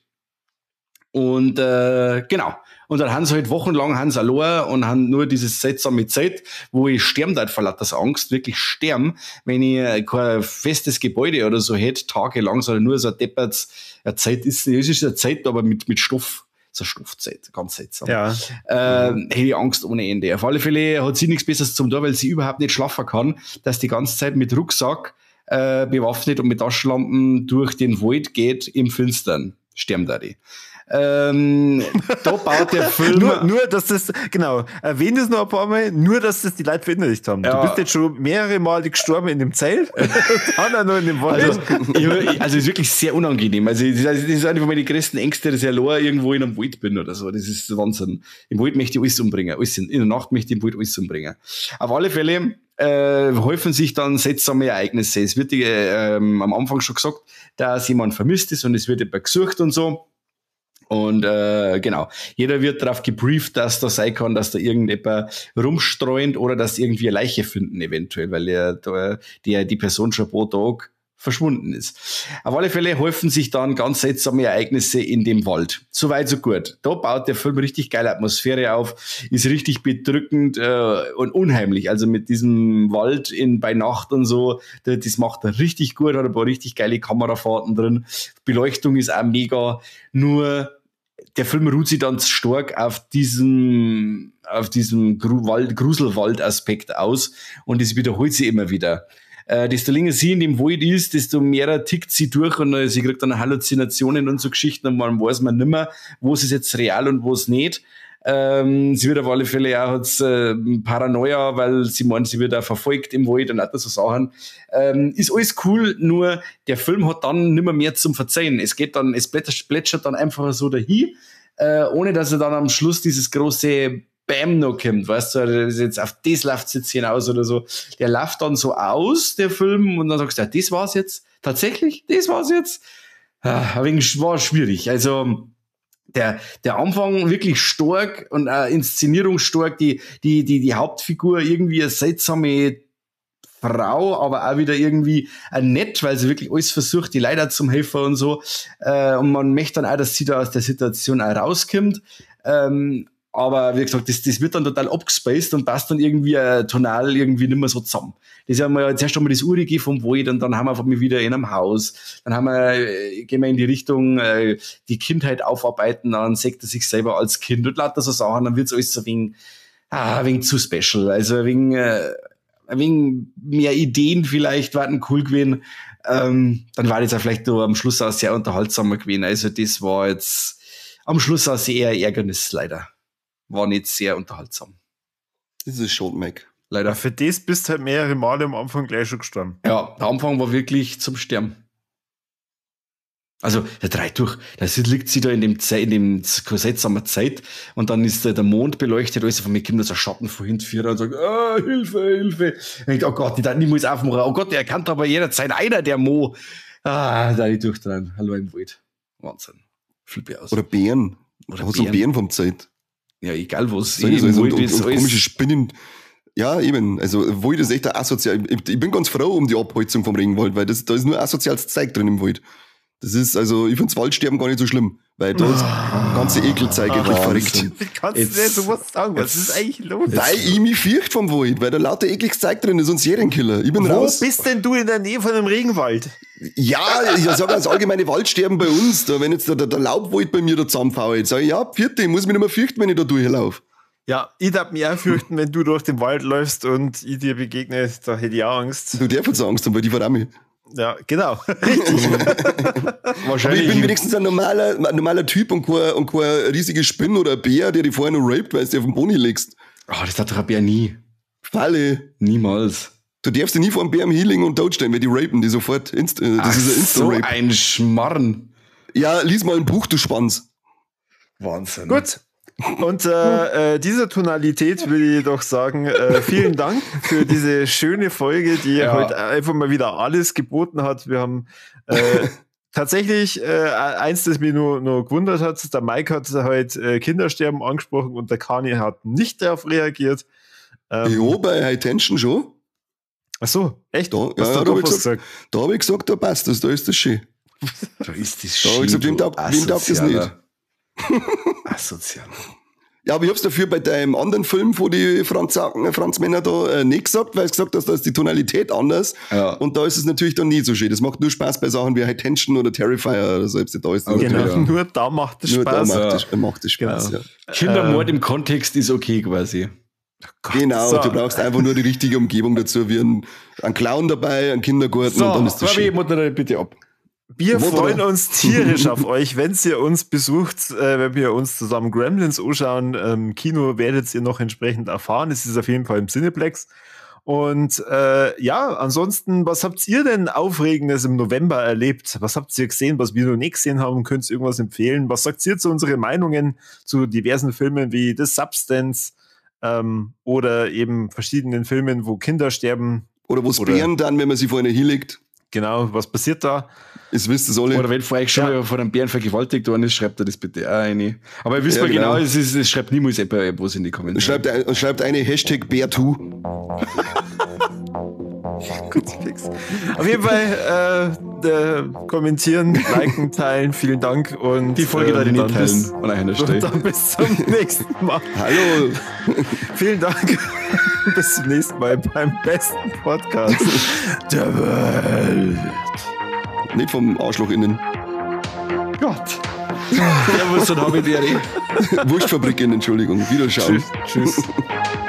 Und äh, genau. Und dann haben sie halt wochenlang haben sie allein und haben nur dieses seltsame Zeit, wo ich sterben halt vor lauter Angst, wirklich sterben, wenn ich kein festes Gebäude oder so hätte, tagelang, sondern nur so ein depperts, eine Zeit ist, es ist eine Zeit, aber mit, mit Stoff. So eine Stoffzeit, ganz seltsam. Ja. Äh, hätte ich Angst ohne Ende. Auf alle Fälle hat sie nichts Besseres zum tun, weil sie überhaupt nicht schlafen kann, dass die ganze Zeit mit Rucksack äh, bewaffnet und mit Taschenlampen durch den Wald geht im Finstern. Sterben da die. Ähm, da baut der Film. nur, nur, dass das, genau, erwähnt es noch ein paar Mal, nur, dass das die Leute verinnerlicht haben. Ja. Du bist jetzt schon mehrere Male gestorben in dem Zelt, dann auch noch in dem Wald. Also, ich, also, es ist wirklich sehr unangenehm. Also, das ist einfach meine größten Ängste, dass ich allein irgendwo in einem Wald bin oder so. Das ist Wahnsinn. Im Wald möchte ich alles umbringen. Alles in, in der Nacht möchte ich im Wald alles umbringen. Auf alle Fälle, äh, häufen sich dann seltsame Ereignisse. Es wird äh, ähm, am Anfang schon gesagt, dass jemand vermisst ist und es wird jemand gesucht und so. Und äh, genau, jeder wird darauf gebrieft, dass da sein kann, dass da irgendjemand rumstreunt oder dass irgendwie eine Leiche finden eventuell, weil der, der, der die Person schon pro Tag verschwunden ist. Auf alle Fälle häufen sich dann ganz seltsame Ereignisse in dem Wald. So weit, so gut. Da baut der Film richtig geile Atmosphäre auf, ist richtig bedrückend äh, und unheimlich. Also mit diesem Wald in bei Nacht und so, das macht er richtig gut, hat ein paar richtig geile Kamerafahrten drin. Beleuchtung ist auch mega. Nur der Film ruht sich dann stark auf diesem, auf diesem Gru- Wald, Gruselwald-Aspekt aus und es wiederholt sich immer wieder. Äh, desto länger sie in dem Wald ist, desto mehr tickt sie durch und äh, sie kriegt dann Halluzinationen und so Geschichten und man weiß man nimmer, wo ist es jetzt real und wo es nicht. Ähm, sie wird auf alle Fälle auch hat's, äh, Paranoia, weil sie meint, sie wird auch verfolgt im Wald und all so Sachen. Ähm, ist alles cool, nur der Film hat dann nimmer mehr zum Verzeihen. Es geht dann, es plätschert dann einfach so dahin, äh, ohne dass er dann am Schluss dieses große Bam noch kommt, weißt du, das ist jetzt, auf das läuft es jetzt hinaus oder so. Der läuft dann so aus, der Film, und dann sagst du, ja, das war's jetzt. Tatsächlich? Das war's jetzt? Ah, ein wenig war schwierig. Also, der, der Anfang wirklich stark und äh, Inszenierung stark, die, die, die, die Hauptfigur irgendwie eine seltsame Frau, aber auch wieder irgendwie äh, nett, weil sie wirklich alles versucht, die Leute zum Helfer und so. Äh, und man möchte dann auch, dass sie da aus der Situation auch rauskommt. Ähm, Aber wie gesagt, das, das wird dann total abgespaced und passt dann irgendwie äh, tonal irgendwie nicht mehr so zusammen. Das haben wir ja zuerst einmal das Urige vom Wald und dann haben wir einfach mal wieder in einem Haus. Dann haben wir, äh, gehen wir in die Richtung, äh, die Kindheit aufarbeiten, dann sagt er sich selber als Kind und lauter so Sachen, dann wird's alles so ein wenig, ah, ein wenig zu special. Also ein wenig, äh, ein wenig mehr Ideen vielleicht waren cool gewesen. Ähm, dann war das ja vielleicht nur am Schluss auch sehr unterhaltsamer gewesen. Also das war jetzt am Schluss auch sehr Ärgernis leider. War nicht sehr unterhaltsam. Das ist schon, Mac. Leider. Für das bist du halt mehrere Male am Anfang gleich schon gestorben. Ja, der Anfang war wirklich zum Sterben. Also, der dreht durch, das liegt sie da in dem, Ze- in dem Korsett samer Zeit und dann ist der, der Mond beleuchtet, alles von mir kommt da so ein Schatten von hinten führer und sagt, ah, Hilfe, Hilfe. Und ich denk, oh Gott, ich darf nicht muss aufmachen. Oh Gott, der erkannt aber jederzeit einer, der Mo. Ah, da ich durch dran. Hallo im Wald. Wahnsinn. Flippe aus. Oder Bären. Oder Hast du Bären. Bären vom Zeit? Ja, egal was. So, Im so, und, Wald und, ist und alles- komische Spinnen. Ja, eben. Also, Wald ist echt ein asozial. Ich, ich bin ganz froh um die Abholzung vom Regenwald, weil das, da ist nur asoziales Zeug drin im Wald. Das ist, also, ich find's Waldsterben gar nicht so schlimm, weil da ist ganze Ekelzeug wirklich verrückt. Wie kannst Jetzt- du denn sowas sagen? Was ist eigentlich los? Weil ich mich fürcht vom Wald, weil da lauter ekliges Zeug drin ist und Serienkiller. Ich bin Wo raus. bist denn du in der Nähe von einem Regenwald? Ja, ich sage das allgemeine Waldsterben bei uns. Da, wenn jetzt der, der Laubwald bei mir da zusammenfaut, sage ich, ja, vierte, ich muss mich nicht mehr fürchten, wenn ich da durchlaufe. Ja, ich darf mich auch fürchten, wenn du durch den Wald läufst und ich dir begegne, da hätte ich auch Angst. Du darfst so Angst haben, weil die verramme ich. Ja, genau. Richtig. Aber ich Wahrscheinlich. bin wenigstens ein normaler, ein normaler Typ und kein, und kein riesiger Spinn oder ein Bär, der dich vorher noch raped, weil du dich auf den Boni legst. Oh, das hat doch ein Bär nie. Falle. Niemals. Du darfst dich nie vor einem Bär am Healing und totstellen, weil die rapen die sofort. Inst äh, das Ach, ist ein so Insta-Rape. ein Schmarrn. Ja, lies mal ein Buch, du Schwanz. Wahnsinn. Gut. Und äh, äh, dieser Tonalität will ich doch sagen, äh, vielen Dank für diese schöne Folge, die Ja. heute einfach mal wieder alles geboten hat. Wir haben äh, tatsächlich äh, eins, das mich nur, nur gewundert hat, der Mike hat heute äh, Kindersterben angesprochen und der Kani hat nicht darauf reagiert. Ähm, Ja, bei High Tension schon. Ach so, echt? Da, Hast ja, du da doch hab ich was gesagt, da habe ich gesagt, da passt das, da ist das schön. Da ist das Da hab ich gesagt, wem taugt- wem taugt das nicht? Asozial. Ja, aber ich hab's dafür bei deinem anderen Film von die Franz, Franz Männer da äh, nicht gesagt, weil ich gesagt hast, da ist die Tonalität anders. Ja. Und da ist es natürlich dann nie so schön. Das macht nur Spaß bei Sachen wie High Tension oder Terrifier oder selbst da ist das Okay, Genau, natürlich- ja. nur da macht es nur da Spaß. macht, Ja. es, macht es Spaß. Genau. Ja. Kindermord im Kontext ist okay quasi. Genau, So. du brauchst einfach nur die richtige Umgebung dazu, wie ein, ein Clown dabei, ein Kindergarten So, und dann ist das Fabi, schön. moderiere bitte ab. Wir Motor. freuen uns tierisch auf euch, wenn ihr uns besucht, äh, wenn wir uns zusammen Gremlins anschauen. Ähm, Kino werdet ihr noch entsprechend erfahren. Es ist auf jeden Fall im Cineplex. Und äh, ja, ansonsten, was habt ihr denn Aufregendes im November erlebt? Was habt ihr gesehen, was wir noch nicht gesehen haben? Könnt ihr irgendwas empfehlen? Was sagt ihr zu unseren Meinungen zu diversen Filmen wie The Substance ähm, oder eben verschiedenen Filmen, wo Kinder sterben? Oder wo es Oder- Bären dann, wenn man sie vorne hinlegt. Genau, was passiert da? Das wisst ihr alle. Oder wenn vor euch schon Ja. mal von einem Bären vergewaltigt worden ist, schreibt er das bitte auch rein. Aber ihr wisst Ja, mal genau, genau. es, ist, es schreibt niemals jemand was in die Kommentare. Schreibt, ein- schreibt eine Hashtag Bär zwei. Fix. Auf jeden Fall äh, äh, kommentieren, liken, teilen. Vielen Dank und Die Folge da ähm, nicht dann teilen bis, an einer und Stelle. dann bis zum nächsten Mal. Hallo. Vielen Dank. Bis zum nächsten Mal beim besten Podcast der Welt. Nicht vom Arschloch innen. Gott. Servus und habe die Wurstfabrik innen, Entschuldigung. Wiederschauen. Tschüss. Tschüss.